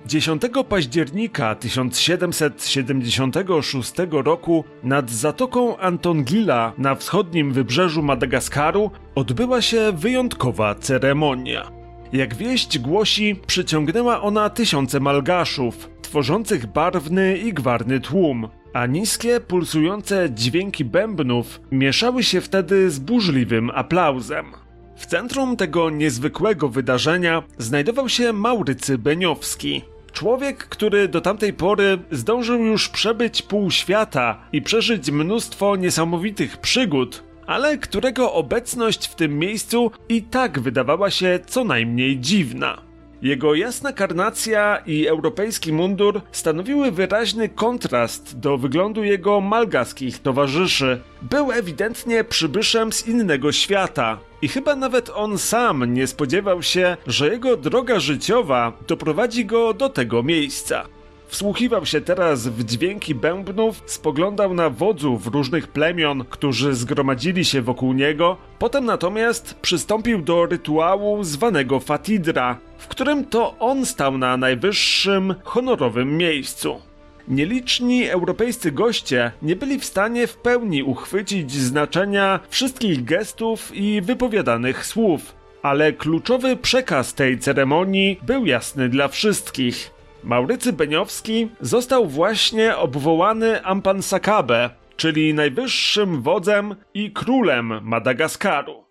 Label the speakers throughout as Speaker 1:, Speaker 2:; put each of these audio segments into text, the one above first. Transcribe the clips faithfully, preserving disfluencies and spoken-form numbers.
Speaker 1: dziesiątego października tysiąc siedemset siedemdziesiątego szóstego roku nad zatoką Antongila na wschodnim wybrzeżu Madagaskaru odbyła się wyjątkowa ceremonia. Jak wieść głosi, przyciągnęła ona tysiące malgaszów, tworzących barwny i gwarny tłum, a niskie, pulsujące dźwięki bębnów mieszały się wtedy z burzliwym aplauzem. W centrum tego niezwykłego wydarzenia znajdował się Maurycy Beniowski. Człowiek, który do tamtej pory zdążył już przebyć pół świata i przeżyć mnóstwo niesamowitych przygód, ale którego obecność w tym miejscu i tak wydawała się co najmniej dziwna. Jego jasna karnacja i europejski mundur stanowiły wyraźny kontrast do wyglądu jego malgaskich towarzyszy. Był ewidentnie przybyszem z innego świata i chyba nawet on sam nie spodziewał się, że jego droga życiowa doprowadzi go do tego miejsca. Wsłuchiwał się teraz w dźwięki bębnów, spoglądał na wodzów różnych plemion, którzy zgromadzili się wokół niego, potem natomiast przystąpił do rytuału zwanego Fatidra, w którym to on stał na najwyższym, honorowym miejscu. Nieliczni europejscy goście nie byli w stanie w pełni uchwycić znaczenia wszystkich gestów i wypowiadanych słów, ale kluczowy przekaz tej ceremonii był jasny dla wszystkich. Maurycy Beniowski został właśnie obwołany Ampansakabe, czyli najwyższym wodzem i królem Madagaskaru.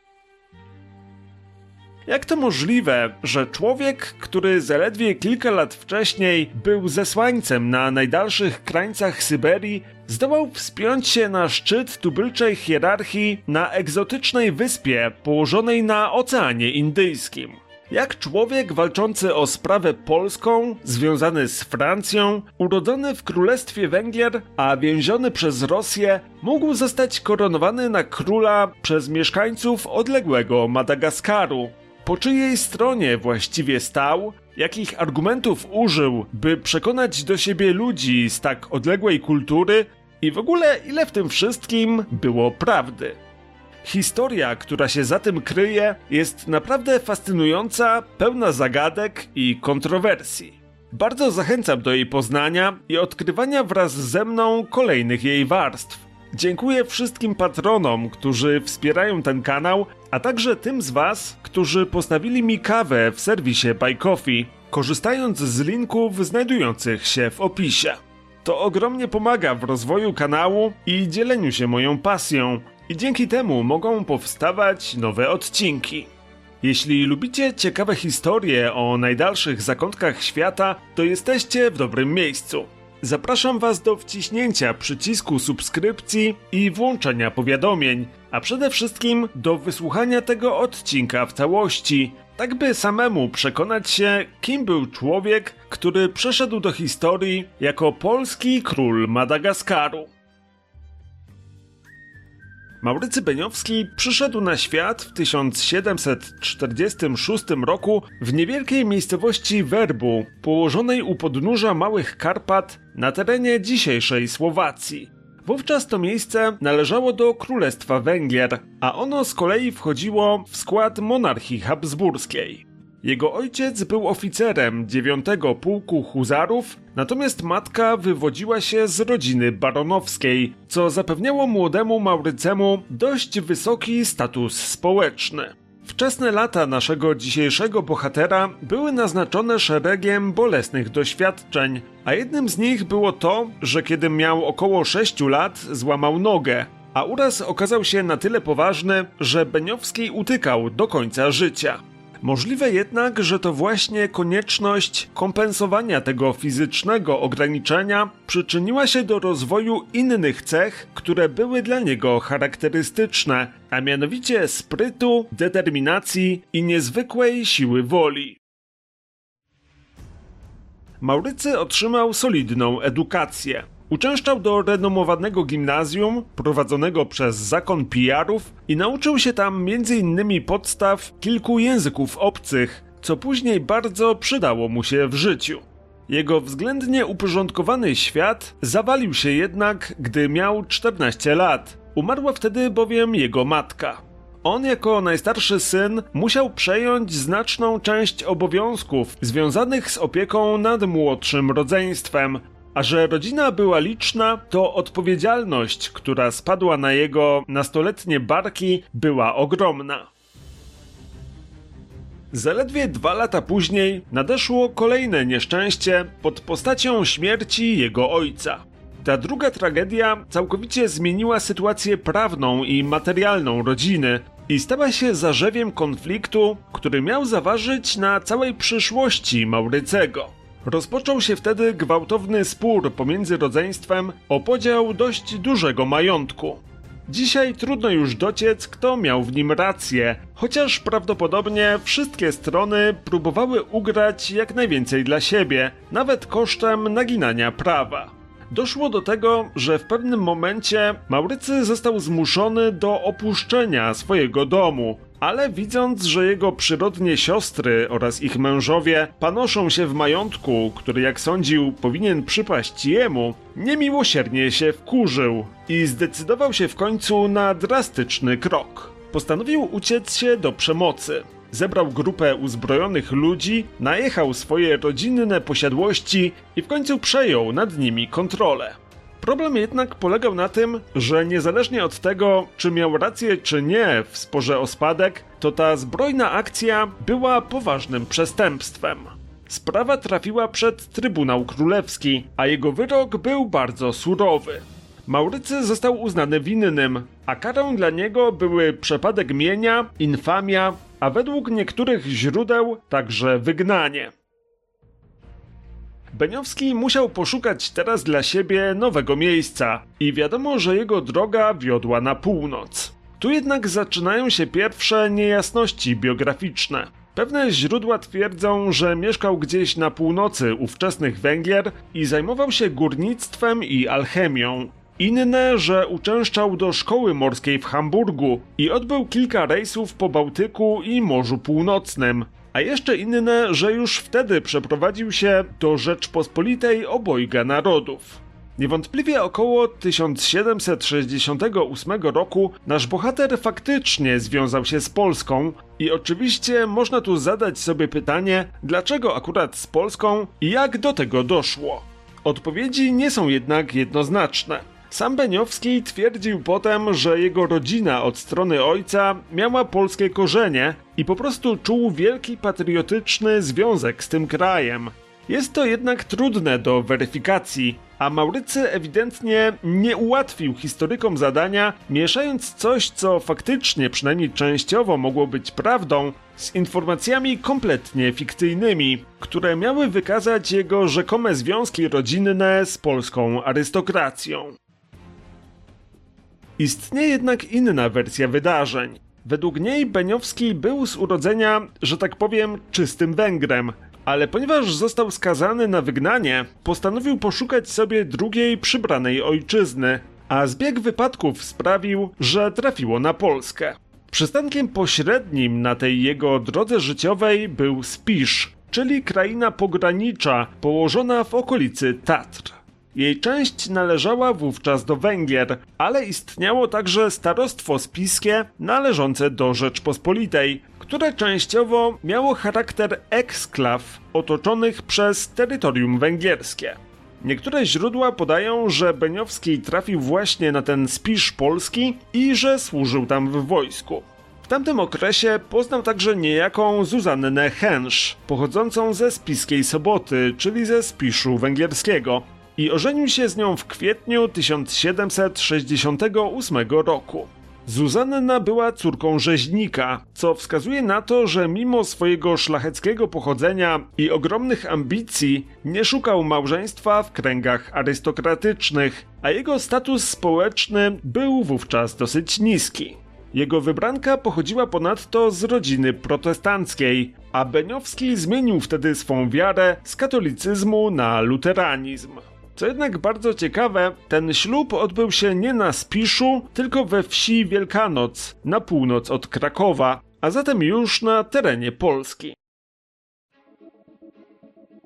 Speaker 1: Jak to możliwe, że człowiek, który zaledwie kilka lat wcześniej był zesłańcem na najdalszych krańcach Syberii, zdołał wspiąć się na szczyt tubylczej hierarchii na egzotycznej wyspie położonej na Oceanie Indyjskim? Jak człowiek walczący o sprawę polską, związany z Francją, urodzony w Królestwie Węgier, a więziony przez Rosję, mógł zostać koronowany na króla przez mieszkańców odległego Madagaskaru? Po czyjej stronie właściwie stał? Jakich argumentów użył, by przekonać do siebie ludzi z tak odległej kultury? I w ogóle ile w tym wszystkim było prawdy? Historia, która się za tym kryje, jest naprawdę fascynująca, pełna zagadek i kontrowersji. Bardzo zachęcam do jej poznania i odkrywania wraz ze mną kolejnych jej warstw. Dziękuję wszystkim patronom, którzy wspierają ten kanał, a także tym z was, którzy postawili mi kawę w serwisie Buy Coffee, korzystając z linków znajdujących się w opisie. To ogromnie pomaga w rozwoju kanału i dzieleniu się moją pasją, i dzięki temu mogą powstawać nowe odcinki. Jeśli lubicie ciekawe historie o najdalszych zakątkach świata, to jesteście w dobrym miejscu. Zapraszam was do wciśnięcia przycisku subskrypcji i włączenia powiadomień, a przede wszystkim do wysłuchania tego odcinka w całości, tak by samemu przekonać się, kim był człowiek, który przeszedł do historii jako polski król Madagaskaru. Maurycy Beniowski przyszedł na świat w tysiąc siedemset czterdziestym szóstym roku w niewielkiej miejscowości Werbu, położonej u podnóża Małych Karpat na terenie dzisiejszej Słowacji. Wówczas to miejsce należało do Królestwa Węgier, a ono z kolei wchodziło w skład monarchii habsburskiej. Jego ojciec był oficerem dziewiątego Pułku Huzarów, natomiast matka wywodziła się z rodziny baronowskiej, co zapewniało młodemu Maurycemu dość wysoki status społeczny. Wczesne lata naszego dzisiejszego bohatera były naznaczone szeregiem bolesnych doświadczeń, a jednym z nich było to, że kiedy miał około sześciu lat, złamał nogę, a uraz okazał się na tyle poważny, że Beniowski utykał do końca życia. Możliwe jednak, że to właśnie konieczność kompensowania tego fizycznego ograniczenia przyczyniła się do rozwoju innych cech, które były dla niego charakterystyczne, a mianowicie sprytu, determinacji i niezwykłej siły woli. Maurycy otrzymał solidną edukację. Uczęszczał do renomowanego gimnazjum prowadzonego przez zakon Pijarów i nauczył się tam między innymi podstaw kilku języków obcych, co później bardzo przydało mu się w życiu. Jego względnie uporządkowany świat zawalił się jednak, gdy miał czternaście lat. Umarła wtedy bowiem jego matka. On jako najstarszy syn musiał przejąć znaczną część obowiązków związanych z opieką nad młodszym rodzeństwem. A że rodzina była liczna, to odpowiedzialność, która spadła na jego nastoletnie barki, była ogromna. Zaledwie dwa lata później nadeszło kolejne nieszczęście pod postacią śmierci jego ojca. Ta druga tragedia całkowicie zmieniła sytuację prawną i materialną rodziny i stała się zarzewiem konfliktu, który miał zaważyć na całej przyszłości Maurycego. Rozpoczął się wtedy gwałtowny spór pomiędzy rodzeństwem o podział dość dużego majątku. Dzisiaj trudno już dociec, kto miał w nim rację, chociaż prawdopodobnie wszystkie strony próbowały ugrać jak najwięcej dla siebie, nawet kosztem naginania prawa. Doszło do tego, że w pewnym momencie Maurycy został zmuszony do opuszczenia swojego domu, ale widząc, że jego przyrodnie siostry oraz ich mężowie panoszą się w majątku, który jak sądził powinien przypaść jemu, niemiłosiernie się wkurzył i zdecydował się w końcu na drastyczny krok. Postanowił uciec się do przemocy. Zebrał grupę uzbrojonych ludzi, najechał swoje rodzinne posiadłości i w końcu przejął nad nimi kontrolę. Problem jednak polegał na tym, że niezależnie od tego, czy miał rację czy nie w sporze o spadek, to ta zbrojna akcja była poważnym przestępstwem. Sprawa trafiła przed Trybunał Królewski, a jego wyrok był bardzo surowy. Maurycy został uznany winnym, a karą dla niego były przepadek mienia, infamia, a według niektórych źródeł także wygnanie. Beniowski musiał poszukać teraz dla siebie nowego miejsca i wiadomo, że jego droga wiodła na północ. Tu jednak zaczynają się pierwsze niejasności biograficzne. Pewne źródła twierdzą, że mieszkał gdzieś na północy ówczesnych Węgier i zajmował się górnictwem i alchemią. Inne, że uczęszczał do szkoły morskiej w Hamburgu i odbył kilka rejsów po Bałtyku i Morzu Północnym. A jeszcze inne, że już wtedy przeprowadził się do Rzeczpospolitej obojga narodów. Niewątpliwie około tysiąc siedemset sześćdziesiątego ósmego roku nasz bohater faktycznie związał się z Polską i oczywiście można tu zadać sobie pytanie, dlaczego akurat z Polską i jak do tego doszło. Odpowiedzi nie są jednak jednoznaczne. Sam Beniowski twierdził potem, że jego rodzina od strony ojca miała polskie korzenie i po prostu czuł wielki patriotyczny związek z tym krajem. Jest to jednak trudne do weryfikacji, a Maurycy ewidentnie nie ułatwił historykom zadania, mieszając coś, co faktycznie przynajmniej częściowo mogło być prawdą, z informacjami kompletnie fikcyjnymi, które miały wykazać jego rzekome związki rodzinne z polską arystokracją. Istnieje jednak inna wersja wydarzeń. Według niej Beniowski był z urodzenia, że tak powiem, czystym Węgrem, ale ponieważ został skazany na wygnanie, postanowił poszukać sobie drugiej przybranej ojczyzny, a zbieg wypadków sprawił, że trafiło na Polskę. Przystankiem pośrednim na tej jego drodze życiowej był Spisz, czyli kraina pogranicza położona w okolicy Tatr. Jej część należała wówczas do Węgier, ale istniało także starostwo spiskie należące do Rzeczpospolitej, które częściowo miało charakter eksklaw otoczonych przez terytorium węgierskie. Niektóre źródła podają, że Beniowski trafił właśnie na ten Spisz polski i że służył tam w wojsku. W tamtym okresie poznał także niejaką Zuzannę Hensz, pochodzącą ze Spiskiej Soboty, czyli ze Spiszu węgierskiego, i ożenił się z nią w kwietniu tysiąc siedemset sześćdziesiątego ósmego roku. Zuzanna była córką rzeźnika, co wskazuje na to, że mimo swojego szlacheckiego pochodzenia i ogromnych ambicji nie szukał małżeństwa w kręgach arystokratycznych, a jego status społeczny był wówczas dosyć niski. Jego wybranka pochodziła ponadto z rodziny protestanckiej, a Beniowski zmienił wtedy swą wiarę z katolicyzmu na luteranizm. Co jednak bardzo ciekawe, ten ślub odbył się nie na Spiszu, tylko we wsi Wielkanoc, na północ od Krakowa, a zatem już na terenie Polski.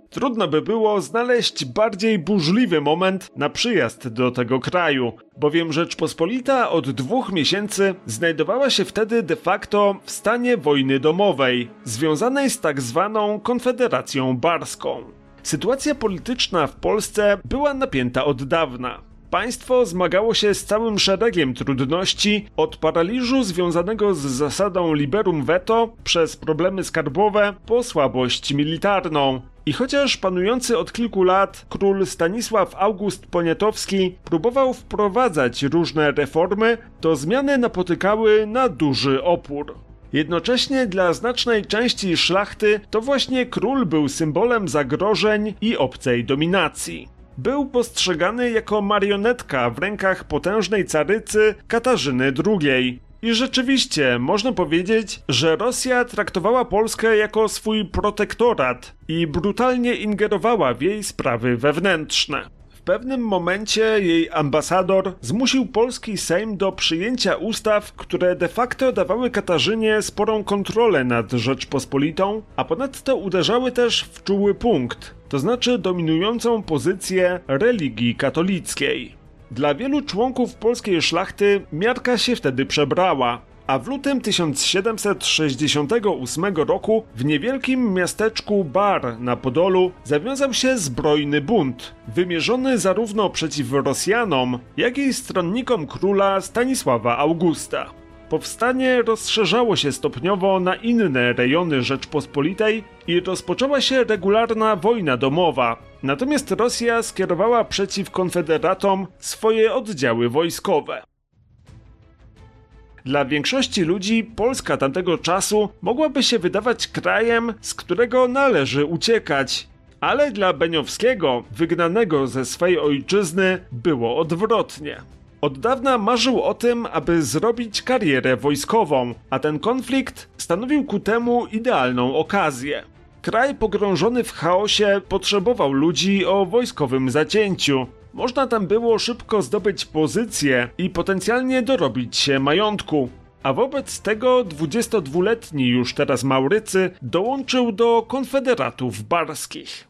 Speaker 1: Trudno by było znaleźć bardziej burzliwy moment na przyjazd do tego kraju, bowiem Rzeczpospolita od dwóch miesięcy znajdowała się wtedy de facto w stanie wojny domowej, związanej z tak zwaną Konfederacją Barską. Sytuacja polityczna w Polsce była napięta od dawna. Państwo zmagało się z całym szeregiem trudności, od paraliżu związanego z zasadą liberum veto, przez problemy skarbowe, po słabość militarną. I chociaż panujący od kilku lat król Stanisław August Poniatowski próbował wprowadzać różne reformy, to zmiany napotykały na duży opór. Jednocześnie dla znacznej części szlachty to właśnie król był symbolem zagrożeń i obcej dominacji. Był postrzegany jako marionetka w rękach potężnej carycy Katarzyny drugiej. I rzeczywiście można powiedzieć, że Rosja traktowała Polskę jako swój protektorat i brutalnie ingerowała w jej sprawy wewnętrzne. W pewnym momencie jej ambasador zmusił polski Sejm do przyjęcia ustaw, które de facto dawały Katarzynie sporą kontrolę nad Rzeczpospolitą, a ponadto uderzały też w czuły punkt, to znaczy dominującą pozycję religii katolickiej. Dla wielu członków polskiej szlachty miarka się wtedy przebrała, a w lutym tysiąc siedemset sześćdziesiątego ósmego roku w niewielkim miasteczku Bar na Podolu zawiązał się zbrojny bunt, wymierzony zarówno przeciw Rosjanom, jak i stronnikom króla Stanisława Augusta. Powstanie rozszerzało się stopniowo na inne rejony Rzeczpospolitej i rozpoczęła się regularna wojna domowa. Natomiast Rosja skierowała przeciw konfederatom swoje oddziały wojskowe. Dla większości ludzi Polska tamtego czasu mogłaby się wydawać krajem, z którego należy uciekać. Ale dla Beniowskiego, wygnanego ze swej ojczyzny, było odwrotnie. Od dawna marzył o tym, aby zrobić karierę wojskową, a ten konflikt stanowił ku temu idealną okazję. Kraj pogrążony w chaosie potrzebował ludzi o wojskowym zacięciu. Można tam było szybko zdobyć pozycję i potencjalnie dorobić się majątku. A wobec tego dwudziestodwuletni już teraz Maurycy dołączył do konfederatów barskich.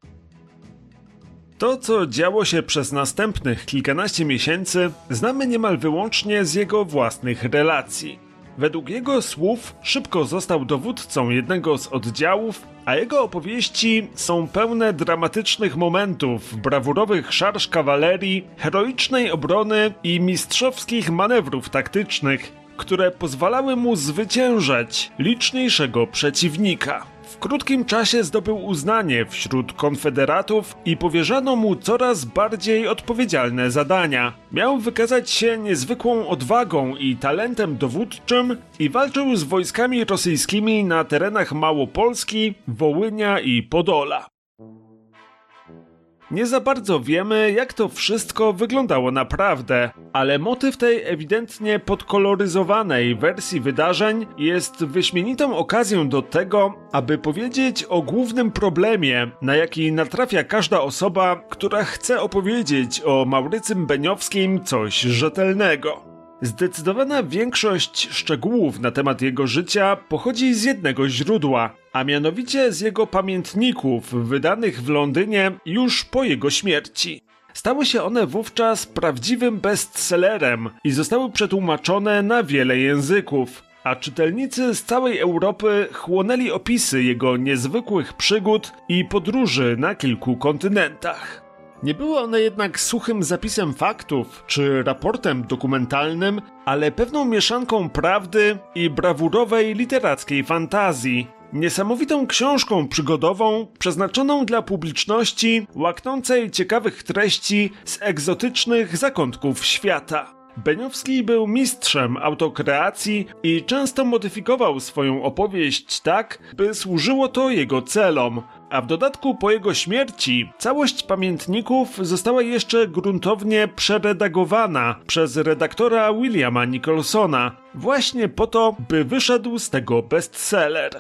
Speaker 1: To, co działo się przez następnych kilkanaście miesięcy, znamy niemal wyłącznie z jego własnych relacji. Według jego słów szybko został dowódcą jednego z oddziałów, a jego opowieści są pełne dramatycznych momentów, brawurowych szarż kawalerii, heroicznej obrony i mistrzowskich manewrów taktycznych, które pozwalały mu zwyciężać liczniejszego przeciwnika. W krótkim czasie zdobył uznanie wśród konfederatów i powierzano mu coraz bardziej odpowiedzialne zadania. Miał wykazać się niezwykłą odwagą i talentem dowódczym i walczył z wojskami rosyjskimi na terenach Małopolski, Wołynia i Podola. Nie za bardzo wiemy, jak to wszystko wyglądało naprawdę, ale motyw tej ewidentnie podkoloryzowanej wersji wydarzeń jest wyśmienitą okazją do tego, aby powiedzieć o głównym problemie, na jaki natrafia każda osoba, która chce opowiedzieć o Mauryczym Beniowskim coś rzetelnego. Zdecydowana większość szczegółów na temat jego życia pochodzi z jednego źródła, a mianowicie z jego pamiętników wydanych w Londynie już po jego śmierci. Stały się one wówczas prawdziwym bestsellerem i zostały przetłumaczone na wiele języków, a czytelnicy z całej Europy chłonęli opisy jego niezwykłych przygód i podróży na kilku kontynentach. Nie były one jednak suchym zapisem faktów czy raportem dokumentalnym, ale pewną mieszanką prawdy i brawurowej literackiej fantazji. Niesamowitą książką przygodową przeznaczoną dla publiczności łaknącej ciekawych treści z egzotycznych zakątków świata. Beniowski był mistrzem autokreacji i często modyfikował swoją opowieść tak, by służyło to jego celom. A w dodatku po jego śmierci całość pamiętników została jeszcze gruntownie przeredagowana przez redaktora Williama Nicholsona, właśnie po to, by wyszedł z tego bestseller.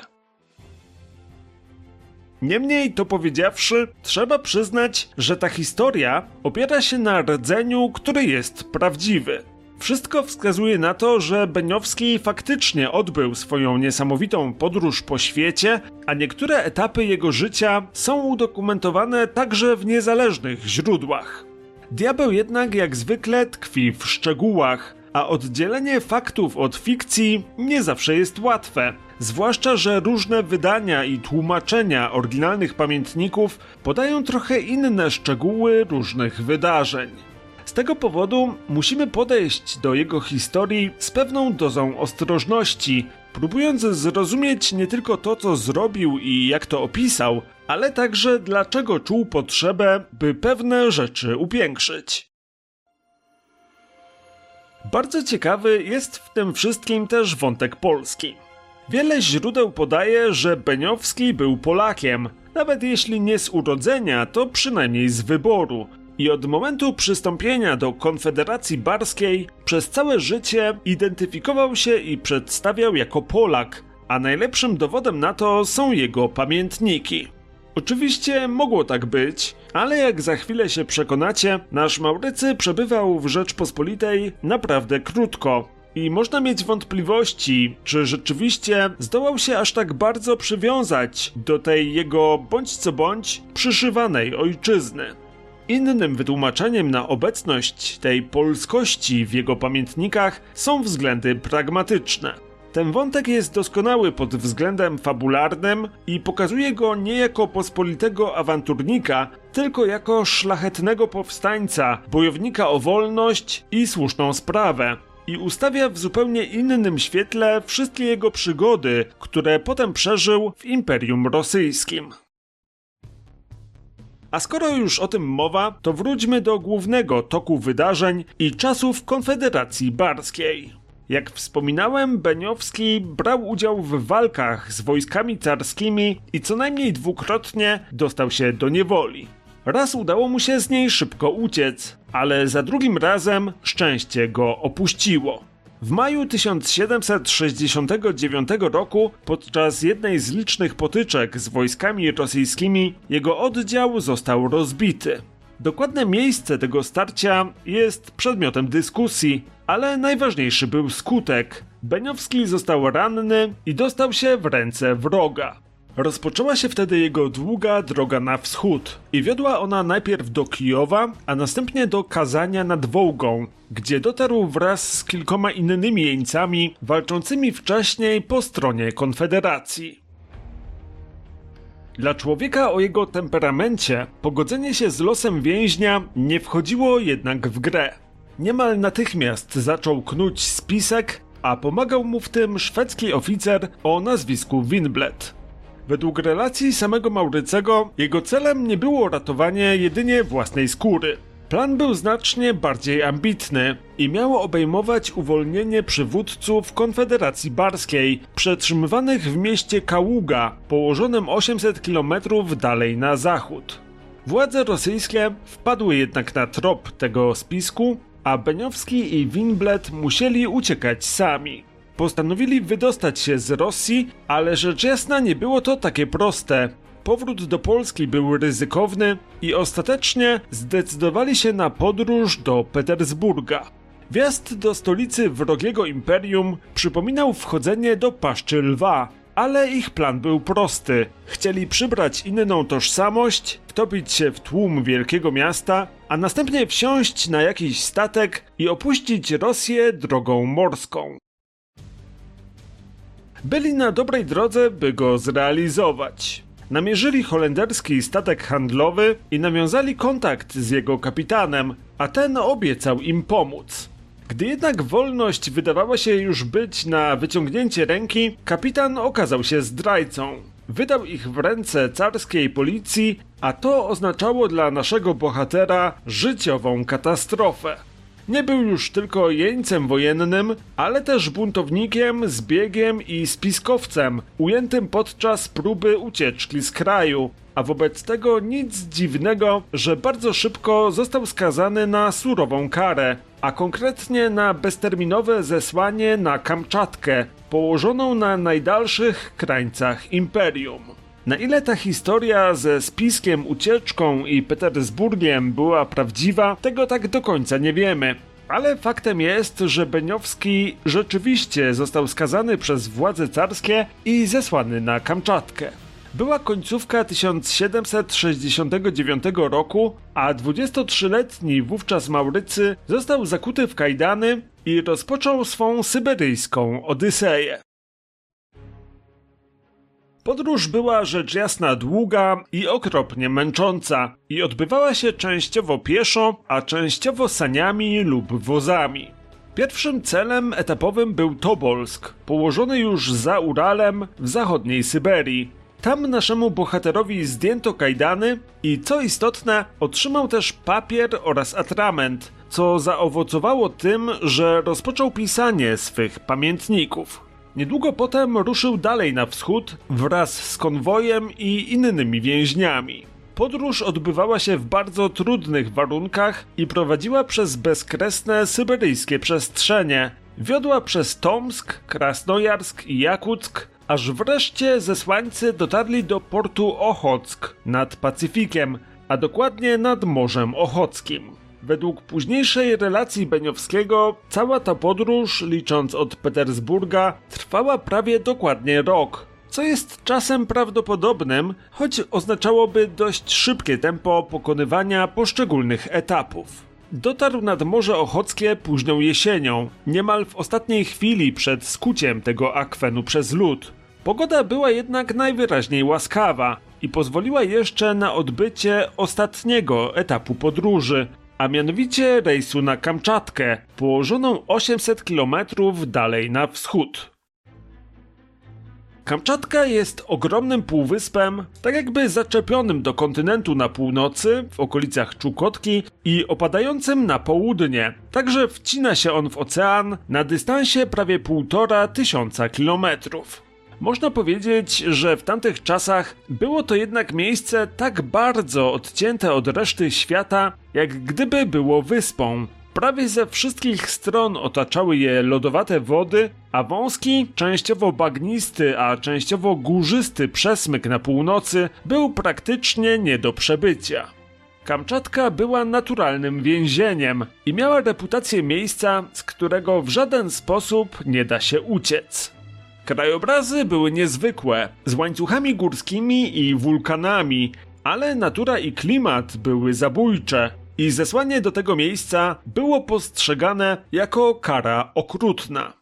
Speaker 1: Niemniej to powiedziawszy, trzeba przyznać, że ta historia opiera się na rdzeniu, który jest prawdziwy. Wszystko wskazuje na to, że Beniowski faktycznie odbył swoją niesamowitą podróż po świecie, a niektóre etapy jego życia są udokumentowane także w niezależnych źródłach. Diabeł jednak jak zwykle tkwi w szczegółach, a oddzielenie faktów od fikcji nie zawsze jest łatwe, zwłaszcza że różne wydania i tłumaczenia oryginalnych pamiętników podają trochę inne szczegóły różnych wydarzeń. Z tego powodu musimy podejść do jego historii z pewną dozą ostrożności, próbując zrozumieć nie tylko to, co zrobił i jak to opisał, ale także dlaczego czuł potrzebę, by pewne rzeczy upiększyć. Bardzo ciekawy jest w tym wszystkim też wątek polski. Wiele źródeł podaje, że Beniowski był Polakiem, nawet jeśli nie z urodzenia, to przynajmniej z wyboru. I od momentu przystąpienia do Konfederacji Barskiej przez całe życie identyfikował się i przedstawiał jako Polak, a najlepszym dowodem na to są jego pamiętniki. Oczywiście mogło tak być, ale jak za chwilę się przekonacie, nasz Maurycy przebywał w Rzeczpospolitej naprawdę krótko i można mieć wątpliwości, czy rzeczywiście zdołał się aż tak bardzo przywiązać do tej jego bądź co bądź przyszywanej ojczyzny. Innym wytłumaczeniem na obecność tej polskości w jego pamiętnikach są względy pragmatyczne. Ten wątek jest doskonały pod względem fabularnym i pokazuje go nie jako pospolitego awanturnika, tylko jako szlachetnego powstańca, bojownika o wolność i słuszną sprawę. I ustawia w zupełnie innym świetle wszystkie jego przygody, które potem przeżył w Imperium Rosyjskim. A skoro już o tym mowa, to wróćmy do głównego toku wydarzeń i czasów Konfederacji Barskiej. Jak wspominałem, Beniowski brał udział w walkach z wojskami carskimi i co najmniej dwukrotnie dostał się do niewoli. Raz udało mu się z niej szybko uciec, ale za drugim razem szczęście go opuściło. W maju tysiąc siedemset sześćdziesiątego dziewiątego roku, podczas jednej z licznych potyczek z wojskami rosyjskimi, jego oddział został rozbity. Dokładne miejsce tego starcia jest przedmiotem dyskusji, ale najważniejszy był skutek. Beniowski został ranny i dostał się w ręce wroga. Rozpoczęła się wtedy jego długa droga na wschód i wiodła ona najpierw do Kijowa, a następnie do Kazania nad Wołgą, gdzie dotarł wraz z kilkoma innymi jeńcami walczącymi wcześniej po stronie Konfederacji. Dla człowieka o jego temperamencie pogodzenie się z losem więźnia nie wchodziło jednak w grę. Niemal natychmiast zaczął knuć spisek, a pomagał mu w tym szwedzki oficer o nazwisku Winblad. Według relacji samego Maurycego, jego celem nie było ratowanie jedynie własnej skóry. Plan był znacznie bardziej ambitny i miało obejmować uwolnienie przywódców Konfederacji Barskiej, przetrzymywanych w mieście Kaługa, położonym osiemset kilometrów dalej na zachód. Władze rosyjskie wpadły jednak na trop tego spisku, a Beniowski i Winblad musieli uciekać sami. Postanowili wydostać się z Rosji, ale rzecz jasna nie było to takie proste. Powrót do Polski był ryzykowny i ostatecznie zdecydowali się na podróż do Petersburga. Wjazd do stolicy wrogiego imperium przypominał wchodzenie do paszczy lwa, ale ich plan był prosty. Chcieli przybrać inną tożsamość, wtopić się w tłum wielkiego miasta, a następnie wsiąść na jakiś statek i opuścić Rosję drogą morską. Byli na dobrej drodze, by go zrealizować. Namierzyli holenderski statek handlowy i nawiązali kontakt z jego kapitanem, a ten obiecał im pomóc. Gdy jednak wolność wydawała się już być na wyciągnięcie ręki, kapitan okazał się zdrajcą. Wydał ich w ręce carskiej policji, a to oznaczało dla naszego bohatera życiową katastrofę. Nie był już tylko jeńcem wojennym, ale też buntownikiem, zbiegiem i spiskowcem, ujętym podczas próby ucieczki z kraju, a wobec tego nic dziwnego, że bardzo szybko został skazany na surową karę, a konkretnie na bezterminowe zesłanie na Kamczatkę, położoną na najdalszych krańcach imperium. Na ile ta historia ze spiskiem, ucieczką i Petersburgiem była prawdziwa, tego tak do końca nie wiemy. Ale faktem jest, że Beniowski rzeczywiście został skazany przez władze carskie i zesłany na Kamczatkę. Była końcówka tysiąc siedemset sześćdziesiątego dziewiątego roku, a dwudziestotrzyletni wówczas Maurycy został zakuty w kajdany i rozpoczął swą syberyjską odyseję. Podróż była rzecz jasna długa i okropnie męcząca i odbywała się częściowo pieszo, a częściowo saniami lub wozami. Pierwszym celem etapowym był Tobolsk, położony już za Uralem w zachodniej Syberii. Tam naszemu bohaterowi zdjęto kajdany i co istotne, otrzymał też papier oraz atrament, co zaowocowało tym, że rozpoczął pisanie swych pamiętników. Niedługo potem ruszył dalej na wschód wraz z konwojem i innymi więźniami. Podróż odbywała się w bardzo trudnych warunkach i prowadziła przez bezkresne syberyjskie przestrzenie. Wiodła przez Tomsk, Krasnojarsk i Jakuck, aż wreszcie zesłańcy dotarli do portu Ochock nad Pacyfikiem, a dokładnie nad Morzem Ochockim. Według późniejszej relacji Beniowskiego cała ta podróż, licząc od Petersburga, trwała prawie dokładnie rok, co jest czasem prawdopodobnym, choć oznaczałoby dość szybkie tempo pokonywania poszczególnych etapów. Dotarł nad Morze Ochockie późną jesienią, niemal w ostatniej chwili przed skuciem tego akwenu przez lód. Pogoda była jednak najwyraźniej łaskawa i pozwoliła jeszcze na odbycie ostatniego etapu podróży, a mianowicie rejsu na Kamczatkę, położoną osiemset kilometrów dalej na wschód. Kamczatka jest ogromnym półwyspem, tak jakby zaczepionym do kontynentu na północy, w okolicach Czukotki i opadającym na południe, także wcina się on w ocean na dystansie prawie półtora tysiąca kilometrów. Można powiedzieć, że w tamtych czasach było to jednak miejsce tak bardzo odcięte od reszty świata, jak gdyby było wyspą. Prawie ze wszystkich stron otaczały je lodowate wody, a wąski, częściowo bagnisty, a częściowo górzysty przesmyk na północy był praktycznie nie do przebycia. Kamczatka była naturalnym więzieniem i miała reputację miejsca, z którego w żaden sposób nie da się uciec. Krajobrazy były niezwykłe, z łańcuchami górskimi i wulkanami, ale natura i klimat były zabójcze i zesłanie do tego miejsca było postrzegane jako kara okrutna.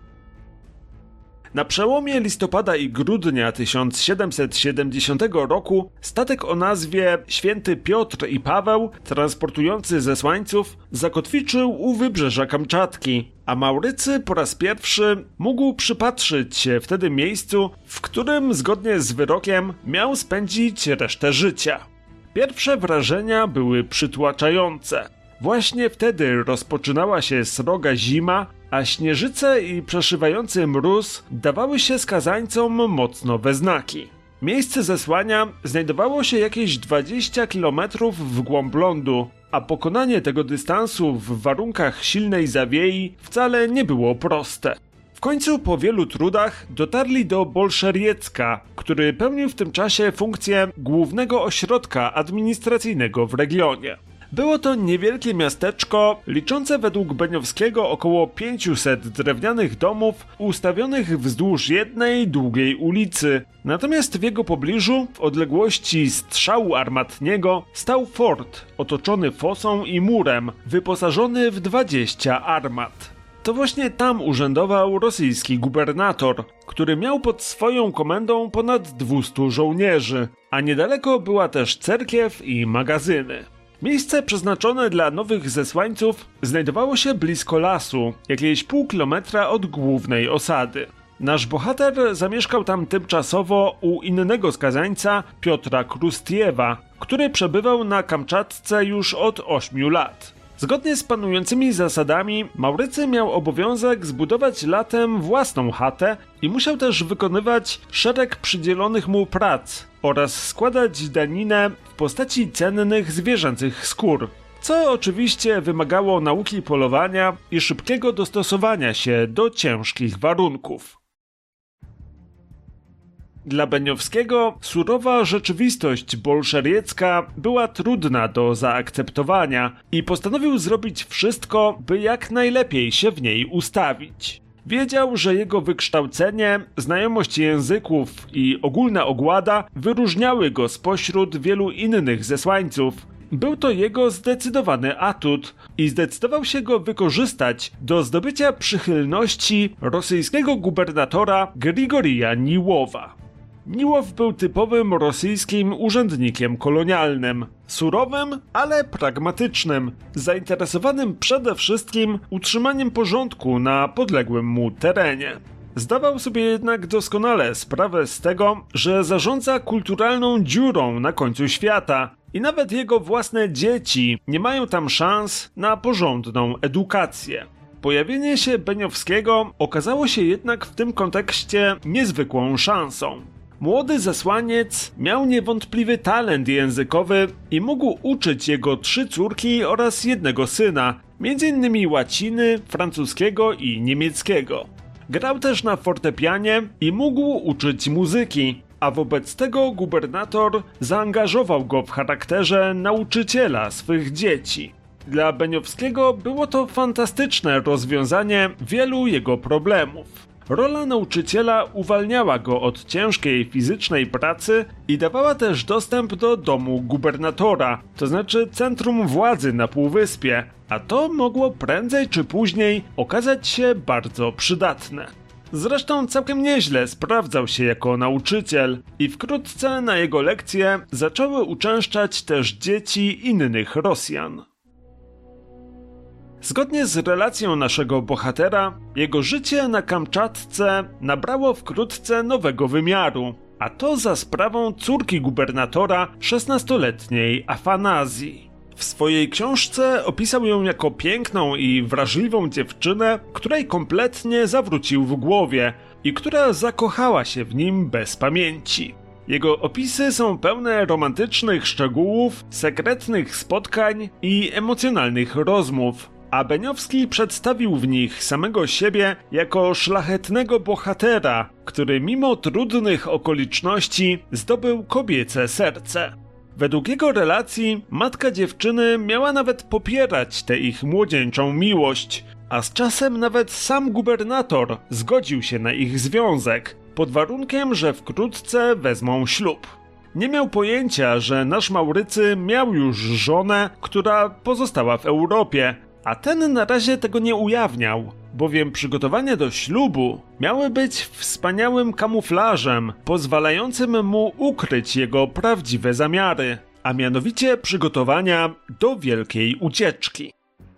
Speaker 1: Na przełomie listopada i grudnia tysiąc siedemset siedemdziesiątego roku statek o nazwie Święty Piotr i Paweł, transportujący zesłańców, zakotwiczył u wybrzeża Kamczatki, a Maurycy po raz pierwszy mógł przypatrzyć się wtedy miejscu, w którym zgodnie z wyrokiem miał spędzić resztę życia. Pierwsze wrażenia były przytłaczające. Właśnie wtedy rozpoczynała się sroga zima, a śnieżyce i przeszywający mróz dawały się skazańcom mocno we znaki. Miejsce zesłania znajdowało się jakieś dwadzieścia kilometrów w głąb lądu, a pokonanie tego dystansu w warunkach silnej zawiei wcale nie było proste. W końcu po wielu trudach dotarli do Bolszeriecka, który pełnił w tym czasie funkcję głównego ośrodka administracyjnego w regionie. Było to niewielkie miasteczko, liczące według Beniowskiego około pięciuset drewnianych domów ustawionych wzdłuż jednej długiej ulicy. Natomiast w jego pobliżu, w odległości strzału armatniego, stał fort, otoczony fosą i murem, wyposażony w dwadzieścia armat. To właśnie tam urzędował rosyjski gubernator, który miał pod swoją komendą ponad dwustu żołnierzy, a niedaleko była też cerkiew i magazyny. Miejsce przeznaczone dla nowych zesłańców znajdowało się blisko lasu, jakieś pół kilometra od głównej osady. Nasz bohater zamieszkał tam tymczasowo u innego skazańca, Piotra Krustiewa, który przebywał na Kamczatce już od ośmiu lat. Zgodnie z panującymi zasadami Maurycy miał obowiązek zbudować latem własną chatę i musiał też wykonywać szereg przydzielonych mu prac oraz składać daninę w postaci cennych zwierzęcych skór, co oczywiście wymagało nauki polowania i szybkiego dostosowania się do ciężkich warunków. Dla Beniowskiego surowa rzeczywistość bolszewiecka była trudna do zaakceptowania i postanowił zrobić wszystko, by jak najlepiej się w niej ustawić. Wiedział, że jego wykształcenie, znajomość języków i ogólna ogłada wyróżniały go spośród wielu innych zesłańców. Był to jego zdecydowany atut i zdecydował się go wykorzystać do zdobycia przychylności rosyjskiego gubernatora Grigorija Niłowa. Niłow był typowym rosyjskim urzędnikiem kolonialnym, surowym, ale pragmatycznym, zainteresowanym przede wszystkim utrzymaniem porządku na podległym mu terenie. Zdawał sobie jednak doskonale sprawę z tego, że zarządza kulturalną dziurą na końcu świata i nawet jego własne dzieci nie mają tam szans na porządną edukację. Pojawienie się Beniowskiego okazało się jednak w tym kontekście niezwykłą szansą. Młody zesłaniec miał niewątpliwy talent językowy i mógł uczyć jego trzy córki oraz jednego syna, między innymi łaciny, francuskiego i niemieckiego. Grał też na fortepianie i mógł uczyć muzyki, a wobec tego gubernator zaangażował go w charakterze nauczyciela swych dzieci. Dla Beniowskiego było to fantastyczne rozwiązanie wielu jego problemów. Rola nauczyciela uwalniała go od ciężkiej fizycznej pracy i dawała też dostęp do domu gubernatora, to znaczy centrum władzy na półwyspie, a to mogło prędzej czy później okazać się bardzo przydatne. Zresztą całkiem nieźle sprawdzał się jako nauczyciel i wkrótce na jego lekcje zaczęły uczęszczać też dzieci innych Rosjan. Zgodnie z relacją naszego bohatera, jego życie na Kamczatce nabrało wkrótce nowego wymiaru, a to za sprawą córki gubernatora, szesnastoletniej Afanazji. W swojej książce opisał ją jako piękną i wrażliwą dziewczynę, której kompletnie zawrócił w głowie i która zakochała się w nim bez pamięci. Jego opisy są pełne romantycznych szczegółów, sekretnych spotkań i emocjonalnych rozmów, a Beniowski przedstawił w nich samego siebie jako szlachetnego bohatera, który mimo trudnych okoliczności zdobył kobiece serce. Według jego relacji matka dziewczyny miała nawet popierać tę ich młodzieńczą miłość, a z czasem nawet sam gubernator zgodził się na ich związek, pod warunkiem, że wkrótce wezmą ślub. Nie miał pojęcia, że nasz Maurycy miał już żonę, która pozostała w Europie, a ten na razie tego nie ujawniał, bowiem przygotowania do ślubu miały być wspaniałym kamuflażem, pozwalającym mu ukryć jego prawdziwe zamiary, a mianowicie przygotowania do wielkiej ucieczki.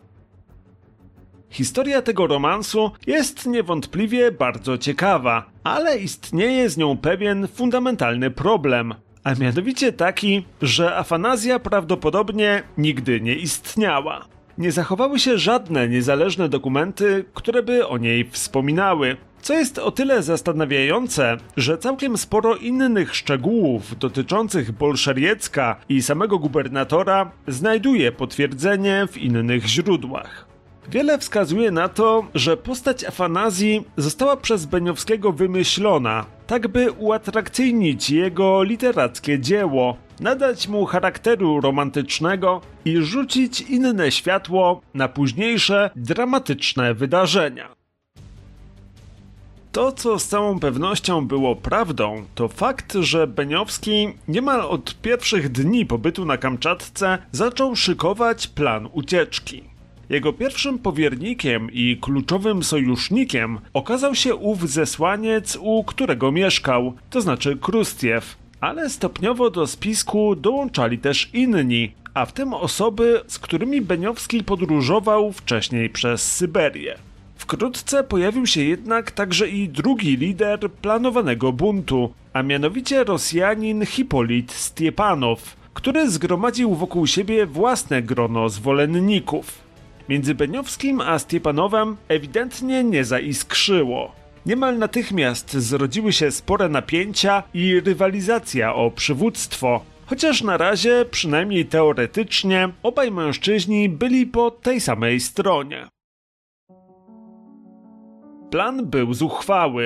Speaker 1: Historia tego romansu jest niewątpliwie bardzo ciekawa, ale istnieje z nią pewien fundamentalny problem, a mianowicie taki, że Afanazja prawdopodobnie nigdy nie istniała. Nie zachowały się żadne niezależne dokumenty, które by o niej wspominały, co jest o tyle zastanawiające, że całkiem sporo innych szczegółów dotyczących Bolszewiecka i samego gubernatora znajduje potwierdzenie w innych źródłach. Wiele wskazuje na to, że postać Afanazji została przez Beniowskiego wymyślona, tak by uatrakcyjnić jego literackie dzieło, nadać mu charakteru romantycznego i rzucić inne światło na późniejsze, dramatyczne wydarzenia. To, co z całą pewnością było prawdą, to fakt, że Beniowski niemal od pierwszych dni pobytu na Kamczatce zaczął szykować plan ucieczki. Jego pierwszym powiernikiem i kluczowym sojusznikiem okazał się ów zesłaniec, u którego mieszkał, to znaczy Krustiew, ale stopniowo do spisku dołączali też inni, a w tym osoby, z którymi Beniowski podróżował wcześniej przez Syberię. Wkrótce pojawił się jednak także i drugi lider planowanego buntu, a mianowicie Rosjanin Hipolit Stiepanow, który zgromadził wokół siebie własne grono zwolenników. Między Beniowskim a Stiepanowem ewidentnie nie zaiskrzyło. Niemal natychmiast zrodziły się spore napięcia i rywalizacja o przywództwo, chociaż na razie, przynajmniej teoretycznie, obaj mężczyźni byli po tej samej stronie. Plan był zuchwały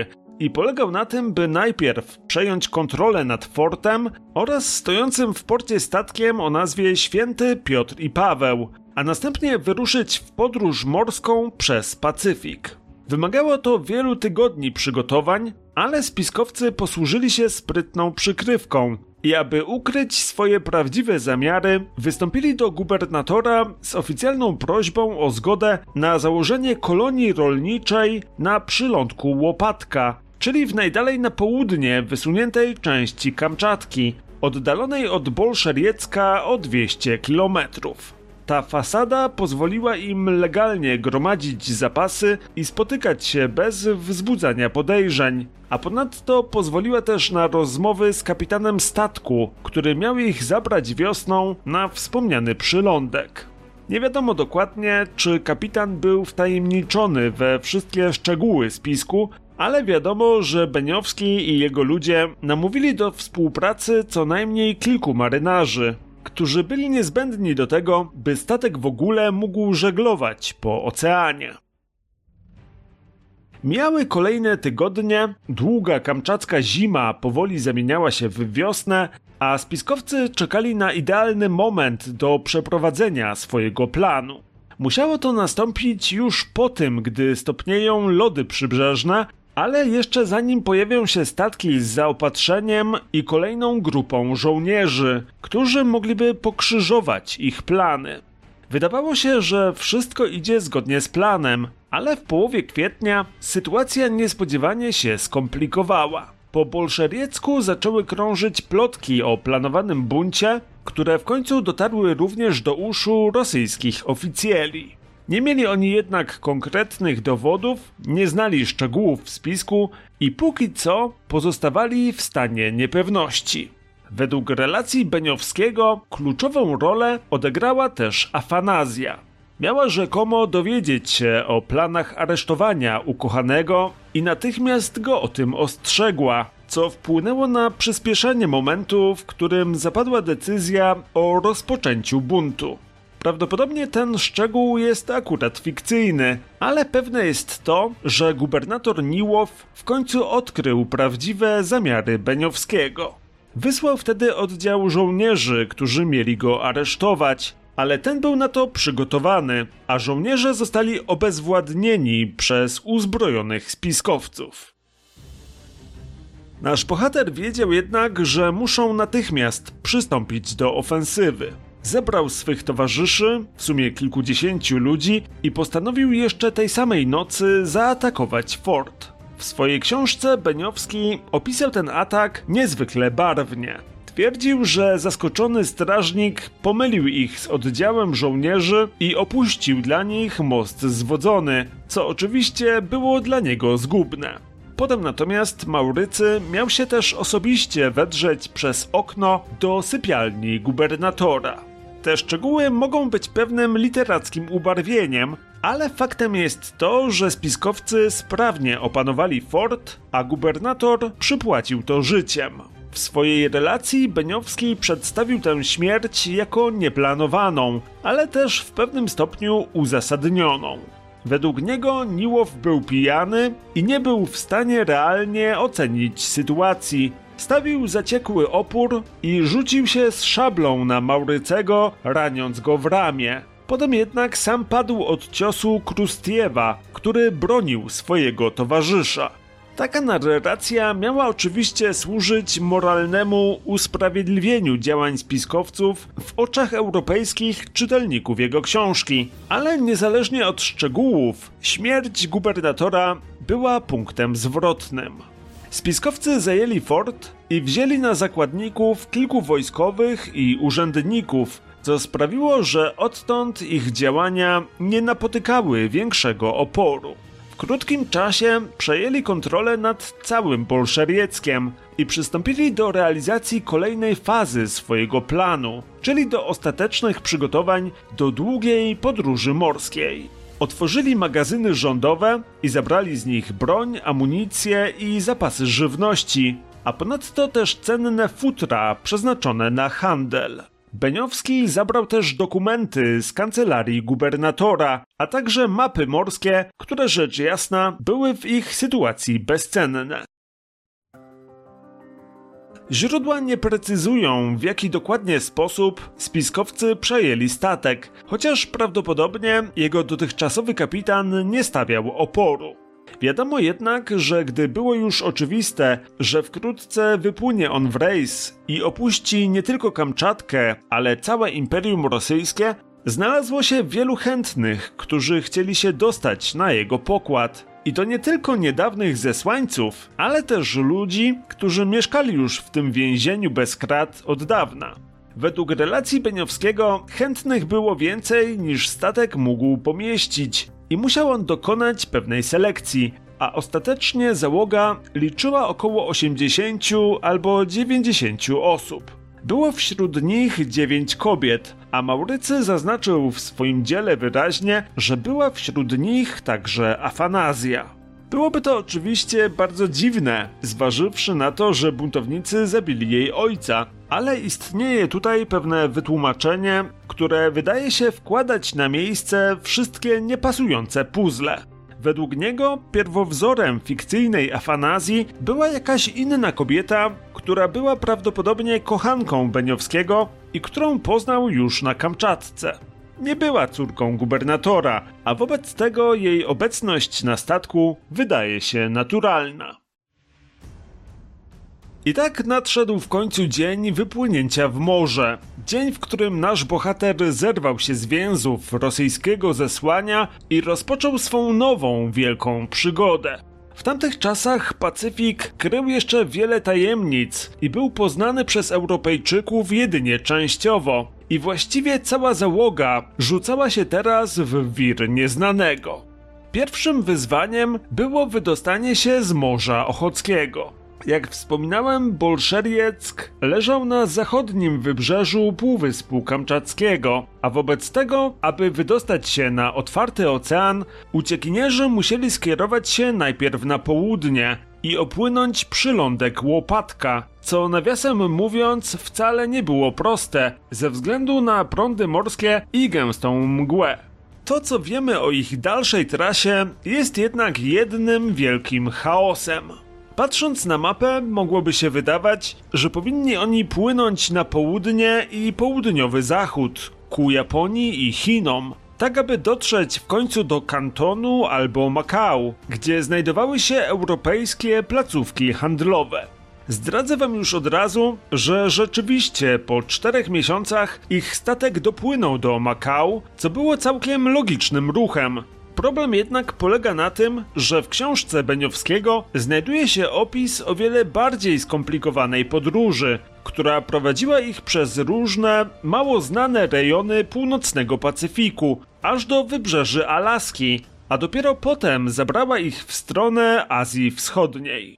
Speaker 1: i polegał na tym, by najpierw przejąć kontrolę nad fortem oraz stojącym w porcie statkiem o nazwie Święty Piotr i Paweł, a następnie wyruszyć w podróż morską przez Pacyfik. Wymagało to wielu tygodni przygotowań, ale spiskowcy posłużyli się sprytną przykrywką i aby ukryć swoje prawdziwe zamiary, wystąpili do gubernatora z oficjalną prośbą o zgodę na założenie kolonii rolniczej na przylądku Łopatka, czyli w najdalej na południe wysuniętej części Kamczatki, oddalonej od Bolszeriecka o dwieście kilometrów. Ta fasada pozwoliła im legalnie gromadzić zapasy i spotykać się bez wzbudzania podejrzeń, a ponadto pozwoliła też na rozmowy z kapitanem statku, który miał ich zabrać wiosną na wspomniany przylądek. Nie wiadomo dokładnie, czy kapitan był wtajemniczony we wszystkie szczegóły spisku, ale wiadomo, że Beniowski i jego ludzie namówili do współpracy co najmniej kilku marynarzy, którzy byli niezbędni do tego, by statek w ogóle mógł żeglować po oceanie. Mijały kolejne tygodnie, długa kamczacka zima powoli zamieniała się w wiosnę, a spiskowcy czekali na idealny moment do przeprowadzenia swojego planu. Musiało to nastąpić już po tym, gdy stopnieją lody przybrzeżne, ale jeszcze zanim pojawią się statki z zaopatrzeniem i kolejną grupą żołnierzy, którzy mogliby pokrzyżować ich plany. Wydawało się, że wszystko idzie zgodnie z planem, ale w połowie kwietnia sytuacja niespodziewanie się skomplikowała. Po Bolszeriecku zaczęły krążyć plotki o planowanym buncie, które w końcu dotarły również do uszu rosyjskich oficjeli. Nie mieli oni jednak konkretnych dowodów, nie znali szczegółów w spisku i póki co pozostawali w stanie niepewności. Według relacji Beniowskiego kluczową rolę odegrała też Afanazja. Miała rzekomo dowiedzieć się o planach aresztowania ukochanego i natychmiast go o tym ostrzegła, co wpłynęło na przyspieszenie momentu, w którym zapadła decyzja o rozpoczęciu buntu. Prawdopodobnie ten szczegół jest akurat fikcyjny, ale pewne jest to, że gubernator Niłow w końcu odkrył prawdziwe zamiary Beniowskiego. Wysłał wtedy oddział żołnierzy, którzy mieli go aresztować, ale ten był na to przygotowany, a żołnierze zostali obezwładnieni przez uzbrojonych spiskowców. Nasz bohater wiedział jednak, że muszą natychmiast przystąpić do ofensywy. Zebrał swych towarzyszy, w sumie kilkudziesięciu ludzi, i postanowił jeszcze tej samej nocy zaatakować fort. W swojej książce Beniowski opisał ten atak niezwykle barwnie. Twierdził, że zaskoczony strażnik pomylił ich z oddziałem żołnierzy i opuścił dla nich most zwodzony, co oczywiście było dla niego zgubne. Potem natomiast Maurycy miał się też osobiście wedrzeć przez okno do sypialni gubernatora. Te szczegóły mogą być pewnym literackim ubarwieniem, ale faktem jest to, że spiskowcy sprawnie opanowali fort, a gubernator przypłacił to życiem. W swojej relacji Beniowski przedstawił tę śmierć jako nieplanowaną, ale też w pewnym stopniu uzasadnioną. Według niego Niłow był pijany i nie był w stanie realnie ocenić sytuacji. Stawił zaciekły opór i rzucił się z szablą na Maurycego, raniąc go w ramię. Potem jednak sam padł od ciosu Krustiewa, który bronił swojego towarzysza. Taka narracja miała oczywiście służyć moralnemu usprawiedliwieniu działań spiskowców w oczach europejskich czytelników jego książki, ale niezależnie od szczegółów, śmierć gubernatora była punktem zwrotnym. Spiskowcy zajęli fort i wzięli na zakładników kilku wojskowych i urzędników, co sprawiło, że odtąd ich działania nie napotykały większego oporu. W krótkim czasie przejęli kontrolę nad całym Bolszerieckiem i przystąpili do realizacji kolejnej fazy swojego planu, czyli do ostatecznych przygotowań do długiej podróży morskiej. Otworzyli magazyny rządowe i zabrali z nich broń, amunicję i zapasy żywności, a ponadto też cenne futra przeznaczone na handel. Beniowski zabrał też dokumenty z kancelarii gubernatora, a także mapy morskie, które rzecz jasna były w ich sytuacji bezcenne. Źródła nie precyzują, w jaki dokładnie sposób spiskowcy przejęli statek, chociaż prawdopodobnie jego dotychczasowy kapitan nie stawiał oporu. Wiadomo jednak, że gdy było już oczywiste, że wkrótce wypłynie on w rejs i opuści nie tylko Kamczatkę, ale całe Imperium Rosyjskie, znalazło się wielu chętnych, którzy chcieli się dostać na jego pokład. I to nie tylko niedawnych zesłańców, ale też ludzi, którzy mieszkali już w tym więzieniu bez krat od dawna. Według relacji Beniowskiego chętnych było więcej niż statek mógł pomieścić i musiał on dokonać pewnej selekcji, a ostatecznie załoga liczyła około osiemdziesięciu albo dziewięćdziesięciu osób. Było wśród nich dziewięć kobiet, a Maurycy zaznaczył w swoim dziele wyraźnie, że była wśród nich także Afanazja. Byłoby to oczywiście bardzo dziwne, zważywszy na to, że buntownicy zabili jej ojca, ale istnieje tutaj pewne wytłumaczenie, które wydaje się wkładać na miejsce wszystkie niepasujące puzzle. Według niego pierwowzorem fikcyjnej Afanazji była jakaś inna kobieta, która była prawdopodobnie kochanką Beniowskiego i którą poznał już na Kamczatce. Nie była córką gubernatora, a wobec tego jej obecność na statku wydaje się naturalna. I tak nadszedł w końcu dzień wypłynięcia w morze. Dzień, w którym nasz bohater zerwał się z więzów rosyjskiego zesłania i rozpoczął swą nową, wielką przygodę. W tamtych czasach Pacyfik krył jeszcze wiele tajemnic i był poznany przez Europejczyków jedynie częściowo. I właściwie cała załoga rzucała się teraz w wir nieznanego. Pierwszym wyzwaniem było wydostanie się z Morza Ochockiego. Jak wspominałem, Bolszerieck leżał na zachodnim wybrzeżu Półwyspu Kamczackiego, a wobec tego, aby wydostać się na otwarty ocean, uciekinierzy musieli skierować się najpierw na południe i opłynąć przylądek Łopatka, co nawiasem mówiąc wcale nie było proste, ze względu na prądy morskie i gęstą mgłę. To, co wiemy o ich dalszej trasie, jest jednak jednym wielkim chaosem. Patrząc na mapę, mogłoby się wydawać, że powinni oni płynąć na południe i południowy zachód, ku Japonii i Chinom, tak aby dotrzeć w końcu do Kantonu albo Makao, gdzie znajdowały się europejskie placówki handlowe. Zdradzę wam już od razu, że rzeczywiście po czterech miesiącach ich statek dopłynął do Makao, co było całkiem logicznym ruchem. Problem jednak polega na tym, że w książce Beniowskiego znajduje się opis o wiele bardziej skomplikowanej podróży, która prowadziła ich przez różne, mało znane rejony północnego Pacyfiku, aż do wybrzeży Alaski, a dopiero potem zabrała ich w stronę Azji Wschodniej.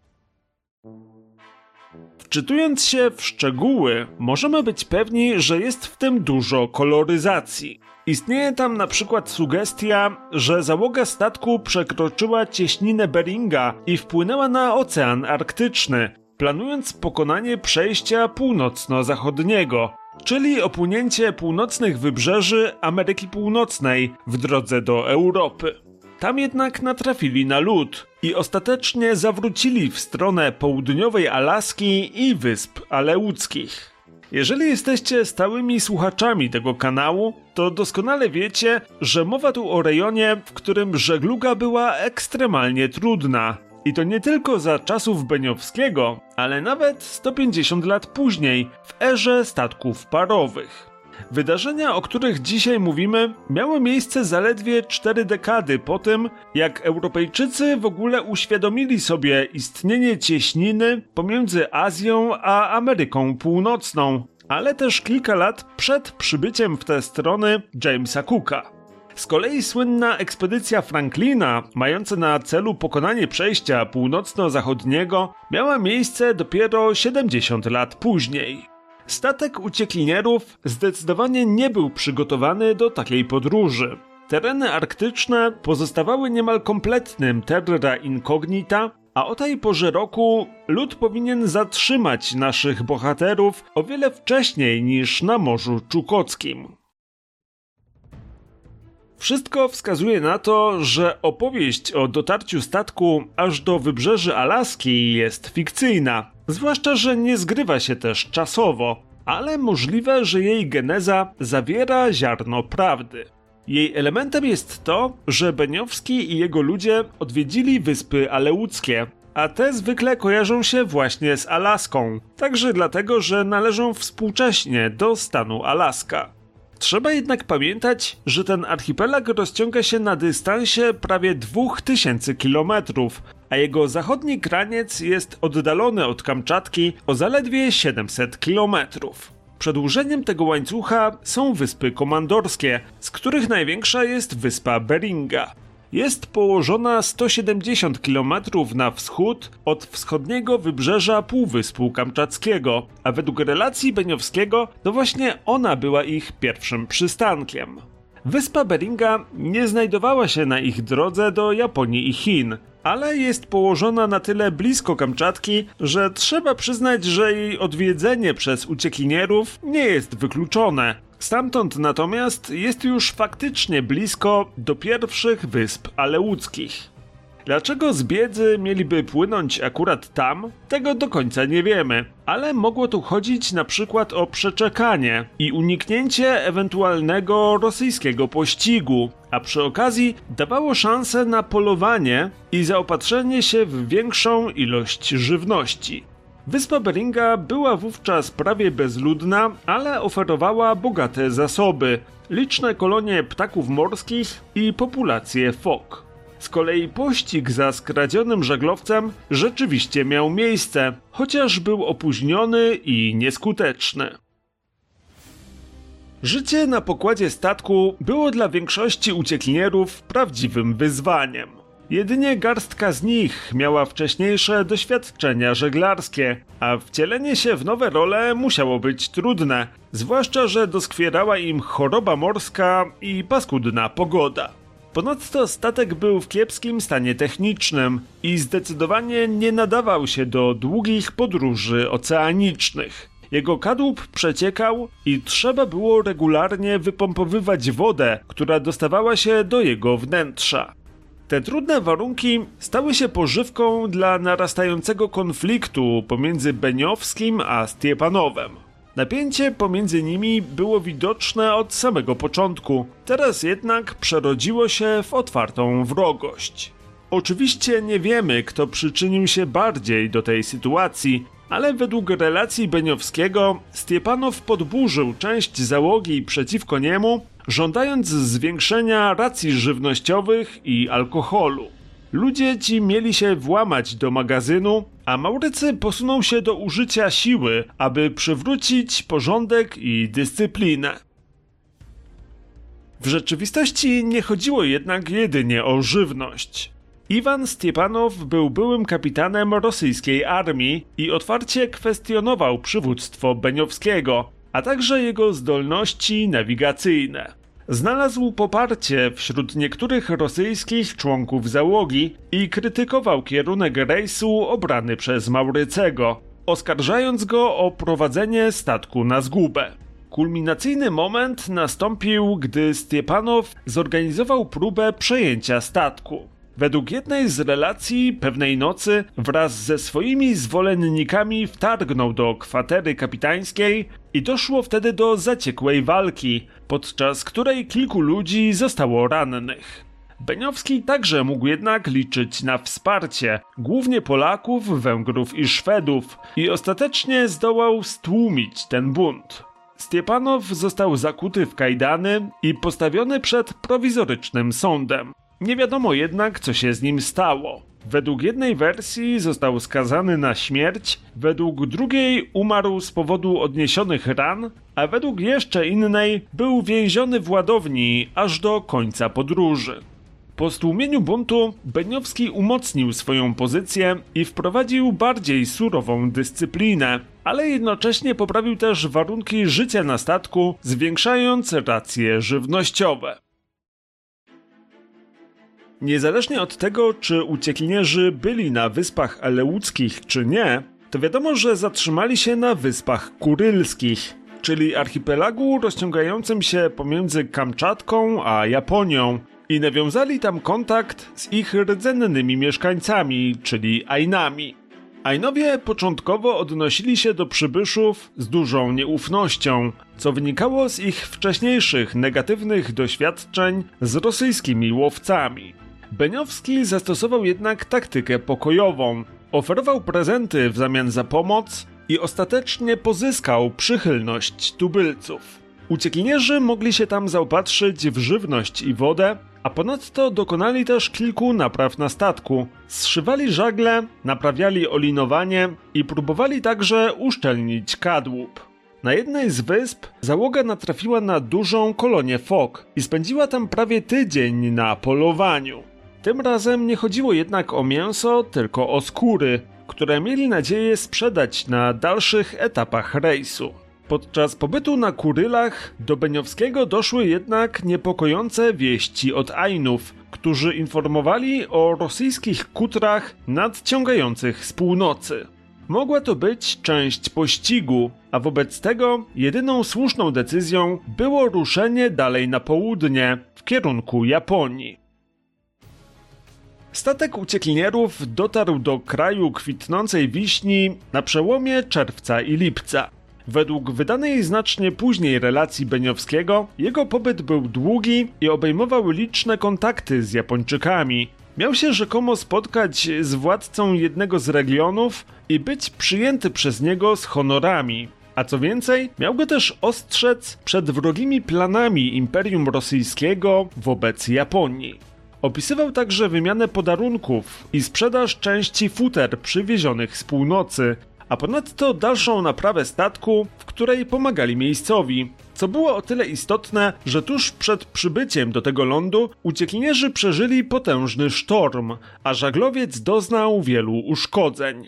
Speaker 1: Wczytując się w szczegóły, możemy być pewni, że jest w tym dużo koloryzacji. Istnieje tam na przykład sugestia, że załoga statku przekroczyła cieśninę Beringa i wpłynęła na Ocean Arktyczny, planując pokonanie przejścia północno-zachodniego, czyli opłynięcie północnych wybrzeży Ameryki Północnej w drodze do Europy. Tam jednak natrafili na lód i ostatecznie zawrócili w stronę południowej Alaski i Wysp Aleuckich. Jeżeli jesteście stałymi słuchaczami tego kanału, to doskonale wiecie, że mowa tu o rejonie, w którym żegluga była ekstremalnie trudna. I to nie tylko za czasów Beniowskiego, ale nawet sto pięćdziesiąt lat później, w erze statków parowych. Wydarzenia, o których dzisiaj mówimy, miały miejsce zaledwie cztery dekady po tym, jak Europejczycy w ogóle uświadomili sobie istnienie cieśniny pomiędzy Azją a Ameryką Północną, ale też kilka lat przed przybyciem w te strony Jamesa Cooka. Z kolei słynna ekspedycja Franklina, mająca na celu pokonanie przejścia północno-zachodniego, miała miejsce dopiero siedemdziesiąt lat później. Statek uciekinierów zdecydowanie nie był przygotowany do takiej podróży. Tereny arktyczne pozostawały niemal kompletnym terra incognita, a o tej porze roku lód powinien zatrzymać naszych bohaterów o wiele wcześniej niż na Morzu Czukockim. Wszystko wskazuje na to, że opowieść o dotarciu statku aż do wybrzeży Alaski jest fikcyjna. Zwłaszcza, że nie zgrywa się też czasowo, ale możliwe, że jej geneza zawiera ziarno prawdy. Jej elementem jest to, że Beniowski i jego ludzie odwiedzili Wyspy Aleuckie, a te zwykle kojarzą się właśnie z Alaską, także dlatego, że należą współcześnie do stanu Alaska. Trzeba jednak pamiętać, że ten archipelag rozciąga się na dystansie prawie dwóch tysięcy kilometrów, a jego zachodni kraniec jest oddalony od Kamczatki o zaledwie siedemset kilometrów. Przedłużeniem tego łańcucha są Wyspy Komandorskie, z których największa jest wyspa Beringa. Jest położona sto siedemdziesiąt kilometrów na wschód od wschodniego wybrzeża Półwyspu Kamczackiego, a według relacji Beniowskiego to właśnie ona była ich pierwszym przystankiem. Wyspa Beringa nie znajdowała się na ich drodze do Japonii i Chin, ale jest położona na tyle blisko Kamczatki, że trzeba przyznać, że jej odwiedzenie przez uciekinierów nie jest wykluczone. Stamtąd natomiast jest już faktycznie blisko do pierwszych wysp aleuckich. Dlaczego z biedzy mieliby płynąć akurat tam? Tego do końca nie wiemy, ale mogło tu chodzić na przykład o przeczekanie i uniknięcie ewentualnego rosyjskiego pościgu, a przy okazji dawało szansę na polowanie i zaopatrzenie się w większą ilość żywności. Wyspa Beringa była wówczas prawie bezludna, ale oferowała bogate zasoby, liczne kolonie ptaków morskich i populację fok. Z kolei pościg za skradzionym żaglowcem rzeczywiście miał miejsce, chociaż był opóźniony i nieskuteczny. Życie na pokładzie statku było dla większości uciekinierów prawdziwym wyzwaniem. Jedynie garstka z nich miała wcześniejsze doświadczenia żeglarskie, a wcielenie się w nowe role musiało być trudne, zwłaszcza że doskwierała im choroba morska i paskudna pogoda. Ponadto statek był w kiepskim stanie technicznym i zdecydowanie nie nadawał się do długich podróży oceanicznych. Jego kadłub przeciekał i trzeba było regularnie wypompowywać wodę, która dostawała się do jego wnętrza. Te trudne warunki stały się pożywką dla narastającego konfliktu pomiędzy Beniowskim a Stiepanowem. Napięcie pomiędzy nimi było widoczne od samego początku, teraz jednak przerodziło się w otwartą wrogość. Oczywiście nie wiemy, kto przyczynił się bardziej do tej sytuacji, ale według relacji Beniowskiego Stiepanow podburzył część załogi przeciwko niemu, żądając zwiększenia racji żywnościowych i alkoholu. Ludzie ci mieli się włamać do magazynu, a Maurycy posunął się do użycia siły, aby przywrócić porządek i dyscyplinę. W rzeczywistości nie chodziło jednak jedynie o żywność. Iwan Stiepanow był byłym kapitanem rosyjskiej armii i otwarcie kwestionował przywództwo Beniowskiego, a także jego zdolności nawigacyjne. Znalazł poparcie wśród niektórych rosyjskich członków załogi i krytykował kierunek rejsu obrany przez Maurycego, oskarżając go o prowadzenie statku na zgubę. Kulminacyjny moment nastąpił, gdy Stiepanow zorganizował próbę przejęcia statku. Według jednej z relacji pewnej nocy wraz ze swoimi zwolennikami wtargnął do kwatery kapitańskiej i doszło wtedy do zaciekłej walki, podczas której kilku ludzi zostało rannych. Beniowski także mógł jednak liczyć na wsparcie, głównie Polaków, Węgrów i Szwedów, i ostatecznie zdołał stłumić ten bunt. Stiepanow został zakuty w kajdany i postawiony przed prowizorycznym sądem. Nie wiadomo jednak, co się z nim stało. Według jednej wersji został skazany na śmierć, według drugiej umarł z powodu odniesionych ran, a według jeszcze innej był więziony w ładowni aż do końca podróży. Po stłumieniu buntu Beniowski umocnił swoją pozycję i wprowadził bardziej surową dyscyplinę, ale jednocześnie poprawił też warunki życia na statku, zwiększając racje żywnościowe. Niezależnie od tego, czy uciekinierzy byli na Wyspach Aleuckich czy nie, to wiadomo, że zatrzymali się na Wyspach Kurylskich, czyli archipelagu rozciągającym się pomiędzy Kamczatką a Japonią, i nawiązali tam kontakt z ich rdzennymi mieszkańcami, czyli Ainami. Ainowie początkowo odnosili się do przybyszów z dużą nieufnością, co wynikało z ich wcześniejszych negatywnych doświadczeń z rosyjskimi łowcami. Beniowski zastosował jednak taktykę pokojową, oferował prezenty w zamian za pomoc i ostatecznie pozyskał przychylność tubylców. Uciekinierzy mogli się tam zaopatrzyć w żywność i wodę, a ponadto dokonali też kilku napraw na statku. Zszywali żagle, naprawiali olinowanie i próbowali także uszczelnić kadłub. Na jednej z wysp załoga natrafiła na dużą kolonię fok i spędziła tam prawie tydzień na polowaniu. Tym razem nie chodziło jednak o mięso, tylko o skóry, które mieli nadzieję sprzedać na dalszych etapach rejsu. Podczas pobytu na Kurylach do Beniowskiego doszły jednak niepokojące wieści od Ainów, którzy informowali o rosyjskich kutrach nadciągających z północy. Mogła to być część pościgu, a wobec tego jedyną słuszną decyzją było ruszenie dalej na południe, w kierunku Japonii. Statek uciekinierów dotarł do kraju kwitnącej wiśni na przełomie czerwca i lipca. Według wydanej znacznie później relacji Beniowskiego, jego pobyt był długi i obejmował liczne kontakty z Japończykami. Miał się rzekomo spotkać z władcą jednego z regionów i być przyjęty przez niego z honorami. A co więcej, miał go też ostrzec przed wrogimi planami Imperium Rosyjskiego wobec Japonii. Opisywał także wymianę podarunków i sprzedaż części futer przywiezionych z północy, a ponadto dalszą naprawę statku, w której pomagali miejscowi, co było o tyle istotne, że tuż przed przybyciem do tego lądu uciekinierzy przeżyli potężny sztorm, a żaglowiec doznał wielu uszkodzeń.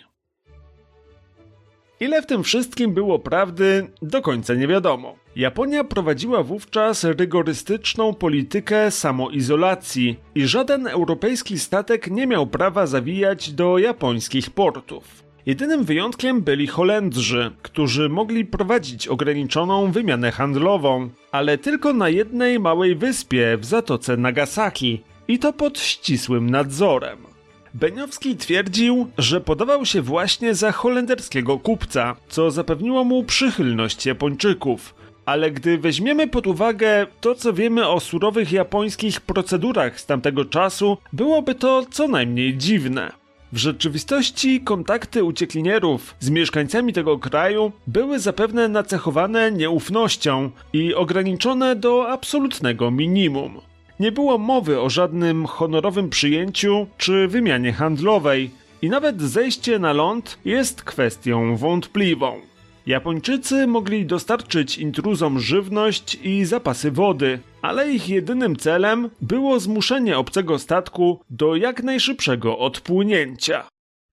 Speaker 1: Ile w tym wszystkim było prawdy, do końca nie wiadomo. Japonia prowadziła wówczas rygorystyczną politykę samoizolacji i żaden europejski statek nie miał prawa zawijać do japońskich portów. Jedynym wyjątkiem byli Holendrzy, którzy mogli prowadzić ograniczoną wymianę handlową, ale tylko na jednej małej wyspie w Zatoce Nagasaki i to pod ścisłym nadzorem. Beniowski twierdził, że podawał się właśnie za holenderskiego kupca, co zapewniło mu przychylność Japończyków. Ale gdy weźmiemy pod uwagę to, co wiemy o surowych japońskich procedurach z tamtego czasu, byłoby to co najmniej dziwne. W rzeczywistości kontakty uciekinierów z mieszkańcami tego kraju były zapewne nacechowane nieufnością i ograniczone do absolutnego minimum. Nie było mowy o żadnym honorowym przyjęciu czy wymianie handlowej i nawet zejście na ląd jest kwestią wątpliwą. Japończycy mogli dostarczyć intruzom żywność i zapasy wody, ale ich jedynym celem było zmuszenie obcego statku do jak najszybszego odpłynięcia.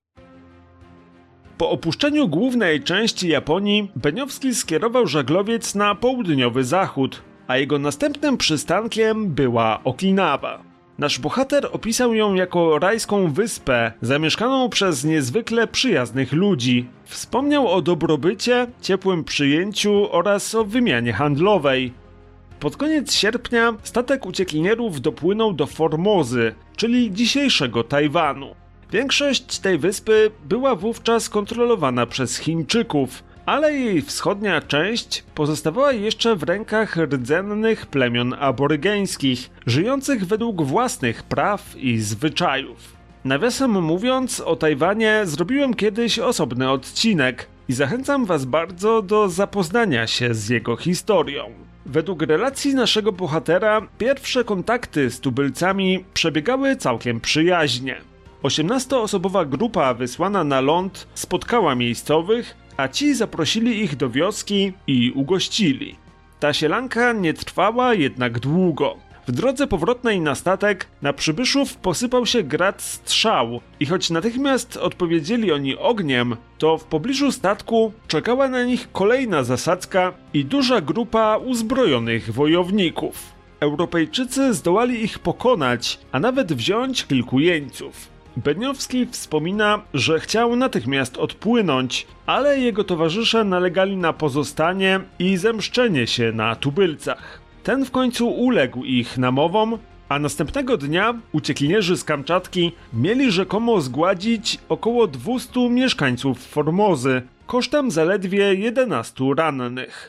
Speaker 1: Po opuszczeniu głównej części Japonii Beniowski skierował żaglowiec na południowy zachód, a jego następnym przystankiem była Okinawa. Nasz bohater opisał ją jako rajską wyspę, zamieszkaną przez niezwykle przyjaznych ludzi. Wspomniał o dobrobycie, ciepłym przyjęciu oraz o wymianie handlowej. Pod koniec sierpnia statek uciekinierów dopłynął do Formozy, czyli dzisiejszego Tajwanu. Większość tej wyspy była wówczas kontrolowana przez Chińczyków, ale jej wschodnia część pozostawała jeszcze w rękach rdzennych plemion aborygeńskich, żyjących według własnych praw i zwyczajów. Nawiasem mówiąc, o Tajwanie zrobiłem kiedyś osobny odcinek i zachęcam was bardzo do zapoznania się z jego historią. Według relacji naszego bohatera, pierwsze kontakty z tubylcami przebiegały całkiem przyjaźnie. osiemnastoosobowa grupa wysłana na ląd spotkała miejscowych, a ci zaprosili ich do wioski i ugościli. Ta sielanka nie trwała jednak długo. W drodze powrotnej na statek na przybyszów posypał się grad strzał i choć natychmiast odpowiedzieli oni ogniem, to w pobliżu statku czekała na nich kolejna zasadzka i duża grupa uzbrojonych wojowników. Europejczycy zdołali ich pokonać, a nawet wziąć kilku jeńców. Beniowski wspomina, że chciał natychmiast odpłynąć, ale jego towarzysze nalegali na pozostanie i zemszczenie się na tubylcach. Ten w końcu uległ ich namowom, A następnego dnia uciekinierzy z Kamczatki mieli rzekomo zgładzić około dwustu mieszkańców Formozy, kosztem zaledwie jedenastu rannych.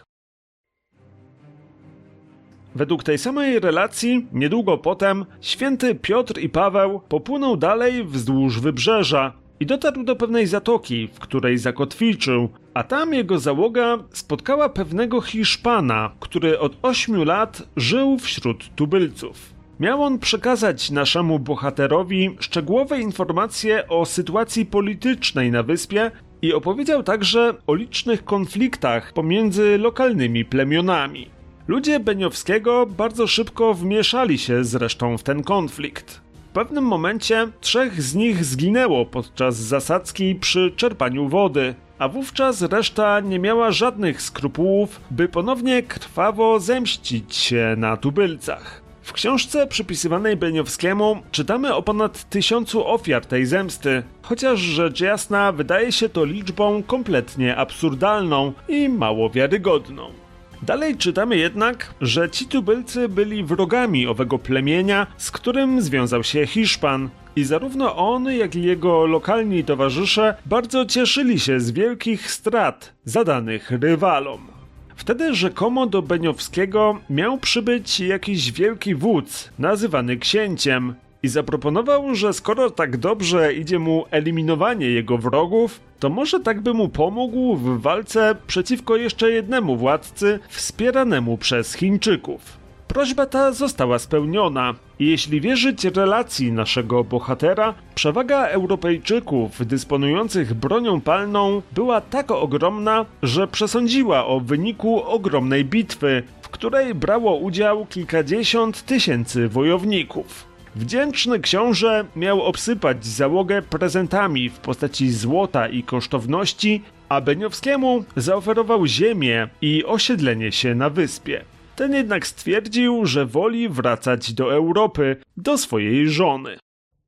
Speaker 1: Według tej samej relacji, niedługo potem, święty Piotr i Paweł popłynął dalej wzdłuż wybrzeża i dotarł do pewnej zatoki, w której zakotwiczył, a tam jego załoga spotkała pewnego Hiszpana, który od ośmiu lat żył wśród tubylców. Miał on przekazać naszemu bohaterowi szczegółowe informacje o sytuacji politycznej na wyspie i opowiedział także o licznych konfliktach pomiędzy lokalnymi plemionami. Ludzie Beniowskiego bardzo szybko wmieszali się zresztą w ten konflikt. W pewnym momencie trzech z nich zginęło podczas zasadzki przy czerpaniu wody, a wówczas reszta nie miała żadnych skrupułów, by ponownie krwawo zemścić się na tubylcach. W książce przypisywanej Beniowskiemu czytamy o ponad tysiącu ofiar tej zemsty, chociaż rzecz jasna wydaje się to liczbą kompletnie absurdalną i mało wiarygodną. Dalej czytamy jednak, że ci tubylcy byli wrogami owego plemienia, z którym związał się Hiszpan i zarówno on, jak i jego lokalni towarzysze bardzo cieszyli się z wielkich strat zadanych rywalom. Wtedy rzekomo do Beniowskiego miał przybyć jakiś wielki wódz, nazywany księciem, i zaproponował, że skoro tak dobrze idzie mu eliminowanie jego wrogów, to może tak by mu pomógł w walce przeciwko jeszcze jednemu władcy wspieranemu przez Chińczyków. Prośba ta została spełniona i jeśli wierzyć relacji naszego bohatera, przewaga Europejczyków dysponujących bronią palną była tak ogromna, że przesądziła o wyniku ogromnej bitwy, w której brało udział kilkadziesiąt tysięcy wojowników. Wdzięczny książę miał obsypać załogę prezentami w postaci złota i kosztowności, a Beniowskiemu zaoferował ziemię i osiedlenie się na wyspie. Ten jednak stwierdził, że woli wracać do Europy, do swojej żony.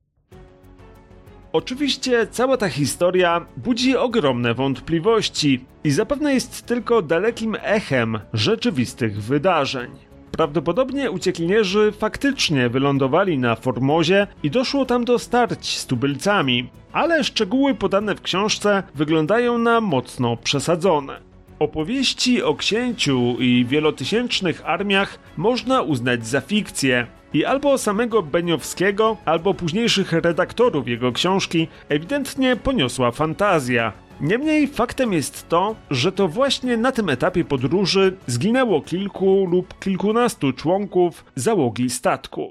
Speaker 1: Oczywiście cała ta historia budzi ogromne wątpliwości i zapewne jest tylko dalekim echem rzeczywistych wydarzeń. Prawdopodobnie uciekinierzy faktycznie wylądowali na Formozie i doszło tam do starć z tubylcami, ale szczegóły podane w książce wyglądają na mocno przesadzone. Opowieści o księciu i wielotysięcznych armiach można uznać za fikcję i albo samego Beniowskiego, albo późniejszych redaktorów jego książki ewidentnie poniosła fantazja. Niemniej faktem jest to, że to właśnie na tym etapie podróży zginęło kilku lub kilkunastu członków załogi statku.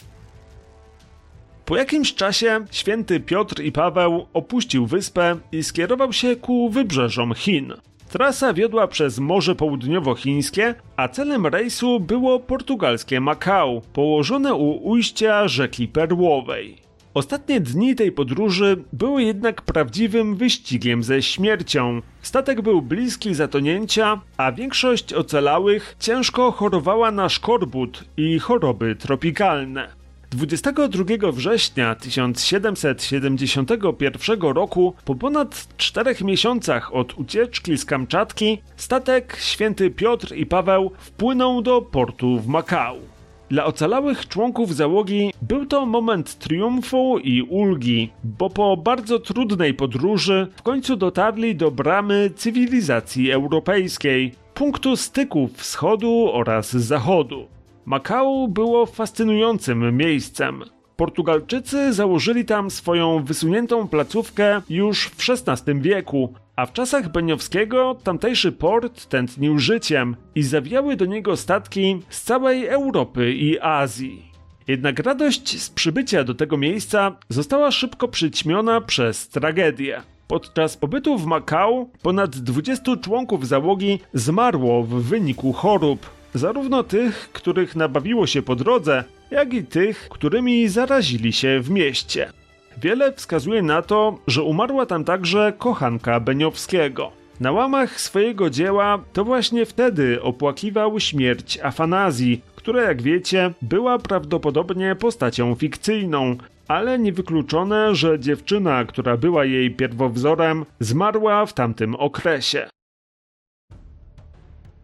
Speaker 1: Po jakimś czasie święty Piotr i Paweł opuścił wyspę i skierował się ku wybrzeżom Chin. Trasa wiodła przez Morze Południowochińskie, a celem rejsu było portugalskie Makao, położone u ujścia rzeki Perłowej. Ostatnie dni tej podróży były jednak prawdziwym wyścigiem ze śmiercią. Statek był bliski zatonięcia, a większość ocalałych ciężko chorowała na szkorbut i choroby tropikalne. dwudziestego drugiego września tysiąc siedemset siedemdziesiątego pierwszego roku, po ponad czterech miesiącach od ucieczki z Kamczatki, statek święty Piotr i Paweł wpłynął do portu w Makao. Dla ocalałych członków załogi był to moment triumfu i ulgi, bo po bardzo trudnej podróży w końcu dotarli do bramy cywilizacji europejskiej, punktu styku wschodu oraz zachodu. Makao było fascynującym miejscem. Portugalczycy założyli tam swoją wysuniętą placówkę już w szesnastym wieku, a w czasach Beniowskiego tamtejszy port tętnił życiem i zawijały do niego statki z całej Europy i Azji. Jednak radość z przybycia do tego miejsca została szybko przyćmiona przez tragedię. Podczas pobytu w Makao ponad dwudziestu członków załogi zmarło w wyniku chorób. Zarówno tych, których nabawiło się po drodze, jak i tych, którymi zarazili się w mieście. Wiele wskazuje na to, że umarła tam także kochanka Beniowskiego. Na łamach swojego dzieła to właśnie wtedy opłakiwał śmierć Afanazji, która, jak wiecie, była prawdopodobnie postacią fikcyjną, ale niewykluczone, że dziewczyna, która była jej pierwowzorem, zmarła w tamtym okresie.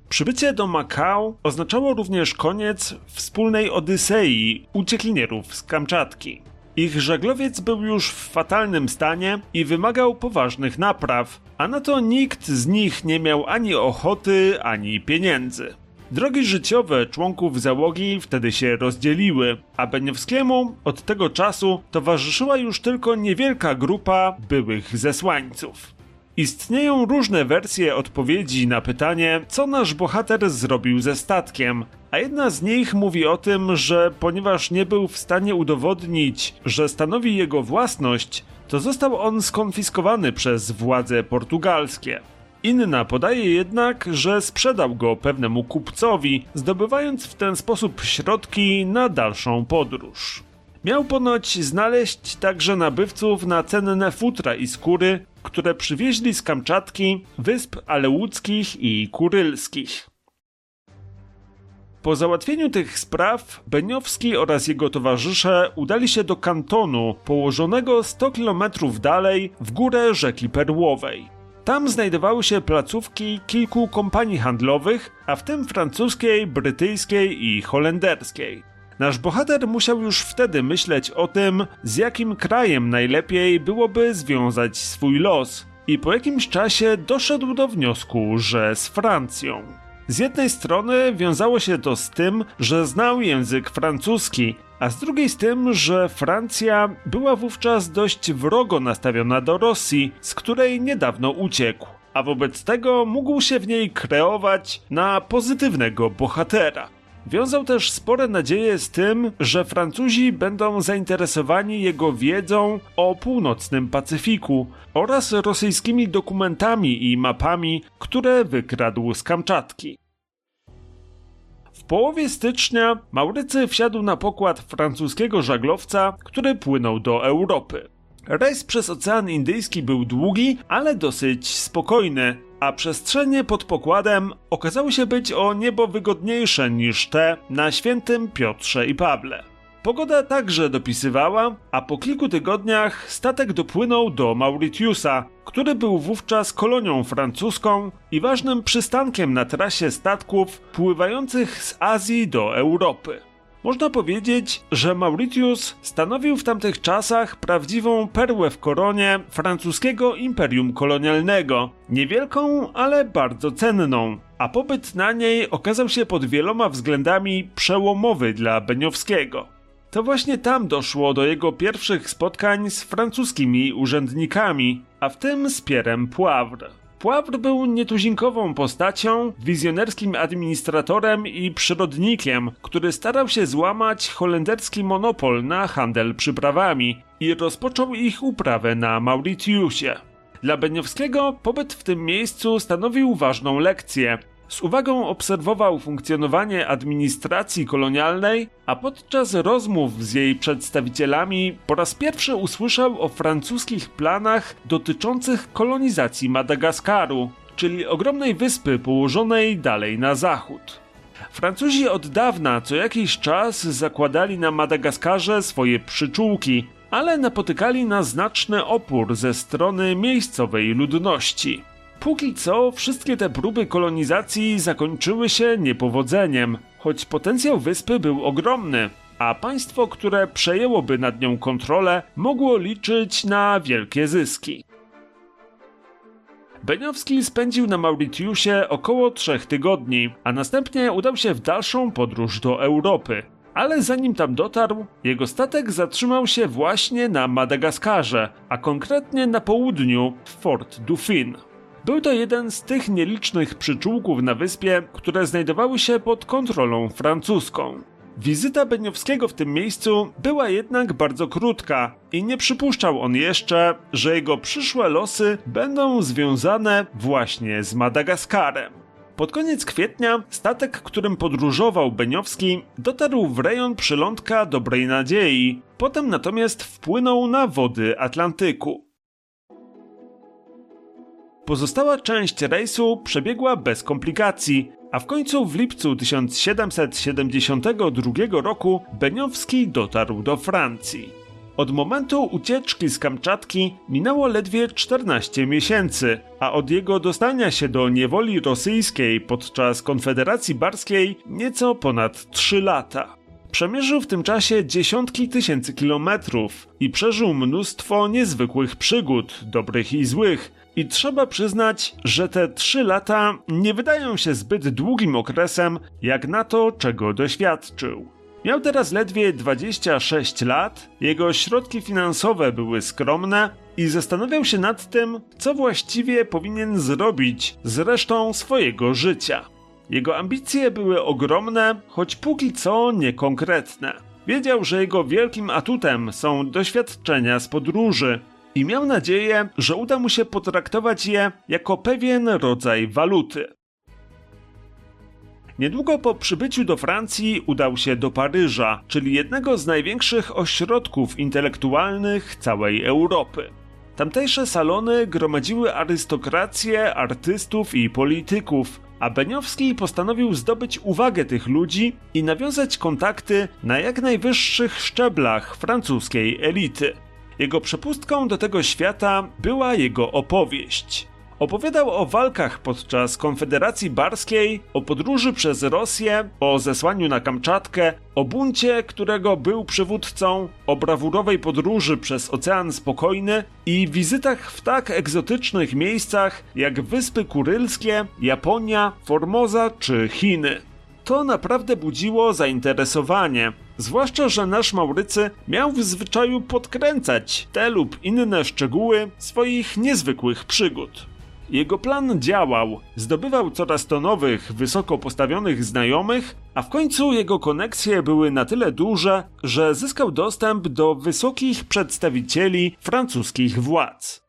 Speaker 1: Przybycie do Makao oznaczało również koniec wspólnej odysei uciekinierów z Kamczatki. Ich żaglowiec był już w fatalnym stanie i wymagał poważnych napraw, a na to nikt z nich nie miał ani ochoty, ani pieniędzy. Drogi życiowe członków załogi wtedy się rozdzieliły, a Beniowskiemu od tego czasu towarzyszyła już tylko niewielka grupa byłych zesłańców. Istnieją różne wersje odpowiedzi na pytanie, co nasz bohater zrobił ze statkiem, a jedna z nich mówi o tym, że ponieważ nie był w stanie udowodnić, że stanowi jego własność, to został on skonfiskowany przez władze portugalskie. Inna podaje jednak, że sprzedał go pewnemu kupcowi, zdobywając w ten sposób środki na dalszą podróż. Miał ponoć znaleźć także nabywców na cenne futra i skóry, które przywieźli z Kamczatki, wysp Aleuckich i Kurylskich. Po załatwieniu tych spraw Beniowski oraz jego towarzysze udali się do kantonu położonego sto kilometrów dalej w górę rzeki Perłowej. Tam znajdowały się placówki kilku kompanii handlowych, a w tym francuskiej, brytyjskiej i holenderskiej. Nasz bohater musiał już wtedy myśleć o tym, z jakim krajem najlepiej byłoby związać swój los, i po jakimś czasie doszedł do wniosku, że z Francją. Z jednej strony wiązało się to z tym, że znał język francuski, a z drugiej z tym, że Francja była wówczas dość wrogo nastawiona do Rosji, z której niedawno uciekł, a wobec tego mógł się w niej kreować na pozytywnego bohatera. Wiązał też spore nadzieje z tym, że Francuzi będą zainteresowani jego wiedzą o północnym Pacyfiku oraz rosyjskimi dokumentami i mapami, które wykradł z Kamczatki. W połowie stycznia Maurycy wsiadł na pokład francuskiego żaglowca, który płynął do Europy. Rejs przez Ocean Indyjski był długi, ale dosyć spokojny, a przestrzenie pod pokładem okazały się być o niebo wygodniejsze niż te na Świętym Piotrze i Pawle. Pogoda także dopisywała, a po kilku tygodniach statek dopłynął do Mauritiusa, który był wówczas kolonią francuską i ważnym przystankiem na trasie statków pływających z Azji do Europy. Można powiedzieć, że Mauritius stanowił w tamtych czasach prawdziwą perłę w koronie francuskiego imperium kolonialnego, niewielką, ale bardzo cenną, a pobyt na niej okazał się pod wieloma względami przełomowy dla Beniowskiego. To właśnie tam doszło do jego pierwszych spotkań z francuskimi urzędnikami, a w tym z Pierrem Poivre. Poivre był nietuzinkową postacią, wizjonerskim administratorem i przyrodnikiem, który starał się złamać holenderski monopol na handel przyprawami i rozpoczął ich uprawę na Mauritiusie. Dla Beniowskiego pobyt w tym miejscu stanowił ważną lekcję. Z uwagą obserwował funkcjonowanie administracji kolonialnej, a podczas rozmów z jej przedstawicielami po raz pierwszy usłyszał o francuskich planach dotyczących kolonizacji Madagaskaru, czyli ogromnej wyspy położonej dalej na zachód. Francuzi od dawna co jakiś czas zakładali na Madagaskarze swoje przyczółki, ale napotykali na znaczny opór ze strony miejscowej ludności. Póki co wszystkie te próby kolonizacji zakończyły się niepowodzeniem, choć potencjał wyspy był ogromny, a państwo, które przejęłoby nad nią kontrolę, mogło liczyć na wielkie zyski. Beniowski spędził na Mauritiusie około trzech tygodni, a następnie udał się w dalszą podróż do Europy. Ale zanim tam dotarł, jego statek zatrzymał się właśnie na Madagaskarze, a konkretnie na południu w Fort Dauphin. Był to jeden z tych nielicznych przyczółków na wyspie, które znajdowały się pod kontrolą francuską. Wizyta Beniowskiego w tym miejscu była jednak bardzo krótka i nie przypuszczał on jeszcze, że jego przyszłe losy będą związane właśnie z Madagaskarem. Pod koniec kwietnia statek, którym podróżował Beniowski, dotarł w rejon przylądka Dobrej Nadziei, potem natomiast wpłynął na wody Atlantyku. Pozostała część rejsu przebiegła bez komplikacji, a w końcu w lipcu tysiąc siedemset siedemdziesiątego drugiego roku Beniowski dotarł do Francji. Od momentu ucieczki z Kamczatki minęło ledwie czternaście miesięcy, a od jego dostania się do niewoli rosyjskiej podczas Konfederacji Barskiej nieco ponad trzy lata. Przemierzył w tym czasie dziesiątki tysięcy kilometrów i przeżył mnóstwo niezwykłych przygód, dobrych i złych. I trzeba przyznać, że te trzy lata nie wydają się zbyt długim okresem, jak na to, czego doświadczył. Miał teraz ledwie dwadzieścia sześć lat, jego środki finansowe były skromne i zastanawiał się nad tym, co właściwie powinien zrobić z resztą swojego życia. Jego ambicje były ogromne, choć póki co niekonkretne. Wiedział, że jego wielkim atutem są doświadczenia z podróży i miał nadzieję, że uda mu się potraktować je jako pewien rodzaj waluty. Niedługo po przybyciu do Francji udał się do Paryża, czyli jednego z największych ośrodków intelektualnych całej Europy. Tamtejsze salony gromadziły arystokrację, artystów i polityków, a Beniowski postanowił zdobyć uwagę tych ludzi i nawiązać kontakty na jak najwyższych szczeblach francuskiej elity. Jego przepustką do tego świata była jego opowieść. Opowiadał o walkach podczas Konfederacji Barskiej, o podróży przez Rosję, o zesłaniu na Kamczatkę, o buncie, którego był przywódcą, o brawurowej podróży przez Ocean Spokojny i wizytach w tak egzotycznych miejscach jak Wyspy Kurylskie, Japonia, Formosa czy Chiny. To naprawdę budziło zainteresowanie, zwłaszcza że nasz Maurycy miał w zwyczaju podkręcać te lub inne szczegóły swoich niezwykłych przygód. Jego plan działał, zdobywał coraz to nowych, wysoko postawionych znajomych, a w końcu jego koneksje były na tyle duże, że zyskał dostęp do wysokich przedstawicieli francuskich władz.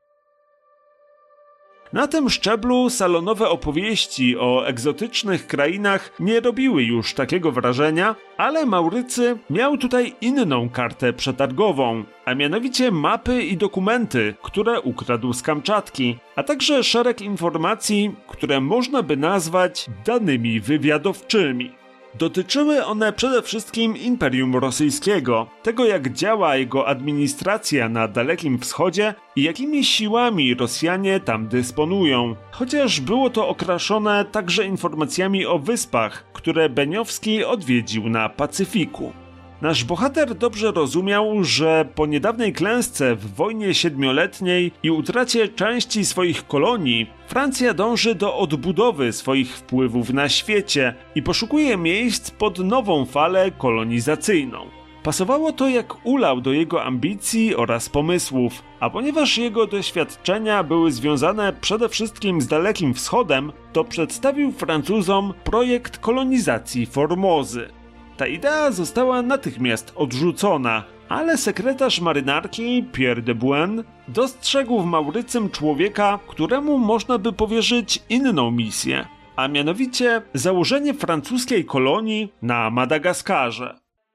Speaker 1: Na tym szczeblu salonowe opowieści o egzotycznych krainach nie robiły już takiego wrażenia, ale Maurycy miał tutaj inną kartę przetargową, a mianowicie mapy i dokumenty, które ukradł z Kamczatki, a także szereg informacji, które można by nazwać danymi wywiadowczymi. Dotyczyły one przede wszystkim Imperium Rosyjskiego, tego jak działa jego administracja na Dalekim Wschodzie i jakimi siłami Rosjanie tam dysponują, chociaż było to okraszone także informacjami o wyspach, które Beniowski odwiedził na Pacyfiku. Nasz bohater dobrze rozumiał, że po niedawnej klęsce w wojnie siedmioletniej i utracie części swoich kolonii, Francja dąży do odbudowy swoich wpływów na świecie i poszukuje miejsc pod nową falę kolonizacyjną. Pasowało to jak ulał do jego ambicji oraz pomysłów, a ponieważ jego doświadczenia były związane przede wszystkim z Dalekim Wschodem, to przedstawił Francuzom projekt kolonizacji Formozy. Ta idea została natychmiast odrzucona, ale sekretarz marynarki Pierre de Buen dostrzegł w Maurycym człowieka, któremu można by powierzyć inną misję, a mianowicie założenie francuskiej kolonii na Madagaskarze.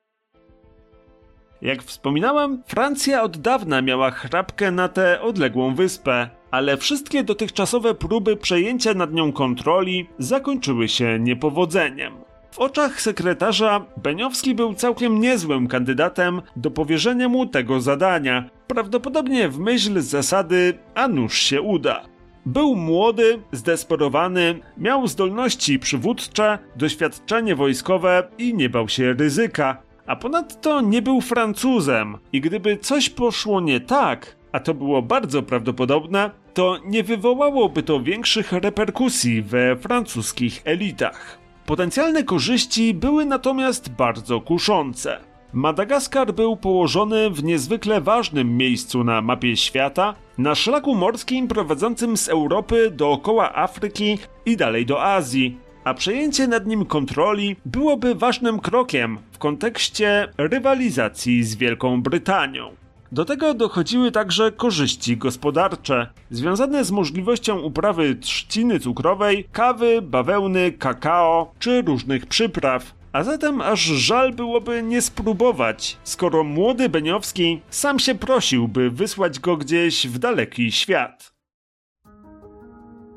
Speaker 1: Jak wspominałem, Francja od dawna miała chrapkę na tę odległą wyspę, ale wszystkie dotychczasowe próby przejęcia nad nią kontroli zakończyły się niepowodzeniem. W oczach sekretarza Beniowski był całkiem niezłym kandydatem do powierzenia mu tego zadania, prawdopodobnie w myśl zasady a nuż się uda. Był młody, zdesperowany, miał zdolności przywódcze, doświadczenie wojskowe i nie bał się ryzyka, a ponadto nie był Francuzem i gdyby coś poszło nie tak, a to było bardzo prawdopodobne, to nie wywołałoby to większych reperkusji we francuskich elitach. Potencjalne korzyści były natomiast bardzo kuszące. Madagaskar był położony w niezwykle ważnym miejscu na mapie świata, na szlaku morskim prowadzącym z Europy dookoła Afryki i dalej do Azji, a przejęcie nad nim kontroli byłoby ważnym krokiem w kontekście rywalizacji z Wielką Brytanią. Do tego dochodziły także korzyści gospodarcze, związane z możliwością uprawy trzciny cukrowej, kawy, bawełny, kakao czy różnych przypraw, a zatem aż żal byłoby nie spróbować, skoro młody Beniowski sam się prosił, by wysłać go gdzieś w daleki świat.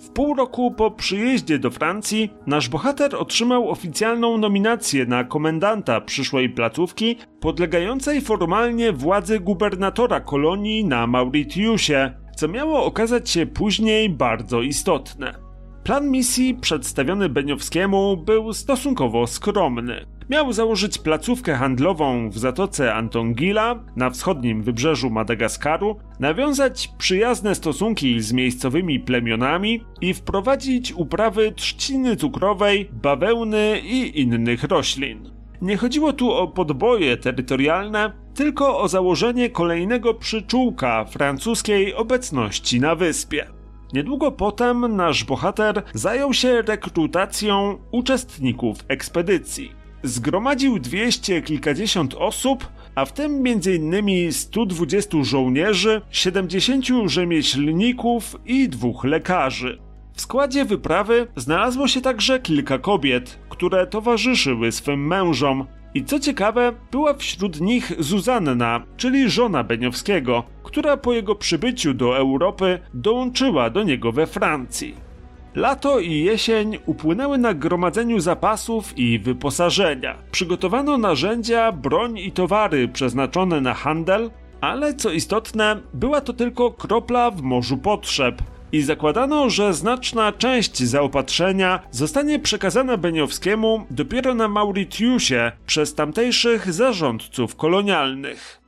Speaker 1: W pół roku po przyjeździe do Francji nasz bohater otrzymał oficjalną nominację na komendanta przyszłej placówki podlegającej formalnie władzy gubernatora kolonii na Mauritiusie, co miało okazać się później bardzo istotne. Plan misji przedstawiony Beniowskiemu był stosunkowo skromny. Miał założyć placówkę handlową w zatoce Antongila na wschodnim wybrzeżu Madagaskaru, nawiązać przyjazne stosunki z miejscowymi plemionami i wprowadzić uprawy trzciny cukrowej, bawełny i innych roślin. Nie chodziło tu o podboje terytorialne, tylko o założenie kolejnego przyczółka francuskiej obecności na wyspie. Niedługo potem nasz bohater zajął się rekrutacją uczestników ekspedycji. Zgromadził dwieście kilkadziesiąt osób, a w tym między innymi stu dwudziestu żołnierzy, siedemdziesięciu rzemieślników i dwóch lekarzy. W składzie wyprawy znalazło się także kilka kobiet, które towarzyszyły swym mężom. I co ciekawe, była wśród nich Zuzanna, czyli żona Beniowskiego, która po jego przybyciu do Europy dołączyła do niego we Francji. Lato i jesień upłynęły na gromadzeniu zapasów i wyposażenia. Przygotowano narzędzia, broń i towary przeznaczone na handel, ale co istotne, była to tylko kropla w morzu potrzeb. I zakładano, że znaczna część zaopatrzenia zostanie przekazana Beniowskiemu dopiero na Mauritiusie przez tamtejszych zarządców kolonialnych.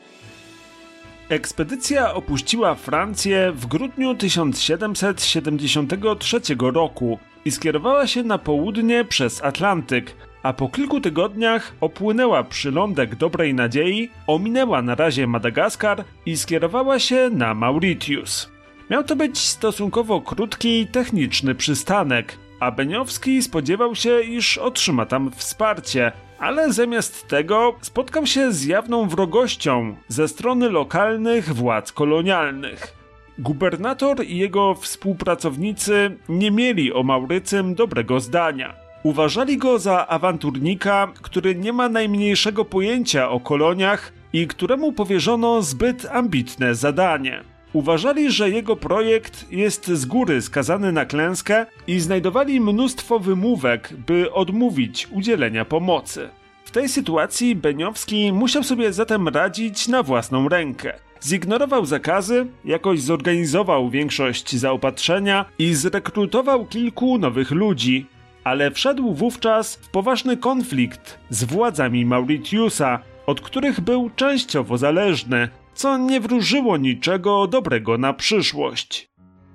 Speaker 1: Ekspedycja opuściła Francję w grudniu tysiąc siedemset siedemdziesiątego trzeciego roku i skierowała się na południe przez Atlantyk, a po kilku tygodniach opłynęła przylądek Dobrej Nadziei, ominęła na razie Madagaskar i skierowała się na Mauritius. Miał to być stosunkowo krótki, techniczny przystanek, a Beniowski spodziewał się, iż otrzyma tam wsparcie, ale zamiast tego spotkał się z jawną wrogością ze strony lokalnych władz kolonialnych. Gubernator i jego współpracownicy nie mieli o Maurycym dobrego zdania. Uważali go za awanturnika, który nie ma najmniejszego pojęcia o koloniach i któremu powierzono zbyt ambitne zadanie. Uważali, że jego projekt jest z góry skazany na klęskę i znajdowali mnóstwo wymówek, by odmówić udzielenia pomocy. W tej sytuacji Beniowski musiał sobie zatem radzić na własną rękę. Zignorował zakazy, jakoś zorganizował większość zaopatrzenia i zrekrutował kilku nowych ludzi, ale wszedł wówczas w poważny konflikt z władzami Mauritiusa, od których był częściowo zależny, co nie wróżyło niczego dobrego na przyszłość.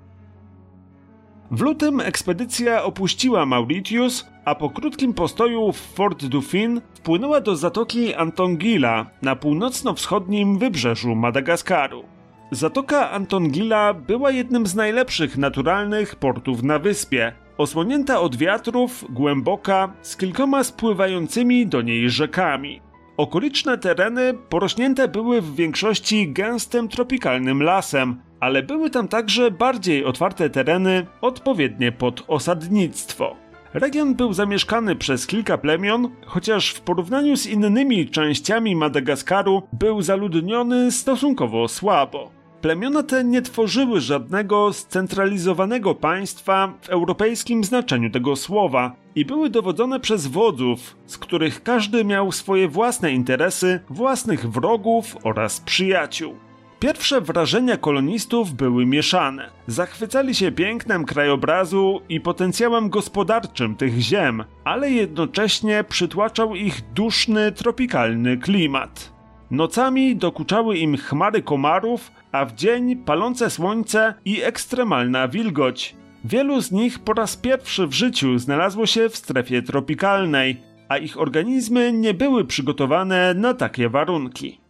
Speaker 1: W lutym ekspedycja opuściła Mauritius, a po krótkim postoju w Fort Dauphin wpłynęła do zatoki Antongila na północno-wschodnim wybrzeżu Madagaskaru. Zatoka Antongila była jednym z najlepszych naturalnych portów na wyspie, osłonięta od wiatrów, głęboka, z kilkoma spływającymi do niej rzekami. Okoliczne tereny porośnięte były w większości gęstym tropikalnym lasem, ale były tam także bardziej otwarte tereny odpowiednie pod osadnictwo. Region był zamieszkany przez kilka plemion, chociaż w porównaniu z innymi częściami Madagaskaru był zaludniony stosunkowo słabo. Plemiona te nie tworzyły żadnego scentralizowanego państwa w europejskim znaczeniu tego słowa i były dowodzone przez wodzów, z których każdy miał swoje własne interesy, własnych wrogów oraz przyjaciół. Pierwsze wrażenia kolonistów były mieszane. Zachwycali się pięknem krajobrazu i potencjałem gospodarczym tych ziem, ale jednocześnie przytłaczał ich duszny, tropikalny klimat. Nocami dokuczały im chmary komarów, a w dzień palące słońce i ekstremalna wilgoć. Wielu z nich po raz pierwszy w życiu znalazło się w strefie tropikalnej, a ich organizmy nie były przygotowane na takie warunki.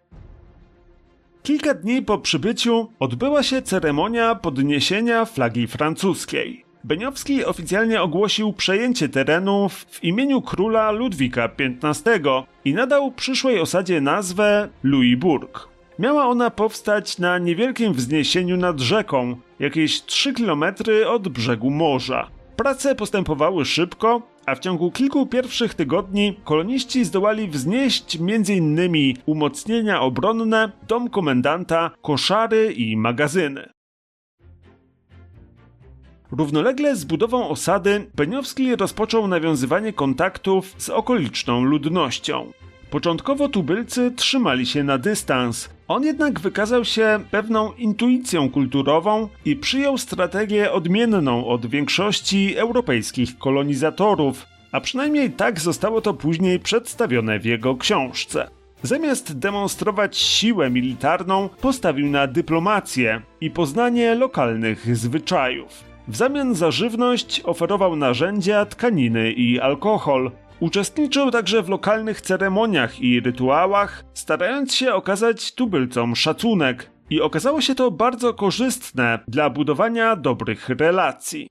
Speaker 1: Kilka dni po przybyciu odbyła się ceremonia podniesienia flagi francuskiej. Beniowski oficjalnie ogłosił przejęcie terenów w imieniu króla Ludwika piętnastego i nadał przyszłej osadzie nazwę Louisbourg. Miała ona powstać na niewielkim wzniesieniu nad rzeką, jakieś trzy kilometry od brzegu morza. Prace postępowały szybko, a w ciągu kilku pierwszych tygodni koloniści zdołali wznieść między innymi umocnienia obronne, dom komendanta, koszary i magazyny. Równolegle z budową osady Beniowski rozpoczął nawiązywanie kontaktów z okoliczną ludnością. Początkowo tubylcy trzymali się na dystans, on jednak wykazał się pewną intuicją kulturową i przyjął strategię odmienną od większości europejskich kolonizatorów, a przynajmniej tak zostało to później przedstawione w jego książce. Zamiast demonstrować siłę militarną, postawił na dyplomację i poznanie lokalnych zwyczajów. W zamian za żywność oferował narzędzia, tkaniny i alkohol. Uczestniczył także w lokalnych ceremoniach i rytuałach, starając się okazać tubylcom szacunek. I okazało się to bardzo korzystne dla budowania dobrych relacji.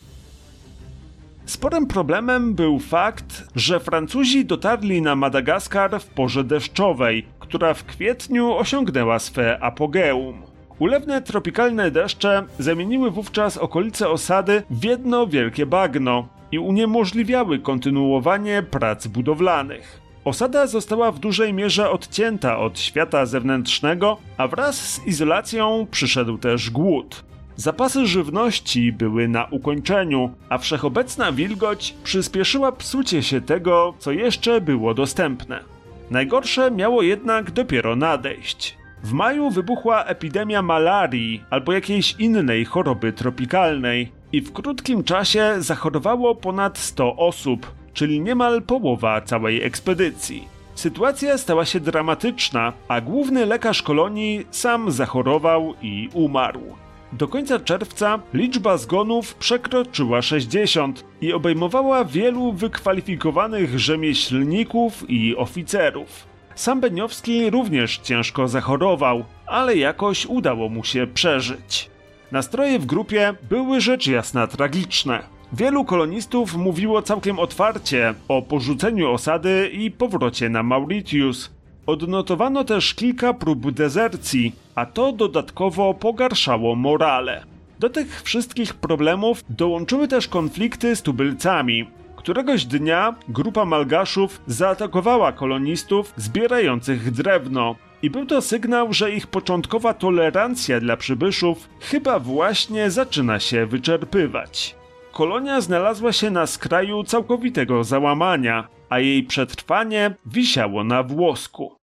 Speaker 1: Sporym problemem był fakt, że Francuzi dotarli na Madagaskar w porze deszczowej, która w kwietniu osiągnęła swe apogeum. Ulewne tropikalne deszcze zamieniły wówczas okolice osady w jedno wielkie bagno i uniemożliwiały kontynuowanie prac budowlanych. Osada została w dużej mierze odcięta od świata zewnętrznego, a wraz z izolacją przyszedł też głód. Zapasy żywności były na ukończeniu, a wszechobecna wilgoć przyspieszyła psucie się tego, co jeszcze było dostępne. Najgorsze miało jednak dopiero nadejść. W maju wybuchła epidemia malarii albo jakiejś innej choroby tropikalnej i w krótkim czasie zachorowało ponad sto osób, czyli niemal połowa całej ekspedycji. Sytuacja stała się dramatyczna, a główny lekarz kolonii sam zachorował i umarł. Do końca czerwca liczba zgonów przekroczyła sześćdziesiąt i obejmowała wielu wykwalifikowanych rzemieślników i oficerów. Sam Beniowski również ciężko zachorował, ale jakoś udało mu się przeżyć. Nastroje w grupie były rzecz jasna tragiczne. Wielu kolonistów mówiło całkiem otwarcie o porzuceniu osady i powrocie na Mauritius. Odnotowano też kilka prób dezercji, a to dodatkowo pogarszało morale. Do tych wszystkich problemów dołączyły też konflikty z tubylcami. Któregoś dnia grupa Malgaszów zaatakowała kolonistów zbierających drewno i był to sygnał, że ich początkowa tolerancja dla przybyszów chyba właśnie zaczyna się wyczerpywać. Kolonia znalazła się na skraju całkowitego załamania, a jej przetrwanie wisiało na włosku.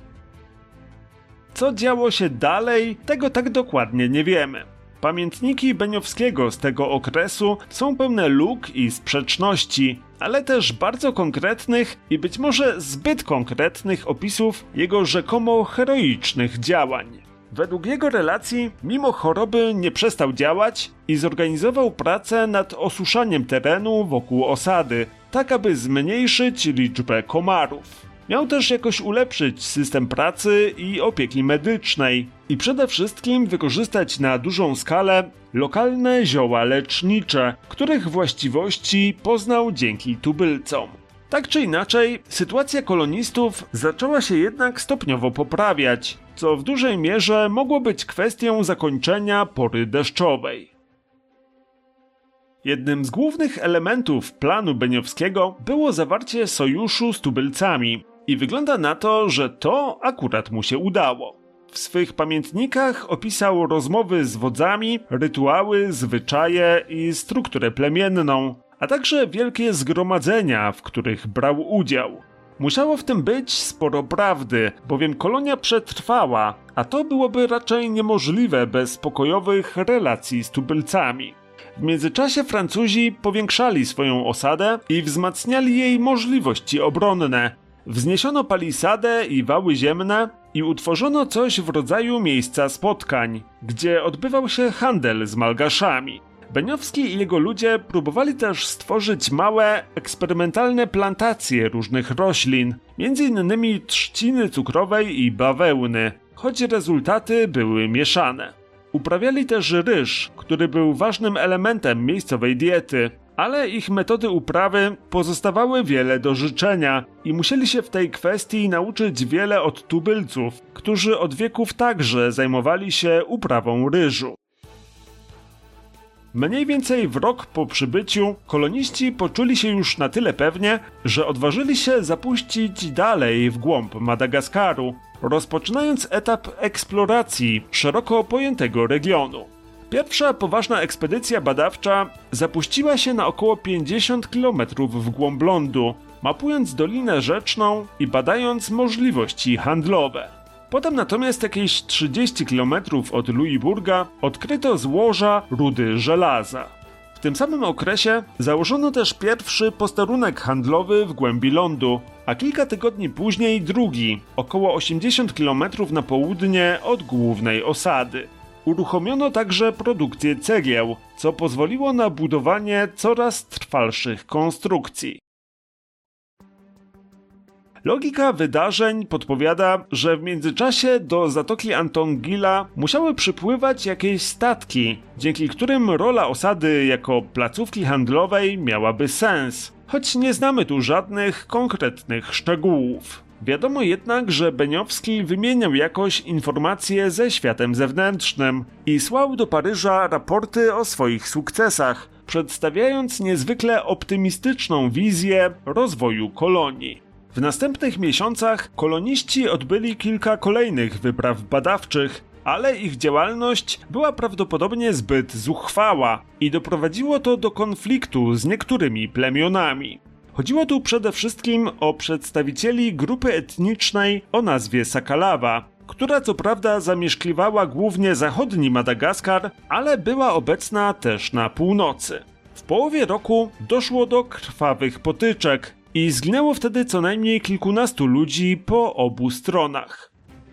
Speaker 1: Co działo się dalej, tego tak dokładnie nie wiemy. Pamiętniki Beniowskiego z tego okresu są pełne luk i sprzeczności, ale też bardzo konkretnych i być może zbyt konkretnych opisów jego rzekomo heroicznych działań. Według jego relacji, mimo choroby nie przestał działać i zorganizował pracę nad osuszaniem terenu wokół osady, tak aby zmniejszyć liczbę komarów. Miał też jakoś ulepszyć system pracy i opieki medycznej i przede wszystkim wykorzystać na dużą skalę lokalne zioła lecznicze, których właściwości poznał dzięki tubylcom. Tak czy inaczej, sytuacja kolonistów zaczęła się jednak stopniowo poprawiać, co w dużej mierze mogło być kwestią zakończenia pory deszczowej. Jednym z głównych elementów planu Beniowskiego było zawarcie sojuszu z tubylcami i wygląda na to, że to akurat mu się udało. W swych pamiętnikach opisał rozmowy z wodzami, rytuały, zwyczaje i strukturę plemienną, a także wielkie zgromadzenia, w których brał udział. Musiało w tym być sporo prawdy, bowiem kolonia przetrwała, a to byłoby raczej niemożliwe bez pokojowych relacji z tubylcami. W międzyczasie Francuzi powiększali swoją osadę i wzmacniali jej możliwości obronne. Wzniesiono palisadę i wały ziemne i utworzono coś w rodzaju miejsca spotkań, gdzie odbywał się handel z Malgaszami. Beniowski i jego ludzie próbowali też stworzyć małe, eksperymentalne plantacje różnych roślin, między innymi trzciny cukrowej i bawełny, choć rezultaty były mieszane. Uprawiali też ryż, który był ważnym elementem miejscowej diety, ale ich metody uprawy pozostawały wiele do życzenia i musieli się w tej kwestii nauczyć wiele od tubylców, którzy od wieków także zajmowali się uprawą ryżu. Mniej więcej w rok po przybyciu koloniści poczuli się już na tyle pewnie, że odważyli się zapuścić dalej w głąb Madagaskaru, rozpoczynając etap eksploracji szeroko pojętego regionu. Pierwsza poważna ekspedycja badawcza zapuściła się na około pięćdziesiąt kilometrów w głąb lądu, mapując Dolinę Rzeczną i badając możliwości handlowe. Potem natomiast jakieś trzydzieści kilometrów od Louisburga odkryto złoża rudy żelaza. W tym samym okresie założono też pierwszy posterunek handlowy w głębi lądu, a kilka tygodni później drugi, około osiemdziesiąt kilometrów na południe od głównej osady. Uruchomiono także produkcję cegieł, co pozwoliło na budowanie coraz trwalszych konstrukcji. Logika wydarzeń podpowiada, że w międzyczasie do Zatoki Antongila musiały przypływać jakieś statki, dzięki którym rola osady jako placówki handlowej miałaby sens, choć nie znamy tu żadnych konkretnych szczegółów. Wiadomo jednak, że Beniowski wymieniał jakoś informacje ze światem zewnętrznym i słał do Paryża raporty o swoich sukcesach, przedstawiając niezwykle optymistyczną wizję rozwoju kolonii. W następnych miesiącach koloniści odbyli kilka kolejnych wypraw badawczych, ale ich działalność była prawdopodobnie zbyt zuchwała i doprowadziło to do konfliktu z niektórymi plemionami. Chodziło tu przede wszystkim o przedstawicieli grupy etnicznej o nazwie Sakalawa, która co prawda zamieszkiwała głównie zachodni Madagaskar, ale była obecna też na północy. W połowie roku doszło do krwawych potyczek i zginęło wtedy co najmniej kilkunastu ludzi po obu stronach.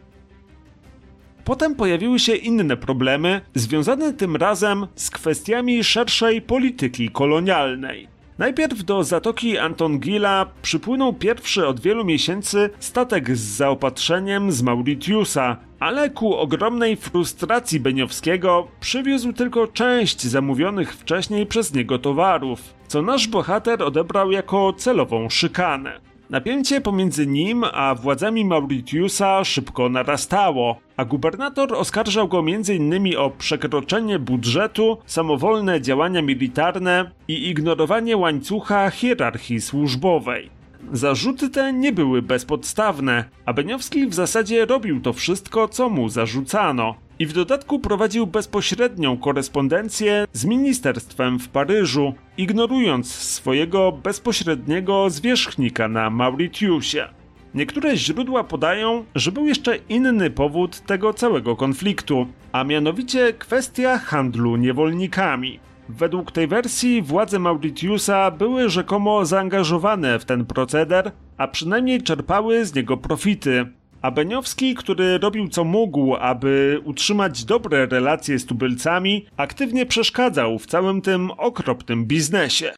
Speaker 1: Potem pojawiły się inne problemy, związane tym razem z kwestiami szerszej polityki kolonialnej. Najpierw do Zatoki Antongila przypłynął pierwszy od wielu miesięcy statek z zaopatrzeniem z Mauritiusa, ale ku ogromnej frustracji Beniowskiego przywiózł tylko część zamówionych wcześniej przez niego towarów, co nasz bohater odebrał jako celową szykanę. Napięcie pomiędzy nim a władzami Mauritiusa szybko narastało, a gubernator oskarżał go między innymi o przekroczenie budżetu, samowolne działania militarne i ignorowanie łańcucha hierarchii służbowej. Zarzuty te nie były bezpodstawne, a Beniowski w zasadzie robił to wszystko, co mu zarzucano. I w dodatku prowadził bezpośrednią korespondencję z ministerstwem w Paryżu, ignorując swojego bezpośredniego zwierzchnika na Mauritiusie. Niektóre źródła podają, że był jeszcze inny powód tego całego konfliktu, a mianowicie kwestia handlu niewolnikami. Według tej wersji władze Mauritiusa były rzekomo zaangażowane w ten proceder, a przynajmniej czerpały z niego profity. A Beniowski, który robił co mógł, aby utrzymać dobre relacje z tubylcami, aktywnie przeszkadzał w całym tym okropnym biznesie.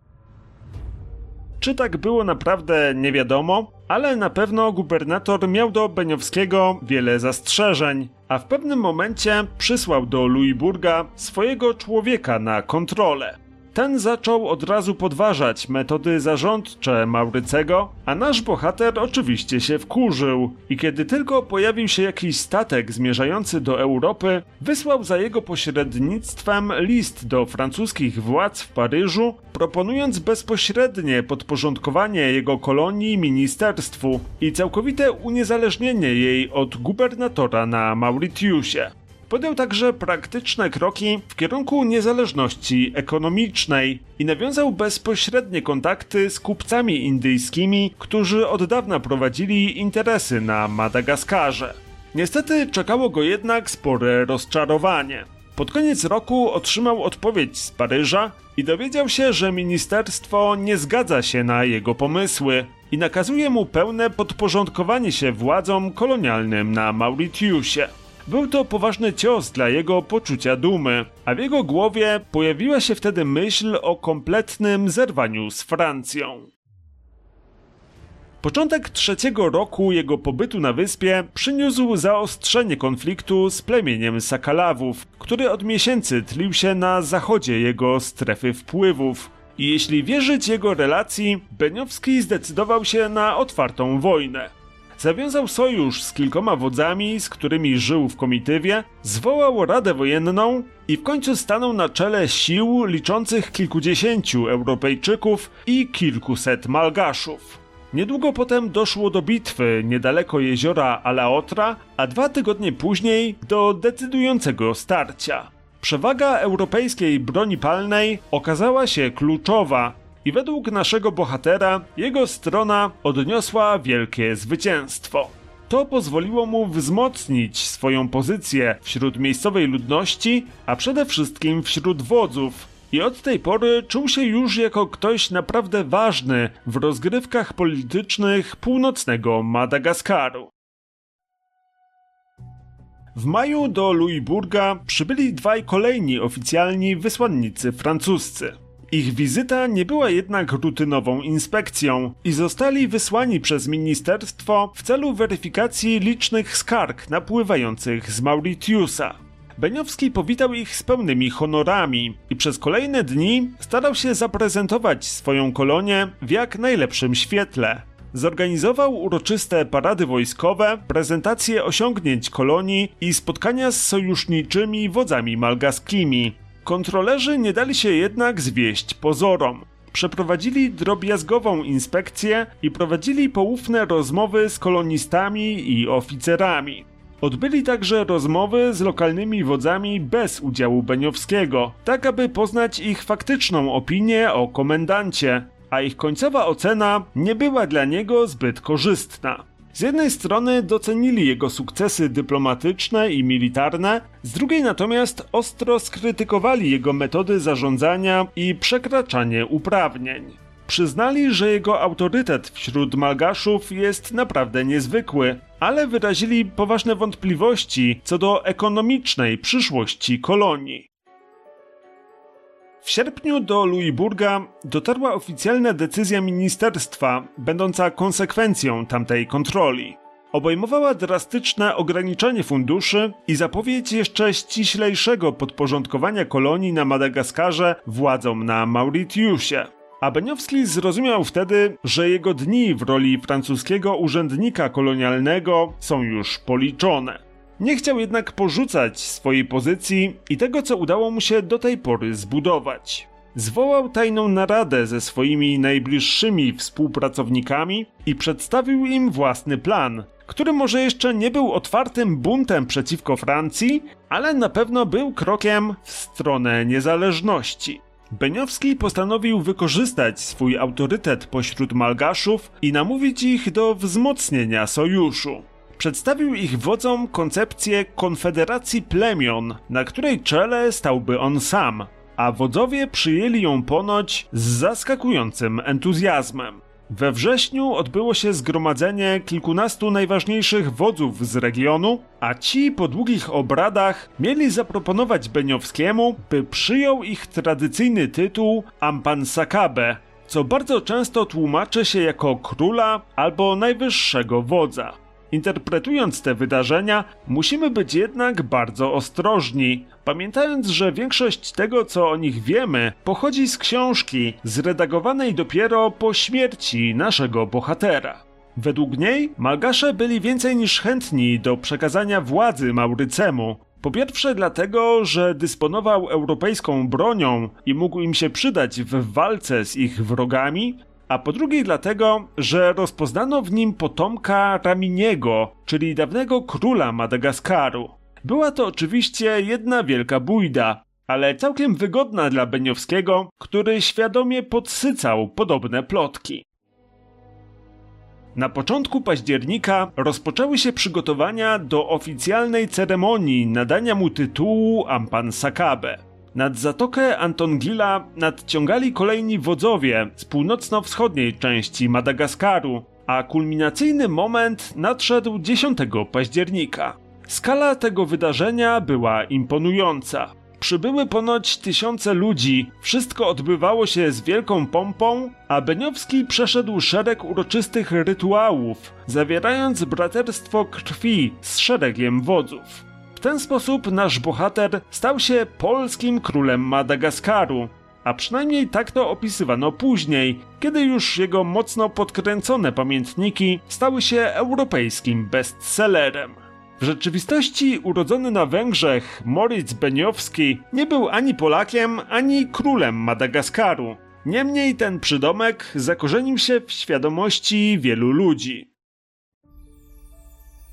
Speaker 1: Czy tak było naprawdę, nie wiadomo, ale na pewno gubernator miał do Beniowskiego wiele zastrzeżeń, a w pewnym momencie przysłał do Louisburga swojego człowieka na kontrolę. Ten zaczął od razu podważać metody zarządcze Maurycego, a nasz bohater oczywiście się wkurzył i kiedy tylko pojawił się jakiś statek zmierzający do Europy, wysłał za jego pośrednictwem list do francuskich władz w Paryżu, proponując bezpośrednie podporządkowanie jego kolonii ministerstwu i całkowite uniezależnienie jej od gubernatora na Mauritiusie. Podjął także praktyczne kroki w kierunku niezależności ekonomicznej i nawiązał bezpośrednie kontakty z kupcami indyjskimi, którzy od dawna prowadzili interesy na Madagaskarze. Niestety czekało go jednak spore rozczarowanie. Pod koniec roku otrzymał odpowiedź z Paryża i dowiedział się, że ministerstwo nie zgadza się na jego pomysły i nakazuje mu pełne podporządkowanie się władzom kolonialnym na Mauritiusie. Był to poważny cios dla jego poczucia dumy, a w jego głowie pojawiła się wtedy myśl o kompletnym zerwaniu z Francją. Początek trzeciego roku jego pobytu na wyspie przyniósł zaostrzenie konfliktu z plemieniem Sakalawów, który od miesięcy tlił się na zachodzie jego strefy wpływów. I jeśli wierzyć jego relacji, Beniowski zdecydował się na otwartą wojnę. Zawiązał sojusz z kilkoma wodzami, z którymi żył w komitywie, zwołał radę wojenną i w końcu stanął na czele sił liczących kilkudziesięciu Europejczyków i kilkuset Malgaszów. Niedługo potem doszło do bitwy niedaleko jeziora Alaotra, a dwa tygodnie później do decydującego starcia. Przewaga europejskiej broni palnej okazała się kluczowa i według naszego bohatera jego strona odniosła wielkie zwycięstwo. To pozwoliło mu wzmocnić swoją pozycję wśród miejscowej ludności, a przede wszystkim wśród wodzów. I od tej pory czuł się już jako ktoś naprawdę ważny w rozgrywkach politycznych północnego Madagaskaru. W maju do Louisburga przybyli dwaj kolejni oficjalni wysłannicy francuscy. Ich wizyta nie była jednak rutynową inspekcją i zostali wysłani przez ministerstwo w celu weryfikacji licznych skarg napływających z Mauritiusa. Beniowski powitał ich z pełnymi honorami i przez kolejne dni starał się zaprezentować swoją kolonię w jak najlepszym świetle. Zorganizował uroczyste parady wojskowe, prezentacje osiągnięć kolonii i spotkania z sojuszniczymi wodzami malgaskimi. Kontrolerzy nie dali się jednak zwieść pozorom. Przeprowadzili drobiazgową inspekcję i prowadzili poufne rozmowy z kolonistami i oficerami. Odbyli także rozmowy z lokalnymi wodzami bez udziału Beniowskiego, tak aby poznać ich faktyczną opinię o komendancie, a ich końcowa ocena nie była dla niego zbyt korzystna. Z jednej strony docenili jego sukcesy dyplomatyczne i militarne, z drugiej natomiast ostro skrytykowali jego metody zarządzania i przekraczanie uprawnień. Przyznali, że jego autorytet wśród Malgaszów jest naprawdę niezwykły, ale wyrazili poważne wątpliwości co do ekonomicznej przyszłości kolonii. W sierpniu do Louisburga dotarła oficjalna decyzja ministerstwa, będąca konsekwencją tamtej kontroli. Obejmowała drastyczne ograniczenie funduszy i zapowiedź jeszcze ściślejszego podporządkowania kolonii na Madagaskarze władzom na Mauritiusie. A Beniowski zrozumiał wtedy, że jego dni w roli francuskiego urzędnika kolonialnego są już policzone. Nie chciał jednak porzucać swojej pozycji i tego, co udało mu się do tej pory zbudować. Zwołał tajną naradę ze swoimi najbliższymi współpracownikami i przedstawił im własny plan, który może jeszcze nie był otwartym buntem przeciwko Francji, ale na pewno był krokiem w stronę niezależności. Beniowski postanowił wykorzystać swój autorytet pośród Malgaszów i namówić ich do wzmocnienia sojuszu. Przedstawił ich wodzom koncepcję konfederacji plemion, na której czele stałby on sam, a wodzowie przyjęli ją ponoć z zaskakującym entuzjazmem. We wrześniu odbyło się zgromadzenie kilkunastu najważniejszych wodzów z regionu, a ci po długich obradach mieli zaproponować Beniowskiemu, by przyjął ich tradycyjny tytuł Ampansakabe, co bardzo często tłumaczy się jako króla albo najwyższego wodza. Interpretując te wydarzenia, musimy być jednak bardzo ostrożni, pamiętając, że większość tego, co o nich wiemy, pochodzi z książki, zredagowanej dopiero po śmierci naszego bohatera. Według niej Malgasze byli więcej niż chętni do przekazania władzy Maurycemu. Po pierwsze dlatego, że dysponował europejską bronią i mógł im się przydać w walce z ich wrogami, a po drugie dlatego, że rozpoznano w nim potomka Raminiego, czyli dawnego króla Madagaskaru. Była to oczywiście jedna wielka bójda, ale całkiem wygodna dla Beniowskiego, który świadomie podsycał podobne plotki. Na początku października rozpoczęły się przygotowania do oficjalnej ceremonii nadania mu tytułu Ampansakabe. Nad zatokę Antongila nadciągali kolejni wodzowie z północno-wschodniej części Madagaskaru, a kulminacyjny moment nadszedł dziesiątego października. Skala tego wydarzenia była imponująca. Przybyły ponoć tysiące ludzi, wszystko odbywało się z wielką pompą, a Beniowski przeszedł szereg uroczystych rytuałów, zawierając braterstwo krwi z szeregiem wodzów. W ten sposób nasz bohater stał się polskim królem Madagaskaru, a przynajmniej tak to opisywano później, kiedy już jego mocno podkręcone pamiętniki stały się europejskim bestsellerem. W rzeczywistości urodzony na Węgrzech Moritz Beniowski nie był ani Polakiem, ani królem Madagaskaru. Niemniej ten przydomek zakorzenił się w świadomości wielu ludzi.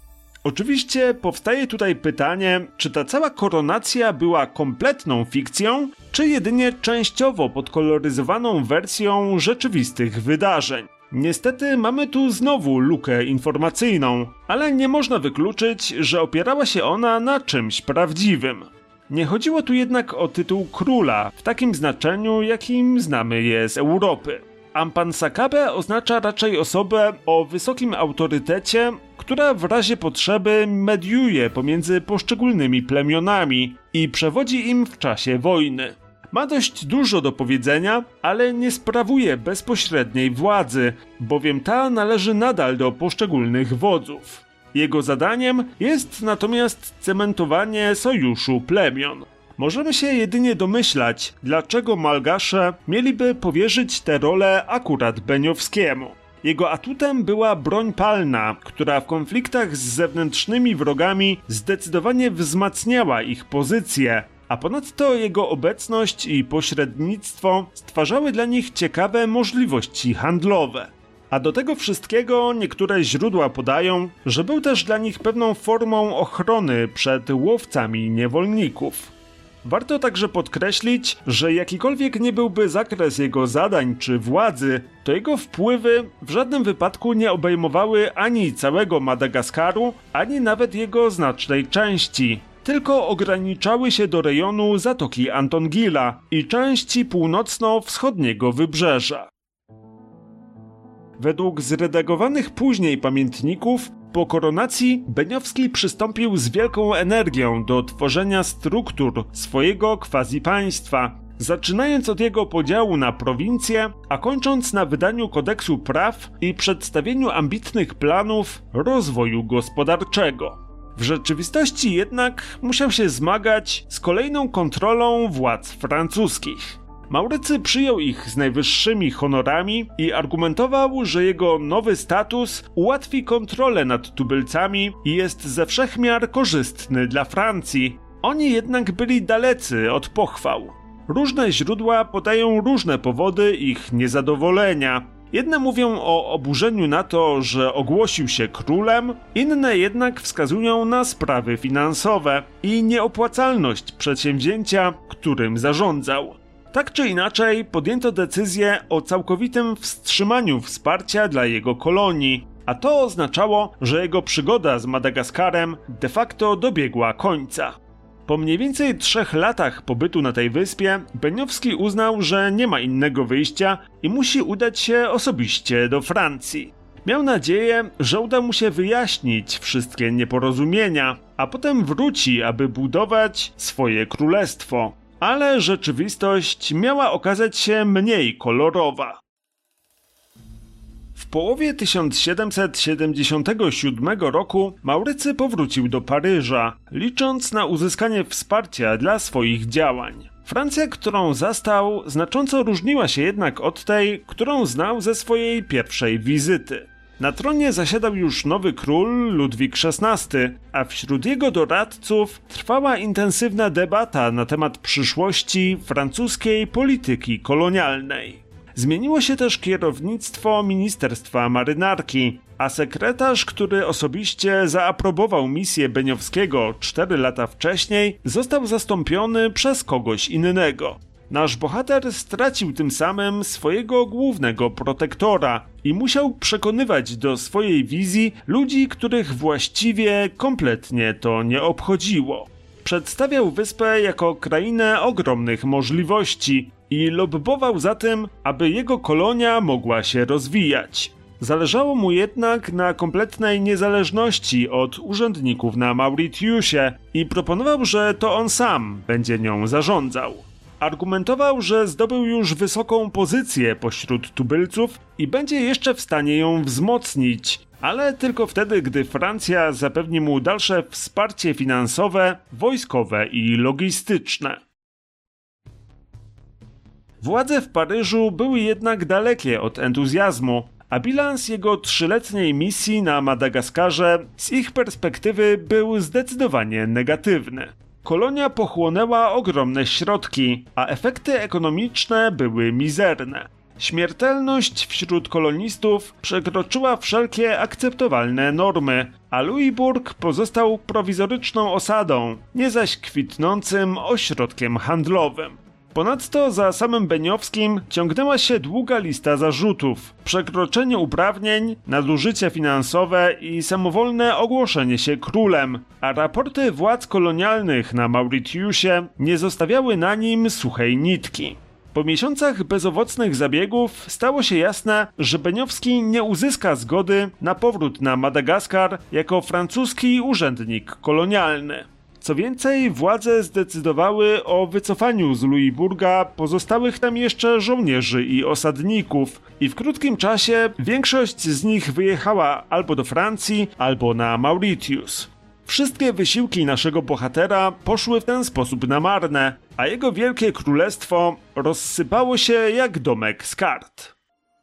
Speaker 1: Oczywiście powstaje tutaj pytanie, czy ta cała koronacja była kompletną fikcją, czy jedynie częściowo podkoloryzowaną wersją rzeczywistych wydarzeń. Niestety mamy tu znowu lukę informacyjną, ale nie można wykluczyć, że opierała się ona na czymś prawdziwym. Nie chodziło tu jednak o tytuł króla w takim znaczeniu, jakim znamy je z Europy. Ampansakabe oznacza raczej osobę o wysokim autorytecie, która w razie potrzeby mediuje pomiędzy poszczególnymi plemionami i przewodzi im w czasie wojny. Ma dość dużo do powiedzenia, ale nie sprawuje bezpośredniej władzy, bowiem ta należy nadal do poszczególnych wodzów. Jego zadaniem jest natomiast cementowanie sojuszu plemion. Możemy się jedynie domyślać, dlaczego Malgasze mieliby powierzyć tę rolę akurat Beniowskiemu. Jego atutem była broń palna, która w konfliktach z zewnętrznymi wrogami zdecydowanie wzmacniała ich pozycję, a ponadto jego obecność i pośrednictwo stwarzały dla nich ciekawe możliwości handlowe. A do tego wszystkiego niektóre źródła podają, że był też dla nich pewną formą ochrony przed łowcami niewolników. Warto także podkreślić, że jakikolwiek nie byłby zakres jego zadań czy władzy, to jego wpływy w żadnym wypadku nie obejmowały ani całego Madagaskaru, ani nawet jego znacznej części, tylko ograniczały się do rejonu Zatoki Antongila i części północno-wschodniego wybrzeża. Według zredagowanych później pamiętników, po koronacji Beniowski przystąpił z wielką energią do tworzenia struktur swojego quasi-państwa, zaczynając od jego podziału na prowincje, a kończąc na wydaniu kodeksu praw i przedstawieniu ambitnych planów rozwoju gospodarczego. W rzeczywistości jednak musiał się zmagać z kolejną kontrolą władz francuskich. Maurycy przyjął ich z najwyższymi honorami i argumentował, że jego nowy status ułatwi kontrolę nad tubylcami i jest ze wszech miar korzystny dla Francji. Oni jednak byli dalecy od pochwał. Różne źródła podają różne powody ich niezadowolenia. Jedne mówią o oburzeniu na to, że ogłosił się królem, inne jednak wskazują na sprawy finansowe i nieopłacalność przedsięwzięcia, którym zarządzał. Tak czy inaczej podjęto decyzję o całkowitym wstrzymaniu wsparcia dla jego kolonii, a to oznaczało, że jego przygoda z Madagaskarem de facto dobiegła końca. Po mniej więcej trzech latach pobytu na tej wyspie Beniowski uznał, że nie ma innego wyjścia i musi udać się osobiście do Francji. Miał nadzieję, że uda mu się wyjaśnić wszystkie nieporozumienia, a potem wróci, aby budować swoje królestwo. Ale rzeczywistość miała okazać się mniej kolorowa. W połowie tysiąc siedemset siedemdziesiątego siódmego roku Maurycy powrócił do Paryża, licząc na uzyskanie wsparcia dla swoich działań. Francja, którą zastał, znacząco różniła się jednak od tej, którą znał ze swojej pierwszej wizyty. Na tronie zasiadał już nowy król Ludwik szesnasty, a wśród jego doradców trwała intensywna debata na temat przyszłości francuskiej polityki kolonialnej. Zmieniło się też kierownictwo Ministerstwa Marynarki, a sekretarz, który osobiście zaaprobował misję Beniowskiego cztery lata wcześniej, został zastąpiony przez kogoś innego. Nasz bohater stracił tym samym swojego głównego protektora i musiał przekonywać do swojej wizji ludzi, których właściwie kompletnie to nie obchodziło. Przedstawiał wyspę jako krainę ogromnych możliwości i lobbował za tym, aby jego kolonia mogła się rozwijać. Zależało mu jednak na kompletnej niezależności od urzędników na Mauritiusie i proponował, że to on sam będzie nią zarządzał. Argumentował, że zdobył już wysoką pozycję pośród tubylców i będzie jeszcze w stanie ją wzmocnić, ale tylko wtedy, gdy Francja zapewni mu dalsze wsparcie finansowe, wojskowe i logistyczne. Władze w Paryżu były jednak dalekie od entuzjazmu, a bilans jego trzyletniej misji na Madagaskarze z ich perspektywy był zdecydowanie negatywny. Kolonia pochłonęła ogromne środki, a efekty ekonomiczne były mizerne. Śmiertelność wśród kolonistów przekroczyła wszelkie akceptowalne normy, a Louisbourg pozostał prowizoryczną osadą, nie zaś kwitnącym ośrodkiem handlowym. Ponadto za samym Beniowskim ciągnęła się długa lista zarzutów: przekroczenie uprawnień, nadużycia finansowe i samowolne ogłoszenie się królem, a raporty władz kolonialnych na Mauritiusie nie zostawiały na nim suchej nitki. Po miesiącach bezowocnych zabiegów stało się jasne, że Beniowski nie uzyska zgody na powrót na Madagaskar jako francuski urzędnik kolonialny. Co więcej, władze zdecydowały o wycofaniu z Louisbourga pozostałych tam jeszcze żołnierzy i osadników i w krótkim czasie większość z nich wyjechała albo do Francji, albo na Mauritius. Wszystkie wysiłki naszego bohatera poszły w ten sposób na marne, a jego wielkie królestwo rozsypało się jak domek z kart.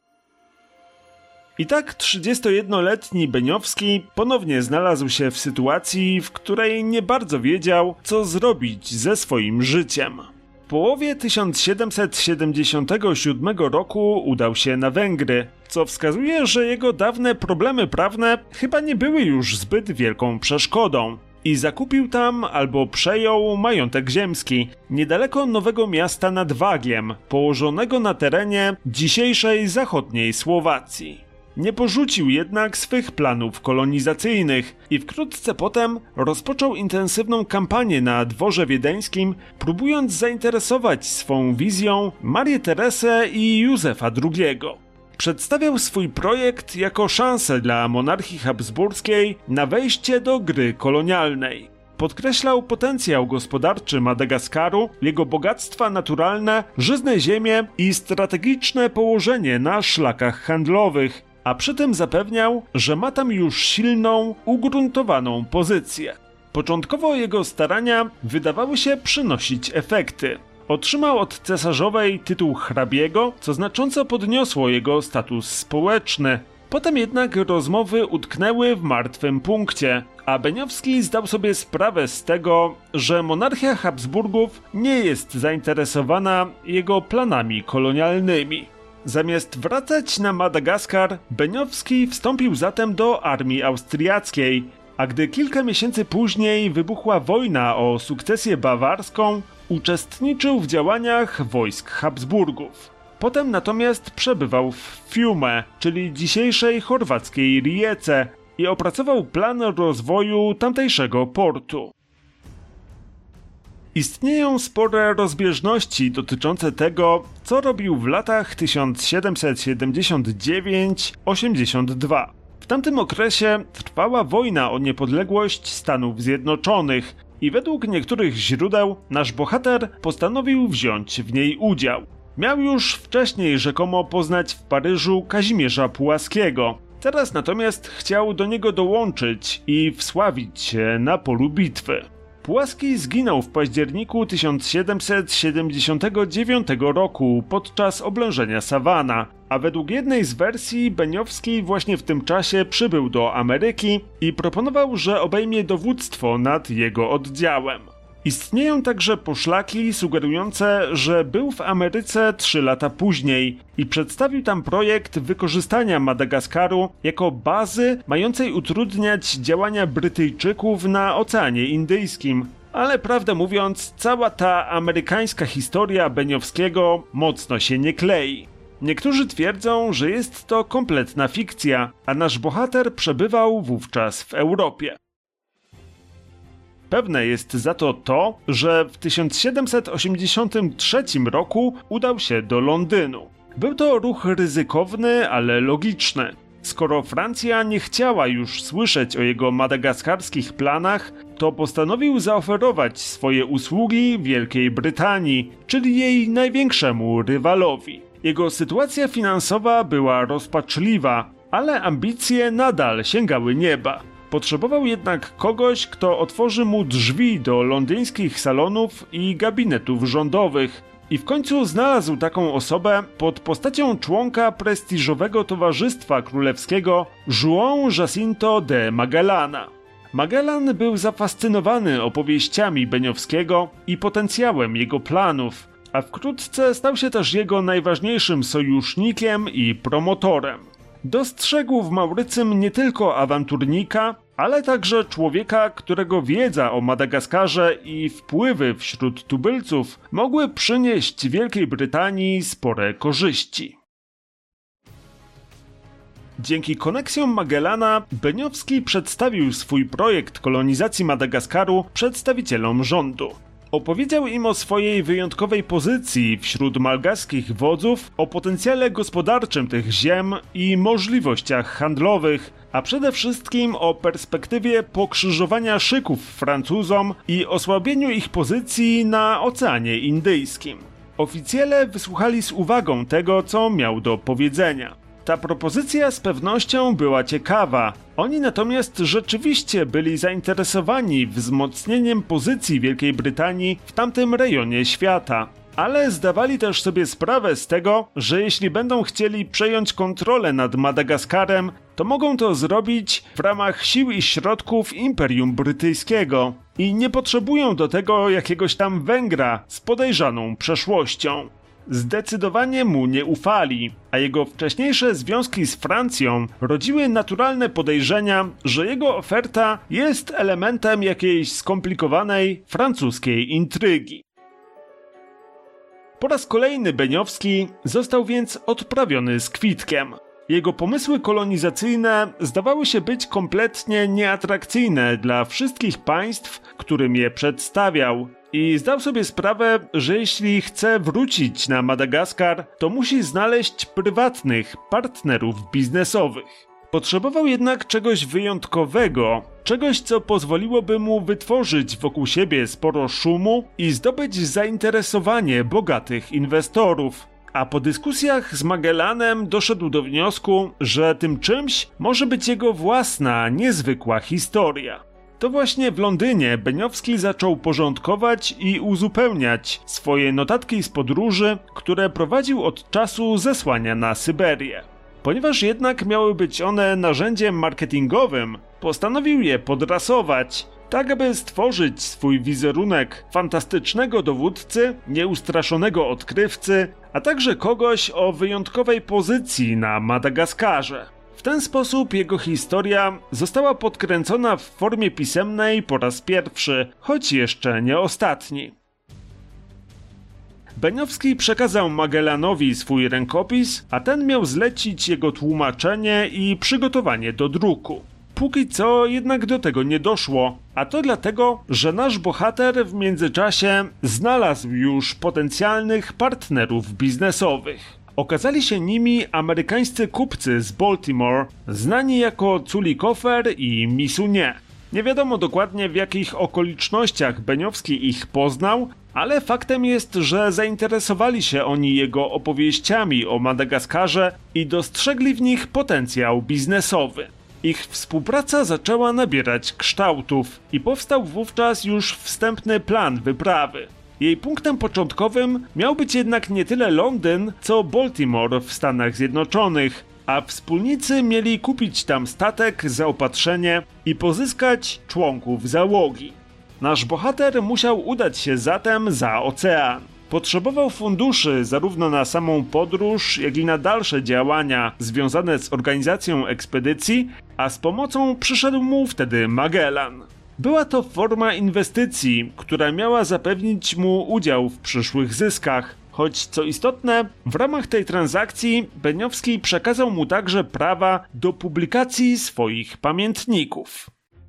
Speaker 1: I tak trzydziestojednoletni Beniowski ponownie znalazł się w sytuacji, w której nie bardzo wiedział, co zrobić ze swoim życiem. W połowie tysiąc siedemset siedemdziesiątego siódmego roku udał się na Węgry, co wskazuje, że jego dawne problemy prawne chyba nie były już zbyt wielką przeszkodą. I zakupił tam albo przejął majątek ziemski, niedaleko nowego miasta nad Wagiem, położonego na terenie dzisiejszej zachodniej Słowacji. Nie porzucił jednak swych planów kolonizacyjnych i wkrótce potem rozpoczął intensywną kampanię na dworze wiedeńskim, próbując zainteresować swą wizją Marię Teresę i Józefa drugiego. Przedstawiał swój projekt jako szansę dla monarchii habsburskiej na wejście do gry kolonialnej. Podkreślał potencjał gospodarczy Madagaskaru, jego bogactwa naturalne, żyzne ziemie i strategiczne położenie na szlakach handlowych, a przy tym zapewniał, że ma tam już silną, ugruntowaną pozycję. Początkowo jego starania wydawały się przynosić efekty. Otrzymał od cesarzowej tytuł hrabiego, co znacząco podniosło jego status społeczny. Potem jednak rozmowy utknęły w martwym punkcie, a Beniowski zdał sobie sprawę z tego, że monarchia Habsburgów nie jest zainteresowana jego planami kolonialnymi. Zamiast wracać na Madagaskar, Beniowski wstąpił zatem do armii austriackiej, a gdy kilka miesięcy później wybuchła wojna o sukcesję bawarską, uczestniczył w działaniach wojsk Habsburgów. Potem natomiast przebywał w Fiume, czyli dzisiejszej chorwackiej Rijece, i opracował plan rozwoju tamtejszego portu. Istnieją spore rozbieżności dotyczące tego, co robił w latach tysiąc siedemset siedemdziesiąt dziewięć do osiemdziesiąt dwa. W tamtym okresie trwała wojna o niepodległość Stanów Zjednoczonych i według niektórych źródeł nasz bohater postanowił wziąć w niej udział. Miał już wcześniej rzekomo poznać w Paryżu Kazimierza Pułaskiego. Teraz natomiast chciał do niego dołączyć i wsławić się na polu bitwy. Pułaski zginął w październiku tysiąc siedemset siedemdziesiątego dziewiątego roku podczas oblężenia Savana, a według jednej z wersji Beniowski właśnie w tym czasie przybył do Ameryki i proponował, że obejmie dowództwo nad jego oddziałem. Istnieją także poszlaki sugerujące, że był w Ameryce trzy lata później i przedstawił tam projekt wykorzystania Madagaskaru jako bazy mającej utrudniać działania Brytyjczyków na Oceanie Indyjskim. Ale prawdę mówiąc, cała ta amerykańska historia Beniowskiego mocno się nie klei. Niektórzy twierdzą, że jest to kompletna fikcja, a nasz bohater przebywał wówczas w Europie. Pewne jest za to to, że w tysiąc siedemset osiemdziesiątym trzecim roku udał się do Londynu. Był to ruch ryzykowny, ale logiczny. Skoro Francja nie chciała już słyszeć o jego madagaskarskich planach, to postanowił zaoferować swoje usługi Wielkiej Brytanii, czyli jej największemu rywalowi. Jego sytuacja finansowa była rozpaczliwa, ale ambicje nadal sięgały nieba. Potrzebował jednak kogoś, kto otworzy mu drzwi do londyńskich salonów i gabinetów rządowych. I w końcu znalazł taką osobę pod postacią członka prestiżowego Towarzystwa Królewskiego João Jacinto de Magellana. Magellan był zafascynowany opowieściami Beniowskiego i potencjałem jego planów, a wkrótce stał się też jego najważniejszym sojusznikiem i promotorem. Dostrzegł w Maurycym nie tylko awanturnika, ale także człowieka, którego wiedza o Madagaskarze i wpływy wśród tubylców mogły przynieść Wielkiej Brytanii spore korzyści. Dzięki koneksjom Magellana Beniowski przedstawił swój projekt kolonizacji Madagaskaru przedstawicielom rządu. Opowiedział im o swojej wyjątkowej pozycji wśród malgaskich wodzów, o potencjale gospodarczym tych ziem i możliwościach handlowych, a przede wszystkim o perspektywie pokrzyżowania szyków Francuzom i osłabieniu ich pozycji na Oceanie Indyjskim. Oficjele wysłuchali z uwagą tego, co miał do powiedzenia. Ta propozycja z pewnością była ciekawa. Oni natomiast rzeczywiście byli zainteresowani wzmocnieniem pozycji Wielkiej Brytanii w tamtym rejonie świata. Ale zdawali też sobie sprawę z tego, że jeśli będą chcieli przejąć kontrolę nad Madagaskarem, to mogą to zrobić w ramach sił i środków Imperium Brytyjskiego i nie potrzebują do tego jakiegoś tam Węgra z podejrzaną przeszłością. Zdecydowanie mu nie ufali, a jego wcześniejsze związki z Francją rodziły naturalne podejrzenia, że jego oferta jest elementem jakiejś skomplikowanej francuskiej intrygi. Po raz kolejny Beniowski został więc odprawiony z kwitkiem. Jego pomysły kolonizacyjne zdawały się być kompletnie nieatrakcyjne dla wszystkich państw, którym je przedstawiał. I zdał sobie sprawę, że jeśli chce wrócić na Madagaskar, to musi znaleźć prywatnych partnerów biznesowych. Potrzebował jednak czegoś wyjątkowego, czegoś, co pozwoliłoby mu wytworzyć wokół siebie sporo szumu i zdobyć zainteresowanie bogatych inwestorów. A po dyskusjach z Magellanem doszedł do wniosku, że tym czymś może być jego własna, niezwykła historia. To właśnie w Londynie Beniowski zaczął porządkować i uzupełniać swoje notatki z podróży, które prowadził od czasu zesłania na Syberię. Ponieważ jednak miały być one narzędziem marketingowym, postanowił je podrasować, tak aby stworzyć swój wizerunek fantastycznego dowódcy, nieustraszonego odkrywcy, a także kogoś o wyjątkowej pozycji na Madagaskarze. W ten sposób jego historia została podkręcona w formie pisemnej po raz pierwszy, choć jeszcze nie ostatni. Beniowski przekazał Magellanowi swój rękopis, a ten miał zlecić jego tłumaczenie i przygotowanie do druku. Póki co jednak do tego nie doszło, a to dlatego, że nasz bohater w międzyczasie znalazł już potencjalnych partnerów biznesowych. Okazali się nimi amerykańscy kupcy z Baltimore, znani jako Tsulikofer i Misunie. Nie wiadomo dokładnie, w jakich okolicznościach Beniowski ich poznał, ale faktem jest, że zainteresowali się oni jego opowieściami o Madagaskarze i dostrzegli w nich potencjał biznesowy. Ich współpraca zaczęła nabierać kształtów i powstał wówczas już wstępny plan wyprawy. Jej punktem początkowym miał być jednak nie tyle Londyn, co Baltimore w Stanach Zjednoczonych, a wspólnicy mieli kupić tam statek, zaopatrzenie i pozyskać członków załogi. Nasz bohater musiał udać się zatem za ocean. Potrzebował funduszy zarówno na samą podróż, jak i na dalsze działania związane z organizacją ekspedycji, a z pomocą przyszedł mu wtedy Magellan. Była to forma inwestycji, która miała zapewnić mu udział w przyszłych zyskach, choć co istotne, w ramach tej transakcji Beniowski przekazał mu także prawa do publikacji swoich pamiętników.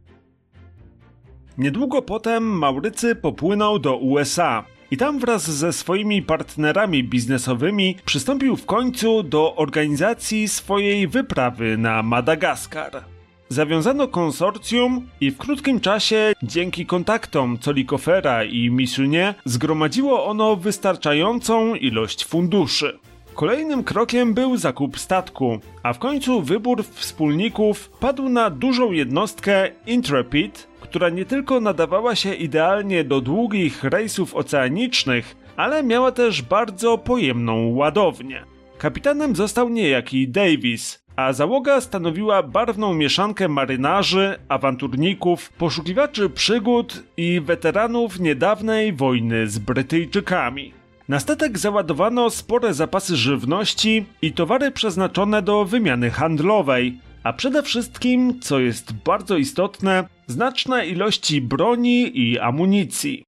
Speaker 1: Niedługo potem Maurycy popłynął do U S A i tam wraz ze swoimi partnerami biznesowymi przystąpił w końcu do organizacji swojej wyprawy na Madagaskar. Zawiązano konsorcjum i w krótkim czasie, dzięki kontaktom Tsulikofera i Misunie, zgromadziło ono wystarczającą ilość funduszy. Kolejnym krokiem był zakup statku, a w końcu wybór wspólników padł na dużą jednostkę Intrepid, która nie tylko nadawała się idealnie do długich rejsów oceanicznych, ale miała też bardzo pojemną ładownię. Kapitanem został niejaki Davis, a załoga stanowiła barwną mieszankę marynarzy, awanturników, poszukiwaczy przygód i weteranów niedawnej wojny z Brytyjczykami. Na statek załadowano spore zapasy żywności i towary przeznaczone do wymiany handlowej, a przede wszystkim, co jest bardzo istotne, znaczne ilości broni i amunicji.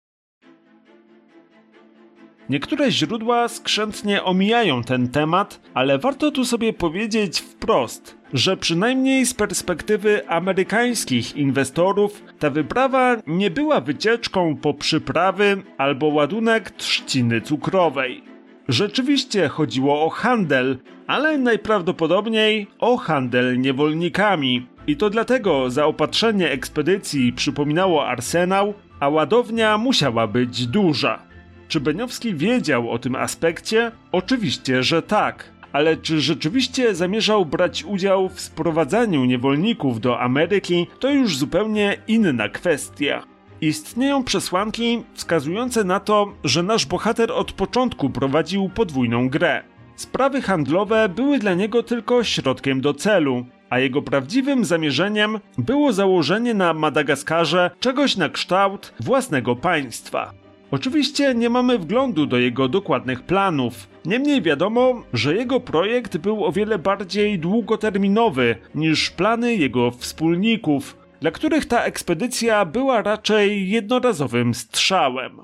Speaker 1: Niektóre źródła skrzętnie omijają ten temat, ale warto tu sobie powiedzieć wprost, że przynajmniej z perspektywy amerykańskich inwestorów ta wyprawa nie była wycieczką po przyprawy albo ładunek trzciny cukrowej. Rzeczywiście chodziło o handel, ale najprawdopodobniej o handel niewolnikami. I to dlatego zaopatrzenie ekspedycji przypominało arsenał, a ładownia musiała być duża. Czy Beniowski wiedział o tym aspekcie? Oczywiście, że tak. Ale czy rzeczywiście zamierzał brać udział w sprowadzaniu niewolników do Ameryki, to już zupełnie inna kwestia. Istnieją przesłanki wskazujące na to, że nasz bohater od początku prowadził podwójną grę. Sprawy handlowe były dla niego tylko środkiem do celu, a jego prawdziwym zamierzeniem było założenie na Madagaskarze czegoś na kształt własnego państwa. Oczywiście nie mamy wglądu do jego dokładnych planów, niemniej wiadomo, że jego projekt był o wiele bardziej długoterminowy niż plany jego wspólników, dla których ta ekspedycja była raczej jednorazowym strzałem.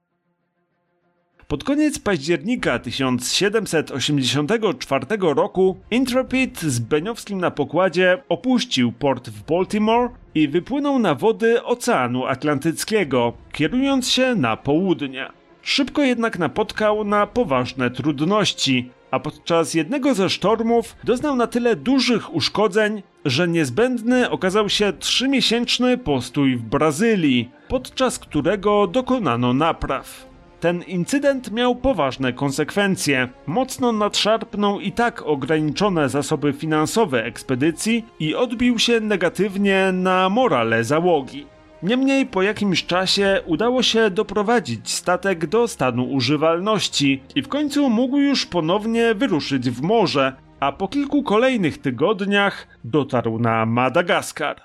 Speaker 1: Pod koniec października tysiąc siedemset osiemdziesiątego czwartego roku Intrepid z Beniowskim na pokładzie opuścił port w Baltimore i wypłynął na wody Oceanu Atlantyckiego, kierując się na południe. Szybko jednak napotkał na poważne trudności, a podczas jednego ze sztormów doznał na tyle dużych uszkodzeń, że niezbędny okazał się trzymiesięczny postój w Brazylii, podczas którego dokonano napraw. Ten incydent miał poważne konsekwencje, mocno nadszarpnął i tak ograniczone zasoby finansowe ekspedycji i odbił się negatywnie na morale załogi. Niemniej po jakimś czasie udało się doprowadzić statek do stanu używalności i w końcu mógł już ponownie wyruszyć w morze, a po kilku kolejnych tygodniach dotarł na Madagaskar.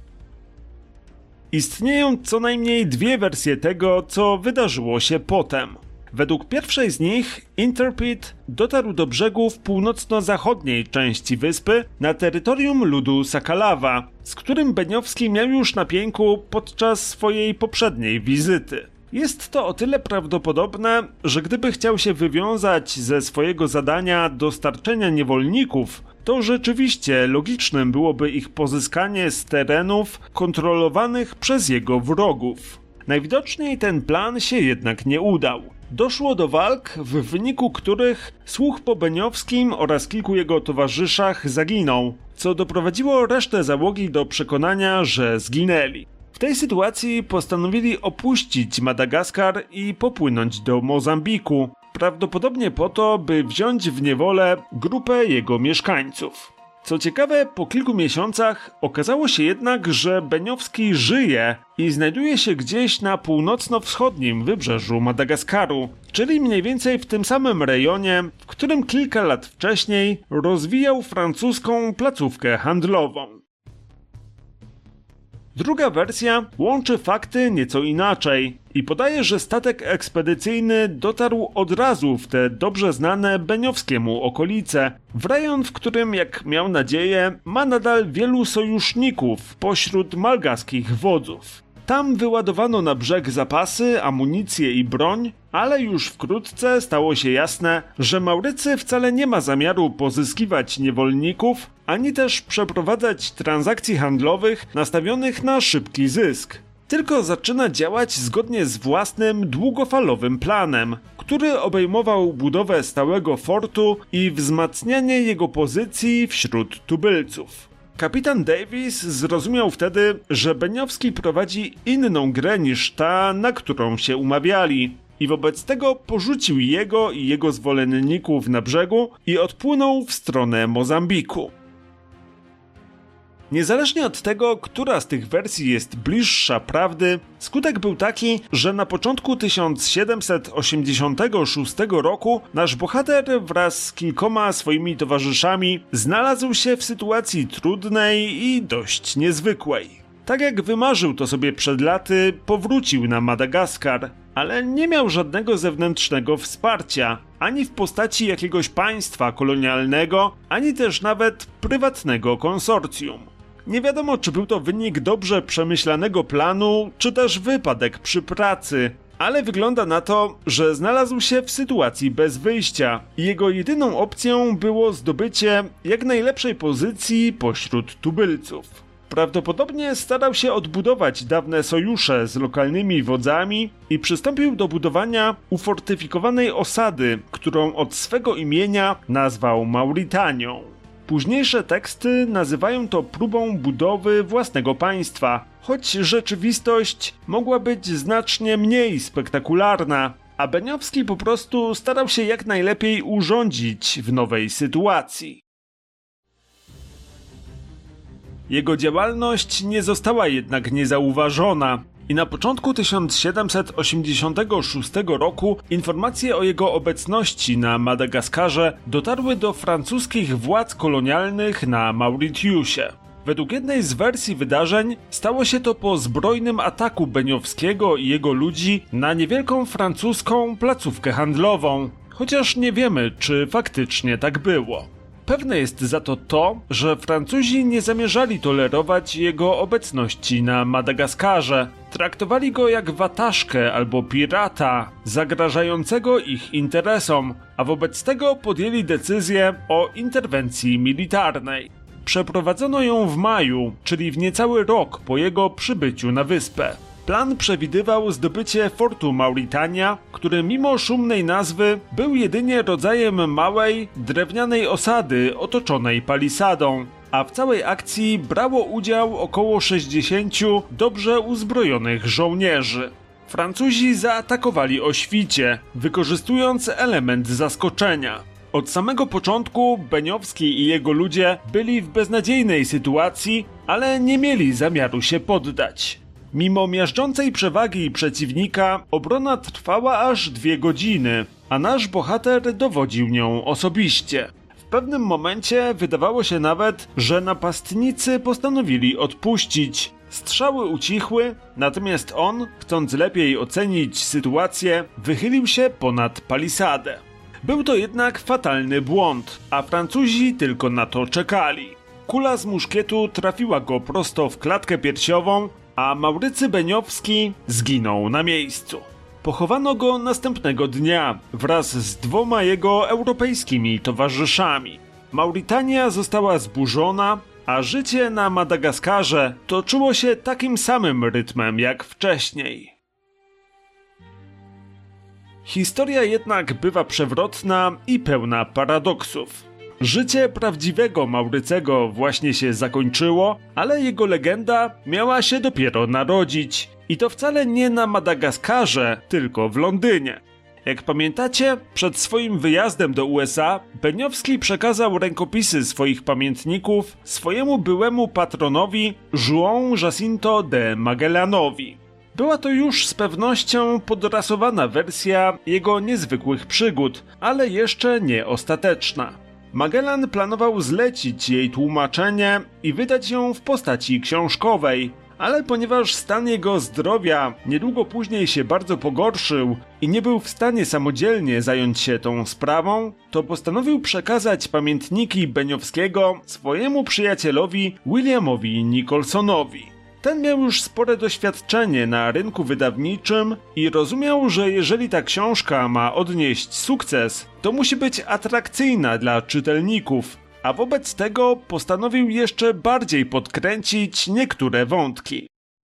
Speaker 1: Istnieją co najmniej dwie wersje tego, co wydarzyło się potem. Według pierwszej z nich Intrepid dotarł do brzegu w północno-zachodniej części wyspy na terytorium ludu Sakalawa, z którym Beniowski miał już na pięku podczas swojej poprzedniej wizyty. Jest to o tyle prawdopodobne, że gdyby chciał się wywiązać ze swojego zadania dostarczenia niewolników, to rzeczywiście logicznym byłoby ich pozyskanie z terenów kontrolowanych przez jego wrogów. Najwidoczniej ten plan się jednak nie udał. Doszło do walk, w wyniku których słuch po Beniowskim oraz kilku jego towarzyszach zaginął, co doprowadziło resztę załogi do przekonania, że zginęli. W tej sytuacji postanowili opuścić Madagaskar i popłynąć do Mozambiku, prawdopodobnie po to, by wziąć w niewolę grupę jego mieszkańców. Co ciekawe, po kilku miesiącach okazało się jednak, że Beniowski żyje i znajduje się gdzieś na północno-wschodnim wybrzeżu Madagaskaru, czyli mniej więcej w tym samym rejonie, w którym kilka lat wcześniej rozwijał francuską placówkę handlową. Druga wersja łączy fakty nieco inaczej i podaje, że statek ekspedycyjny dotarł od razu w te dobrze znane Beniowskiemu okolice, w rejon, w którym, jak miał nadzieję, ma nadal wielu sojuszników pośród malgaskich wodzów. Tam wyładowano na brzeg zapasy, amunicję i broń, ale już wkrótce stało się jasne, że Maurycy wcale nie ma zamiaru pozyskiwać niewolników, ani też przeprowadzać transakcji handlowych nastawionych na szybki zysk. Tylko zaczyna działać zgodnie z własnym, długofalowym planem, który obejmował budowę stałego fortu i wzmacnianie jego pozycji wśród tubylców. Kapitan Davis zrozumiał wtedy, że Beniowski prowadzi inną grę niż ta, na którą się umawiali, i wobec tego porzucił jego i jego zwolenników na brzegu i odpłynął w stronę Mozambiku. Niezależnie od tego, która z tych wersji jest bliższa prawdy, skutek był taki, że na początku tysiąc siedemset osiemdziesiątego szóstego roku nasz bohater wraz z kilkoma swoimi towarzyszami znalazł się w sytuacji trudnej i dość niezwykłej. Tak jak wymarzył to sobie przed laty, powrócił na Madagaskar, ale nie miał żadnego zewnętrznego wsparcia, ani w postaci jakiegoś państwa kolonialnego, ani też nawet prywatnego konsorcjum. Nie wiadomo, czy był to wynik dobrze przemyślanego planu, czy też wypadek przy pracy, ale wygląda na to, że znalazł się w sytuacji bez wyjścia i jego jedyną opcją było zdobycie jak najlepszej pozycji pośród tubylców. Prawdopodobnie starał się odbudować dawne sojusze z lokalnymi wodzami i przystąpił do budowania ufortyfikowanej osady, którą od swego imienia nazwał Mauritanią. Późniejsze teksty nazywają to próbą budowy własnego państwa, choć rzeczywistość mogła być znacznie mniej spektakularna, a Beniowski po prostu starał się jak najlepiej urządzić w nowej sytuacji. Jego działalność nie została jednak niezauważona i na początku tysiąc siedemset osiemdziesiątego szóstego roku informacje o jego obecności na Madagaskarze dotarły do francuskich władz kolonialnych na Mauritiusie. Według jednej z wersji wydarzeń stało się to po zbrojnym ataku Beniowskiego i jego ludzi na niewielką francuską placówkę handlową, chociaż nie wiemy, czy faktycznie tak było. Pewne jest za to to, że Francuzi nie zamierzali tolerować jego obecności na Madagaskarze. Traktowali go jak wataszkę albo pirata, zagrażającego ich interesom, a wobec tego podjęli decyzję o interwencji militarnej. Przeprowadzono ją w maju, czyli w niecały rok po jego przybyciu na wyspę. Plan przewidywał zdobycie fortu Mauritania, który mimo szumnej nazwy był jedynie rodzajem małej, drewnianej osady otoczonej palisadą, a w całej akcji brało udział około sześćdziesięciu dobrze uzbrojonych żołnierzy. Francuzi zaatakowali o świcie, wykorzystując element zaskoczenia. Od samego początku Beniowski i jego ludzie byli w beznadziejnej sytuacji, ale nie mieli zamiaru się poddać. Mimo miażdżącej przewagi przeciwnika, obrona trwała aż dwie godziny, a nasz bohater dowodził nią osobiście. W pewnym momencie wydawało się nawet, że napastnicy postanowili odpuścić. Strzały ucichły, natomiast on, chcąc lepiej ocenić sytuację, wychylił się ponad palisadę. Był to jednak fatalny błąd, a Francuzi tylko na to czekali. Kula z muszkietu trafiła go prosto w klatkę piersiową, a Maurycy Beniowski zginął na miejscu. Pochowano go następnego dnia wraz z dwoma jego europejskimi towarzyszami. Mauritania została zburzona, a życie na Madagaskarze toczyło się takim samym rytmem jak wcześniej. Historia jednak bywa przewrotna i pełna paradoksów. Życie prawdziwego Maurycego właśnie się zakończyło, ale jego legenda miała się dopiero narodzić. I to wcale nie na Madagaskarze, tylko w Londynie. Jak pamiętacie, przed swoim wyjazdem do U S A Beniowski przekazał rękopisy swoich pamiętników swojemu byłemu patronowi João Jacinto de Magellanowi. Była to już z pewnością podrasowana wersja jego niezwykłych przygód, ale jeszcze nie ostateczna. Magellan planował zlecić jej tłumaczenie i wydać ją w postaci książkowej, ale ponieważ stan jego zdrowia niedługo później się bardzo pogorszył i nie był w stanie samodzielnie zająć się tą sprawą, to postanowił przekazać pamiętniki Beniowskiego swojemu przyjacielowi Williamowi Nicholsonowi. Ten miał już spore doświadczenie na rynku wydawniczym i rozumiał, że jeżeli ta książka ma odnieść sukces, to musi być atrakcyjna dla czytelników, a wobec tego postanowił jeszcze bardziej podkręcić niektóre wątki.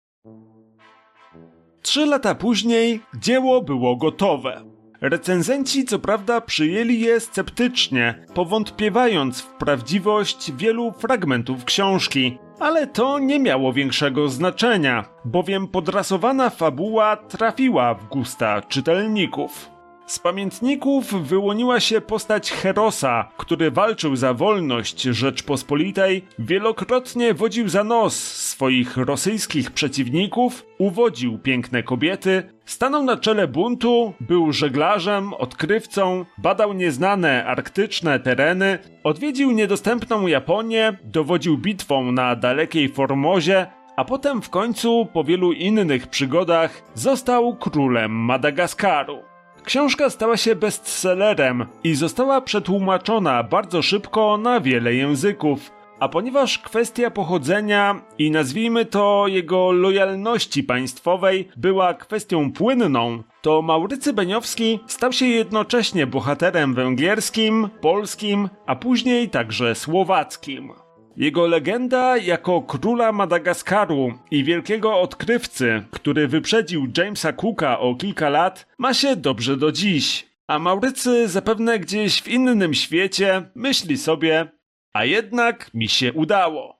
Speaker 1: Trzy lata później dzieło było gotowe. Recenzenci co prawda przyjęli je sceptycznie, powątpiewając w prawdziwość wielu fragmentów książki, ale to nie miało większego znaczenia, bowiem podrasowana fabuła trafiła w gusta czytelników. Z pamiętników wyłoniła się postać Herosa, który walczył za wolność Rzeczpospolitej, wielokrotnie wodził za nos swoich rosyjskich przeciwników, uwodził piękne kobiety, stanął na czele buntu, był żeglarzem, odkrywcą, badał nieznane arktyczne tereny, odwiedził niedostępną Japonię, dowodził bitwą na dalekiej Formozie, a potem w końcu po wielu innych przygodach został królem Madagaskaru. Książka stała się bestsellerem i została przetłumaczona bardzo szybko na wiele języków, a ponieważ kwestia pochodzenia i nazwijmy to jego lojalności państwowej była kwestią płynną, to Maurycy Beniowski stał się jednocześnie bohaterem węgierskim, polskim, a później także słowackim. Jego legenda jako króla Madagaskaru i wielkiego odkrywcy, który wyprzedził Jamesa Cooka o kilka lat, ma się dobrze do dziś. A Maurycy zapewne gdzieś w innym świecie myśli sobie: a jednak mi się udało.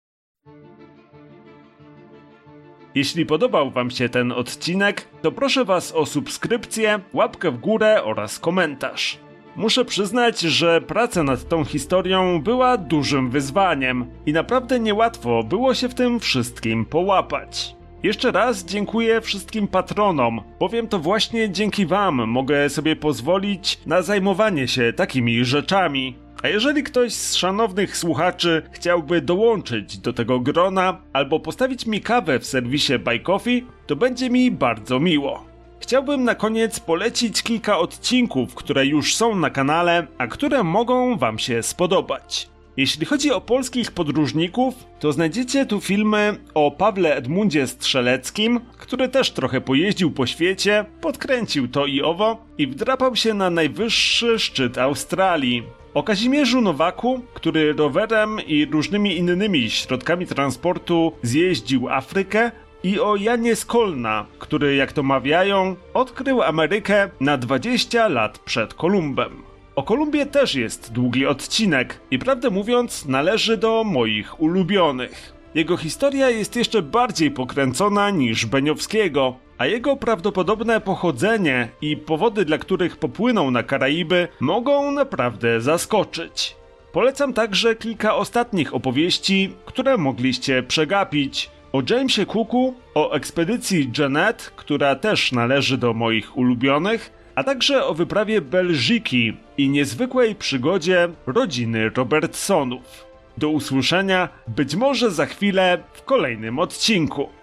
Speaker 1: Jeśli podobał wam się ten odcinek, to proszę was o subskrypcję, łapkę w górę oraz komentarz. Muszę przyznać, że praca nad tą historią była dużym wyzwaniem i naprawdę niełatwo było się w tym wszystkim połapać. Jeszcze raz dziękuję wszystkim patronom, bowiem to właśnie dzięki wam mogę sobie pozwolić na zajmowanie się takimi rzeczami. A jeżeli ktoś z szanownych słuchaczy chciałby dołączyć do tego grona albo postawić mi kawę w serwisie Buy Coffee, to będzie mi bardzo miło. Chciałbym na koniec polecić kilka odcinków, które już są na kanale, a które mogą wam się spodobać. Jeśli chodzi o polskich podróżników, to znajdziecie tu filmy o Pawle Edmundzie Strzeleckim, który też trochę pojeździł po świecie, podkręcił to i owo i wdrapał się na najwyższy szczyt Australii. O Kazimierzu Nowaku, który rowerem i różnymi innymi środkami transportu zjeździł Afrykę, i o Janie Skolna, który, jak to mawiają, odkrył Amerykę na dwadzieścia lat przed Kolumbem. O Kolumbie też jest długi odcinek i prawdę mówiąc należy do moich ulubionych. Jego historia jest jeszcze bardziej pokręcona niż Beniowskiego, a jego prawdopodobne pochodzenie i powody, dla których popłynął na Karaiby, mogą naprawdę zaskoczyć. Polecam także kilka ostatnich opowieści, które mogliście przegapić. O Jamesie Cooku, o ekspedycji Jeanette, która też należy do moich ulubionych, a także o wyprawie Belgiki i niezwykłej przygodzie rodziny Robertsonów. Do usłyszenia być może za chwilę w kolejnym odcinku.